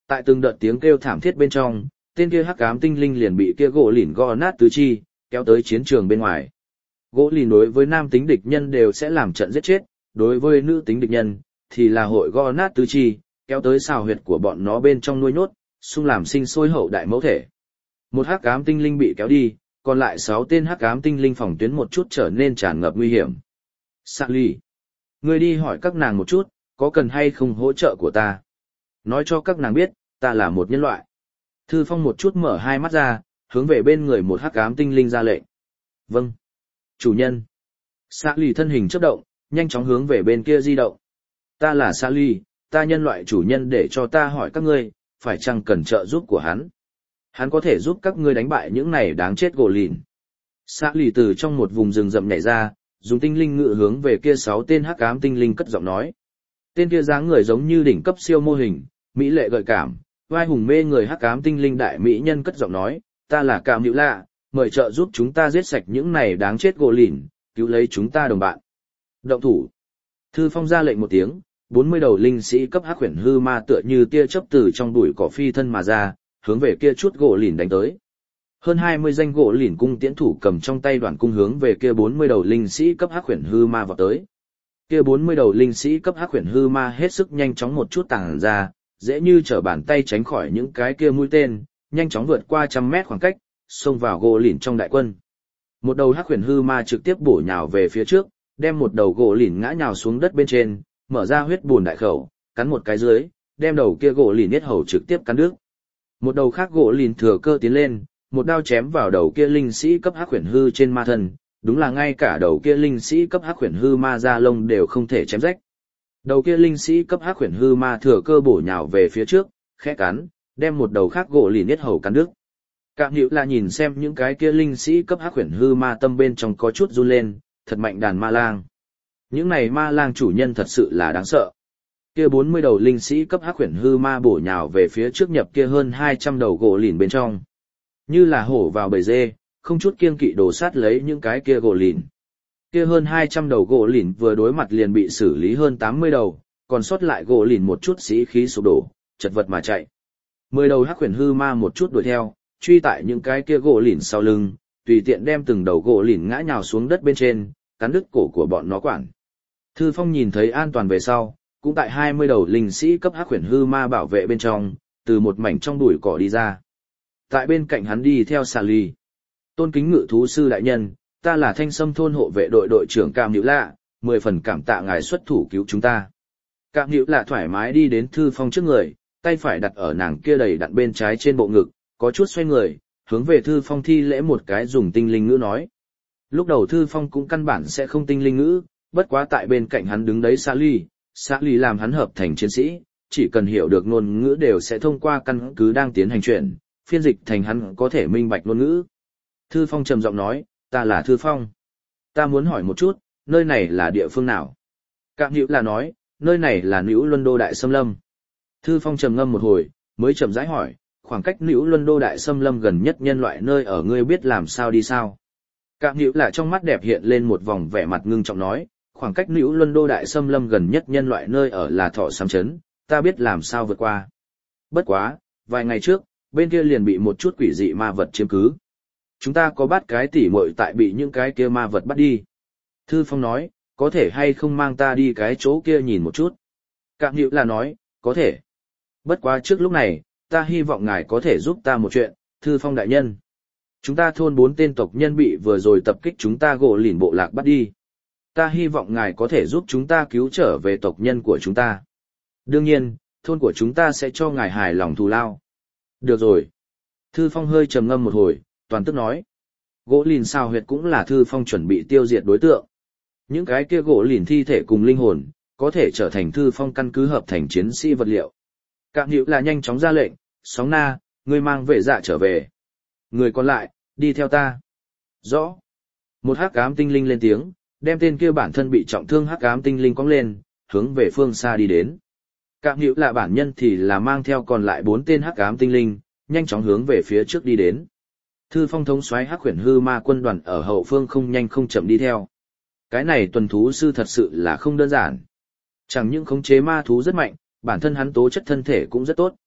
Tại từng đợt tiếng kêu thảm thiết bên trong, tên kia hắc ám tinh linh liền bị kia gỗ lìn gõ nát tứ chi, kéo tới chiến trường bên ngoài. Gỗ lìn đối với nam tính địch nhân đều sẽ làm trận giết chết, đối với nữ tính địch nhân, thì là hội gõ nát tứ chi, kéo tới xào huyệt của bọn nó bên trong nuôi nhốt, xung làm sinh sôi hậu đại mẫu thể. Một hắc ám tinh linh bị kéo đi, còn lại 6 tên hắc ám tinh linh phòng tuyến một chút trở nên tràn ngập nguy hiểm. Sally, ngươi đi hỏi các nàng một chút, có cần hay không hỗ trợ của ta? Nói cho các nàng biết, ta là một nhân loại. Thư Phong một chút mở hai mắt ra, hướng về bên người một hắc ám tinh linh ra lệnh. Vâng. Chủ nhân. Sally thân hình chớp động, nhanh chóng hướng về bên kia di động. Ta là Sally, ta nhân loại chủ nhân để cho ta hỏi các ngươi, phải chăng cần trợ giúp của hắn? Hắn có thể giúp các ngươi đánh bại những này đáng chết gỗ lìn. Sally từ trong một vùng rừng rậm nhảy ra, dùng tinh linh ngự hướng về kia 6 tên hắc ám tinh linh cất giọng nói. Tên kia dáng người giống như đỉnh cấp siêu mô hình, mỹ lệ gợi cảm, vai hùng mê người hắc ám tinh linh đại mỹ nhân cất giọng nói, ta là Cam Hữu Lạ, mời trợ giúp chúng ta giết sạch những này đáng chết gỗ lìn, cứu lấy chúng ta đồng bạn. Động thủ. Thư Phong ra lệnh một tiếng, 40 đầu linh sĩ cấp hắc huyền hư ma tựa như tia chớp từ trong bụi cỏ phi thân mà ra, hướng về kia chút gỗ lìn đánh tới. Hơn 20 danh gỗ lìn cung tiễn thủ cầm trong tay đoàn cung hướng về kia 40 đầu linh sĩ cấp hắc huyền hư ma vào tới. Kia 40 đầu linh sĩ cấp hắc huyền hư ma hết sức nhanh chóng một chút tàng ra, dễ như trở bàn tay tránh khỏi những cái kia mũi tên, nhanh chóng vượt qua 100 mét khoảng cách, xông vào gỗ lìn trong đại quân. Một đầu hắc huyền hư ma trực tiếp bổ nhào về phía trước, đem một đầu gỗ lìn ngã nhào xuống đất bên trên, mở ra huyết bùn đại khẩu, cắn một cái dưới, đem đầu kia gỗ lìn yết hầu trực tiếp cắn đứt. Một đầu khác gỗ lìn thừa cơ tiến lên, một đao chém vào đầu kia linh sĩ cấp hắc huyền hư trên ma thân, đúng là ngay cả đầu kia linh sĩ cấp hắc huyền hư ma da lông đều không thể chém rách. Đầu kia linh sĩ cấp hắc huyền hư ma thừa cơ bổ nhào về phía trước, khẽ cắn, đem một đầu khác gỗ lìn yết hầu cắn đứt. Cạm Hữu là nhìn xem những cái kia linh sĩ cấp hắc huyền hư ma tâm bên trong có chút run lên, thật mạnh đàn ma lang. Những này ma lang chủ nhân thật sự là đáng sợ. Kia 40 đầu linh sĩ cấp hắc huyền hư ma bổ nhào về phía trước nhập kia hơn 200 đầu gỗ lìn bên trong. Như là hổ vào bầy dê, không chút kiêng kỵ đổ sát lấy những cái kia gỗ lìn. Kia hơn 200 đầu gỗ lìn vừa đối mặt liền bị xử lý hơn 80 đầu, còn sót lại gỗ lìn một chút sĩ khí sụp đổ, chật vật mà chạy. 10 đầu hắc huyền hư ma một chút đuổi theo, truy tại những cái kia gỗ lìn sau lưng, tùy tiện đem từng đầu gỗ lìn ngã nhào xuống đất bên trên, cắn đứt cổ của bọn nó quản. Thư Phong nhìn thấy an toàn về sau, cũng tại 20 đầu linh sĩ cấp hắc huyền hư ma bảo vệ bên trong, từ một mảnh trong bụi cỏ đi ra. Tại bên cạnh hắn đi theo Sally. Tôn kính ngự thú sư đại nhân, ta là Thanh Sâm thôn hộ vệ đội đội trưởng Cam Hữu Lạ, 10 phần cảm tạ ngài xuất thủ cứu chúng ta. Cam Hữu Lạ thoải mái đi đến Thư Phong trước người, tay phải đặt ở nàng kia đầy đặn bên trái trên bộ ngực, có chút xoay người, hướng về Thư Phong thi lễ một cái dùng tinh linh ngữ nói. Lúc đầu Thư Phong cũng căn bản sẽ không tinh linh ngữ, bất quá tại bên cạnh hắn đứng đấy Sally làm hắn hợp thành chiến sĩ, chỉ cần hiểu được ngôn ngữ đều sẽ thông qua căn cứ đang tiến hành chuyển, phiên dịch thành hắn có thể minh bạch ngôn ngữ. Thư Phong trầm giọng nói, ta là Thư Phong. Ta muốn hỏi một chút, nơi này là địa phương nào? Cạm Hữu là nói, nơi này là Nữ Luân Đô Đại Xâm Lâm. Thư Phong trầm ngâm một hồi, mới chậm rãi hỏi, khoảng cách Nữ Luân Đô Đại Xâm Lâm gần nhất nhân loại nơi ở ngươi biết làm sao đi sao? Cạm Hữu là trong mắt đẹp hiện lên một vòng vẻ mặt ngưng trọng nói, khoảng cách Nữ Luân Đô Đại Xâm Lâm gần nhất nhân loại nơi ở là Thọ Sám Trấn, ta biết làm sao vượt qua. Bất quá, vài ngày trước, bên kia liền bị một chút quỷ dị ma vật chiếm cứ. Chúng ta có bắt cái tỉ muội tại bị những cái kia ma vật bắt đi. Thư Phong nói, có thể hay không mang ta đi cái chỗ kia nhìn một chút. Cạm Hữu là nói, có thể. Bất quá trước lúc này, ta hy vọng ngài có thể giúp ta một chuyện, Thư Phong đại nhân. Chúng ta thôn 4 tên tộc nhân bị vừa rồi tập kích chúng ta gỗ lìn bộ lạc bắt đi. Ta hy vọng ngài có thể giúp chúng ta cứu trở về tộc nhân của chúng ta. Đương nhiên, thôn của chúng ta sẽ cho ngài hài lòng thù lao. Được rồi. Thư Phong hơi trầm ngâm một hồi, toàn tức nói. Gỗ lìn sao huyệt cũng là Thư Phong chuẩn bị tiêu diệt đối tượng. Những cái kia gỗ lìn thi thể cùng linh hồn, có thể trở thành Thư Phong căn cứ hợp thành chiến sĩ vật liệu. Cạm Hữu là nhanh chóng ra lệnh, Sóng Na, ngươi mang vệ dạ trở về. Người còn lại, đi theo ta. Rõ. Một hắc ám tinh linh lên tiếng, đem tên kia bản thân bị trọng thương hắc ám tinh linh cong lên, hướng về phương xa đi đến. Cạm Hữu là bản nhân thì là mang theo còn lại 4 tên hắc ám tinh linh, nhanh chóng hướng về phía trước đi đến. Thư Phong thống soái hắc huyền hư ma quân đoàn ở hậu phương không nhanh không chậm đi theo. Cái này tuần thú sư thật sự là không đơn giản. Chẳng những khống chế ma thú rất mạnh, bản thân hắn tố chất thân thể cũng rất tốt.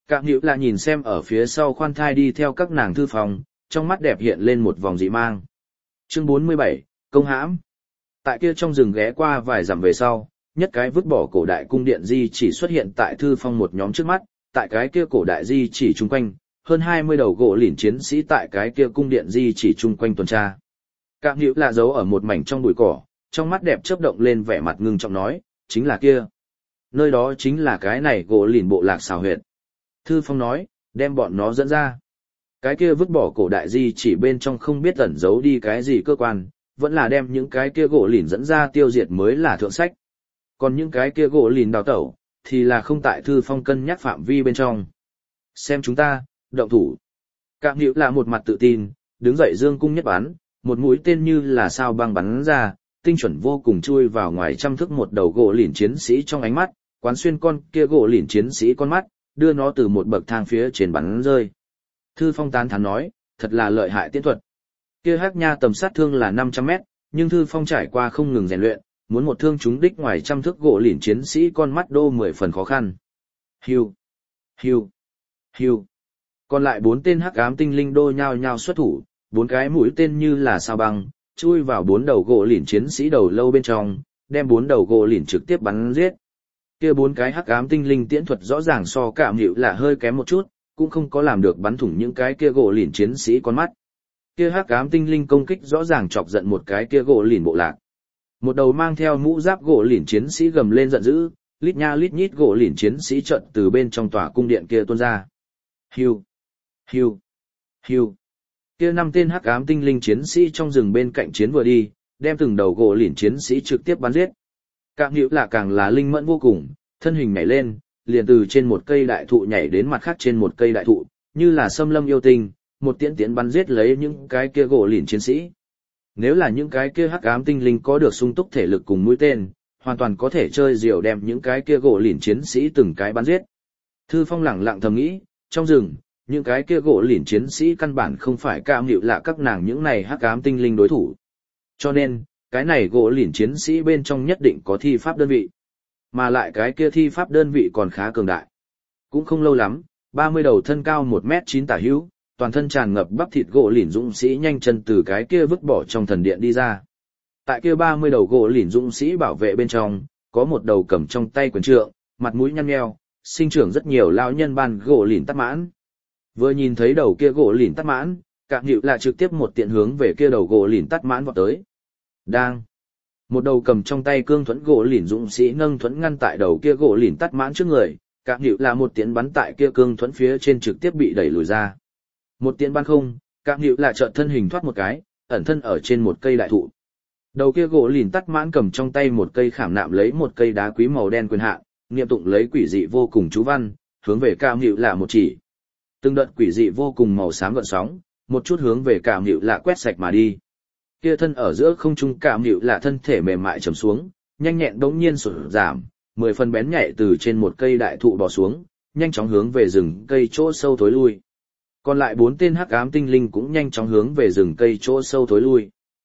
Cạm Hữu là nhìn xem ở phía sau khoan thai đi theo các nàng thư phòng, trong mắt đẹp hiện lên một vòng dị mang. Chương 47, công hãm. Tại kia trong rừng ghé qua vài dặm về sau, nhất cái vứt bỏ cổ đại cung điện di chỉ xuất hiện tại thư phong một nhóm trước mắt, tại cái kia cổ đại di chỉ chung quanh, hơn 20 đầu gỗ lìn chiến sĩ tại cái kia cung điện di chỉ chung quanh tuần tra. Cạm Hữu là giấu ở một mảnh trong bụi cỏ, trong mắt đẹp chớp động lên vẻ mặt ngưng trọng nói, chính là kia. Nơi đó chính là cái này gỗ lìn bộ lạc xào huyệt. Thư phong nói, đem bọn nó dẫn ra. Cái kia vứt bỏ cổ đại di chỉ bên trong không biết ẩn giấu đi cái gì cơ quan, vẫn là đem những cái kia gỗ lìn dẫn ra tiêu diệt mới là thượng sách. Còn những cái kia gỗ lìn đào tẩu, thì là không tại thư phong cân nhắc phạm vi bên trong. Xem chúng ta, động thủ. Cạm Hữu là một mặt tự tin, đứng dậy dương cung nhất bắn, một mũi tên như là sao băng bắn ra, tinh chuẩn vô cùng chui vào ngoài trăm thước một đầu gỗ lìn chiến sĩ trong ánh mắt, quán xuyên con kia gỗ lìn chiến sĩ con mắt, đưa nó từ một bậc thang phía trên bắn rơi. Thư phong tán thán nói, thật là lợi hại tiễn thuật. Kia hắc nha tầm sát thương là 500 mét, nhưng thư phong trải qua không ngừng rèn luyện, muốn một thương trúng đích ngoài trăm thước gỗ lìn chiến sĩ con mắt đô 10 phần khó khăn. Hiu, hiu, hiu. Còn lại 4 tên hắc ám tinh linh đô nhao nhao xuất thủ, 4 cái mũi tên như là sao băng, chui vào 4 đầu gỗ lìn chiến sĩ đầu lâu bên trong, đem 4 đầu gỗ lìn trực tiếp bắn giết. Kia 4 cái hắc ám tinh linh tiễn thuật rõ ràng so Cạm Hữu là hơi kém một chút, cũng không có làm được bắn thủng những cái kia gỗ lìn chiến sĩ con mắt. Kia hắc ám tinh linh công kích rõ ràng chọc giận một cái kia gỗ lìn bộ lạc. Một đầu mang theo mũ giáp gỗ lìn chiến sĩ gầm lên giận dữ, lít nha lít nhít gỗ lìn chiến sĩ trận từ bên trong tòa cung điện kia tuôn ra. Hiu, hiu, hiu. Kia 5 tên hắc ám tinh linh chiến sĩ trong rừng bên cạnh chiến vừa đi, đem từng đầu gỗ lìn chiến sĩ trực tiếp bắn giết. Cạm Hữu là càng là linh mẫn vô cùng, thân hình nhảy lên, liền từ trên một cây đại thụ nhảy đến mặt khác trên một cây đại thụ, như là xâm lâm yêu tinh, một tiễn tiễn bắn giết lấy những cái kia gỗ lìn chiến sĩ. Nếu là những cái kia hắc ám tinh linh có được sung túc thể lực cùng mũi tên, hoàn toàn có thể chơi diều đem những cái kia gỗ lìn chiến sĩ từng cái bắn giết. Thư phong lẳng lặng thầm nghĩ, trong rừng, những cái kia gỗ lìn chiến sĩ căn bản không phải Cạm Hữu là các nàng những này hắc ám tinh linh đối thủ. Cho nên, cái này gỗ lìn chiến sĩ bên trong nhất định có thi pháp đơn vị. Mà lại cái kia thi pháp đơn vị còn khá cường đại. Cũng không lâu lắm, 30 đầu thân cao 1m9 tả hữu, toàn thân tràn ngập bắp thịt gỗ lìn dũng sĩ nhanh chân từ cái kia vứt bỏ trong thần điện đi ra. Tại kia 30 đầu gỗ lìn dũng sĩ bảo vệ bên trong, có một đầu cầm trong tay quyền trượng, mặt mũi nhăn nheo, sinh trưởng rất nhiều lão nhân ban gỗ lìn tắt mãn. Vừa nhìn thấy đầu kia gỗ lìn tắt mãn, Cạm Hữu là trực tiếp một tiện hướng về kia đầu gỗ lìn tắt mãn vọt tới. Đang. Một đầu cầm trong tay cương thuẫn gỗ lìn dũng sĩ nâng thuẫn ngăn tại đầu kia gỗ lìn tắt mãn trước người, Cạm Hữu là một tiễn bắn tại kia cương thuẫn phía trên trực tiếp bị đẩy lùi ra. Một tiễn bắn không, Cạm Hữu là chợt thân hình thoát một cái, ẩn thân ở trên một cây đại thụ. Đầu kia gỗ lìn tắt mãn cầm trong tay một cây khảm nạm lấy một cây đá quý màu đen quyền hạn, niệm tụng lấy quỷ dị vô cùng chú văn, hướng về Cạm Hữu là một chỉ. Từng đợt quỷ dị vô cùng màu xám gợn sóng, một chút hướng về Cạm Hữu là quét sạch mà đi. Kia thân ở giữa không trung Cạm Hữu là thân thể mềm mại trầm xuống, nhanh nhẹn đống nhiên sụt giảm, 10 phần bén nhạy từ trên một cây đại thụ bò xuống, nhanh chóng hướng về rừng cây chỗ sâu thối lui. Còn lại 4 tên hắc ám tinh linh cũng nhanh chóng hướng về rừng cây chỗ sâu thối lui.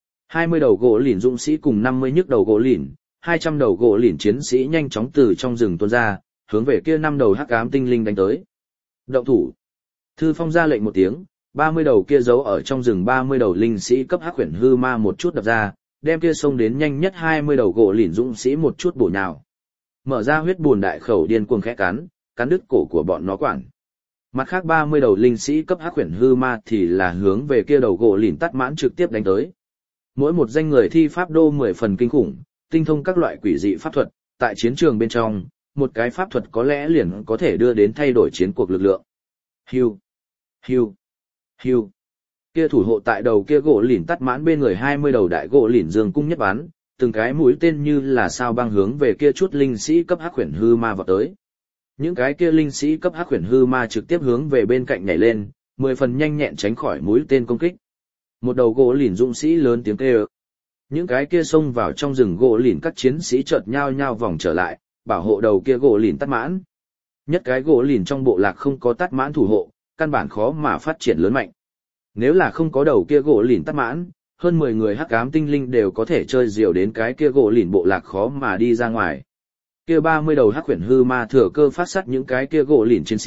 20 đầu gỗ lìn dũng sĩ cùng 50 nhức đầu gỗ lìn, 200 đầu gỗ lìn chiến sĩ nhanh chóng từ trong rừng tuôn ra, hướng về kia 5 đầu hắc ám tinh linh đánh tới. Động thủ. Thư phong ra lệnh một tiếng, 30 đầu kia giấu ở trong rừng 30 đầu linh sĩ cấp hắc huyền hư ma một chút đập ra, đem kia xông đến nhanh nhất 20 đầu gỗ lìn dũng sĩ một chút bổ nhào. Mở ra huyết buồn đại khẩu điên cuồng khẽ cắn đứt cổ của bọn nó quản. Mặt khác 30 đầu linh sĩ cấp hắc huyền hư ma thì là hướng về kia đầu gỗ lìn tắt mãn trực tiếp đánh tới. Mỗi một danh người thi pháp đô 10 phần kinh khủng, tinh thông các loại quỷ dị pháp thuật, tại chiến trường bên trong, một cái pháp thuật có lẽ liền có thể đưa đến thay đổi chiến cuộc lực lượng. Hiu, hiu, hiu. Kia thủ hộ tại đầu kia gỗ lìn tắt mãn bên người 20 đầu đại gỗ lìn dương cung nhất bắn, từng cái mũi tên như là sao băng hướng về kia chút linh sĩ cấp hắc huyền hư ma vọt tới. Những cái kia linh sĩ cấp hắc huyền hư ma trực tiếp hướng về bên cạnh nhảy lên, 10 phần nhanh nhẹn tránh khỏi mũi tên công kích. Một đầu gỗ lìn dũng sĩ lớn tiếng kêu. Những cái kia xông vào trong rừng gỗ lìn các chiến sĩ chợt nhao nhao vòng trở lại, bảo hộ đầu kia gỗ lìn tắt mãn. Nhất cái gỗ lìn trong bộ lạc không có tắt mãn thủ hộ, căn bản khó mà phát triển lớn mạnh. Nếu là không có đầu kia gỗ lìn tắt mãn, hơn 10 người hắc ám tinh linh đều có thể chơi diều đến cái kia gỗ lìn bộ lạc khó mà đi ra ngoài. Kia 30 đầu hắc huyền hư ma thừa cơ phát sát những cái kia gỗ lìn chiến sĩ,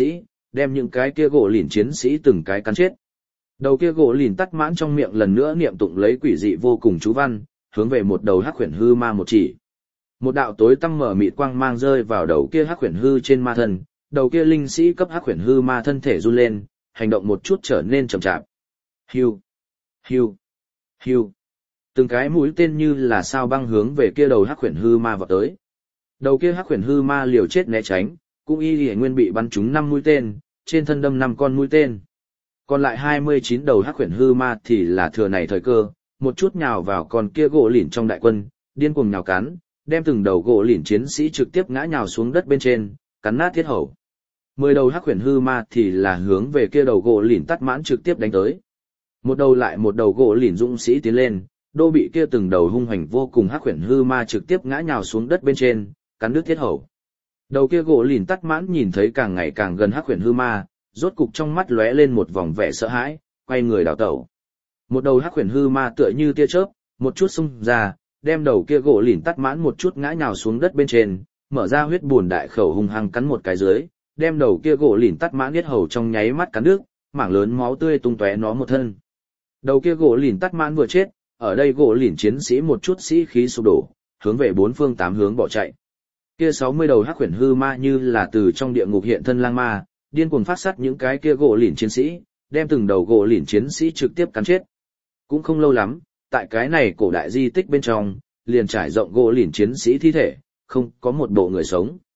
đem những cái kia gỗ lìn chiến sĩ từng cái cắn chết. Đầu kia gỗ lìn tắt mãn trong miệng lần nữa niệm tụng lấy quỷ dị vô cùng chú văn, hướng về một đầu hắc huyền hư ma một chỉ. Một đạo tối tăm mở mịt quang mang rơi vào đầu kia hắc huyền hư trên ma thân, đầu kia linh sĩ cấp hắc huyền hư ma thân thể run lên, hành động một chút trở nên chậm chạp. Hiu, hiu, hiu. Từng cái mũi tên như là sao băng hướng về kia đầu hắc huyền hư ma vọt tới. Đầu kia hắc huyền hư ma liều chết né tránh, cũng y liễu nguyên bị bắn trúng 5 mũi tên, trên thân đâm 5 con mũi tên. Còn lại 29 đầu hắc huyền hư ma thì là thừa này thời cơ, một chút nhào vào con kia gỗ lìn trong đại quân, điên cuồng nhào cắn, đem từng đầu gỗ lìn chiến sĩ trực tiếp ngã nhào xuống đất bên trên, cắn nát thiết hầu. 10 đầu hắc huyền hư ma thì là hướng về kia đầu gỗ lìn tắt mãn trực tiếp đánh tới. Một đầu lại một đầu gỗ lìn dũng sĩ tiến lên, đô bị kia từng đầu hung hành vô cùng hắc huyền hư ma trực tiếp ngã nhào xuống đất bên trên, cắn đứt thiết hầu. Đầu kia gỗ lìn tắt mãn nhìn thấy càng ngày càng gần hắc huyền hư ma, rốt cục trong mắt lóe lên một vòng vẻ sợ hãi, quay người đảo tẩu. Một đầu hắc huyền hư ma tựa như tia chớp, một chút xung ra, đem đầu kia gỗ lìn tắt mãn một chút ngã nhào xuống đất bên trên, mở ra huyết buồn đại khẩu hung hăng cắn một cái dưới, đem đầu kia gỗ lìn tắt mãn huyết hầu trong nháy mắt cắn đứt, mảng lớn máu tươi tung tóe nó một thân. Đầu kia gỗ lìn tắt mãn vừa chết, ở đây gỗ lìn chiến sĩ một chút sĩ khí sụp đổ, hướng về 4 phương 8 hướng bỏ chạy. Kia 60 đầu hắc huyền hư ma như là từ trong địa ngục hiện thân lang ma, điên cuồng phát sát những cái kia gỗ lìn chiến sĩ, đem từng đầu gỗ lìn chiến sĩ trực tiếp cắn chết. Cũng không lâu lắm, tại cái này cổ đại di tích bên trong, liền trải rộng gỗ lìn chiến sĩ thi thể, không có một bộ người sống.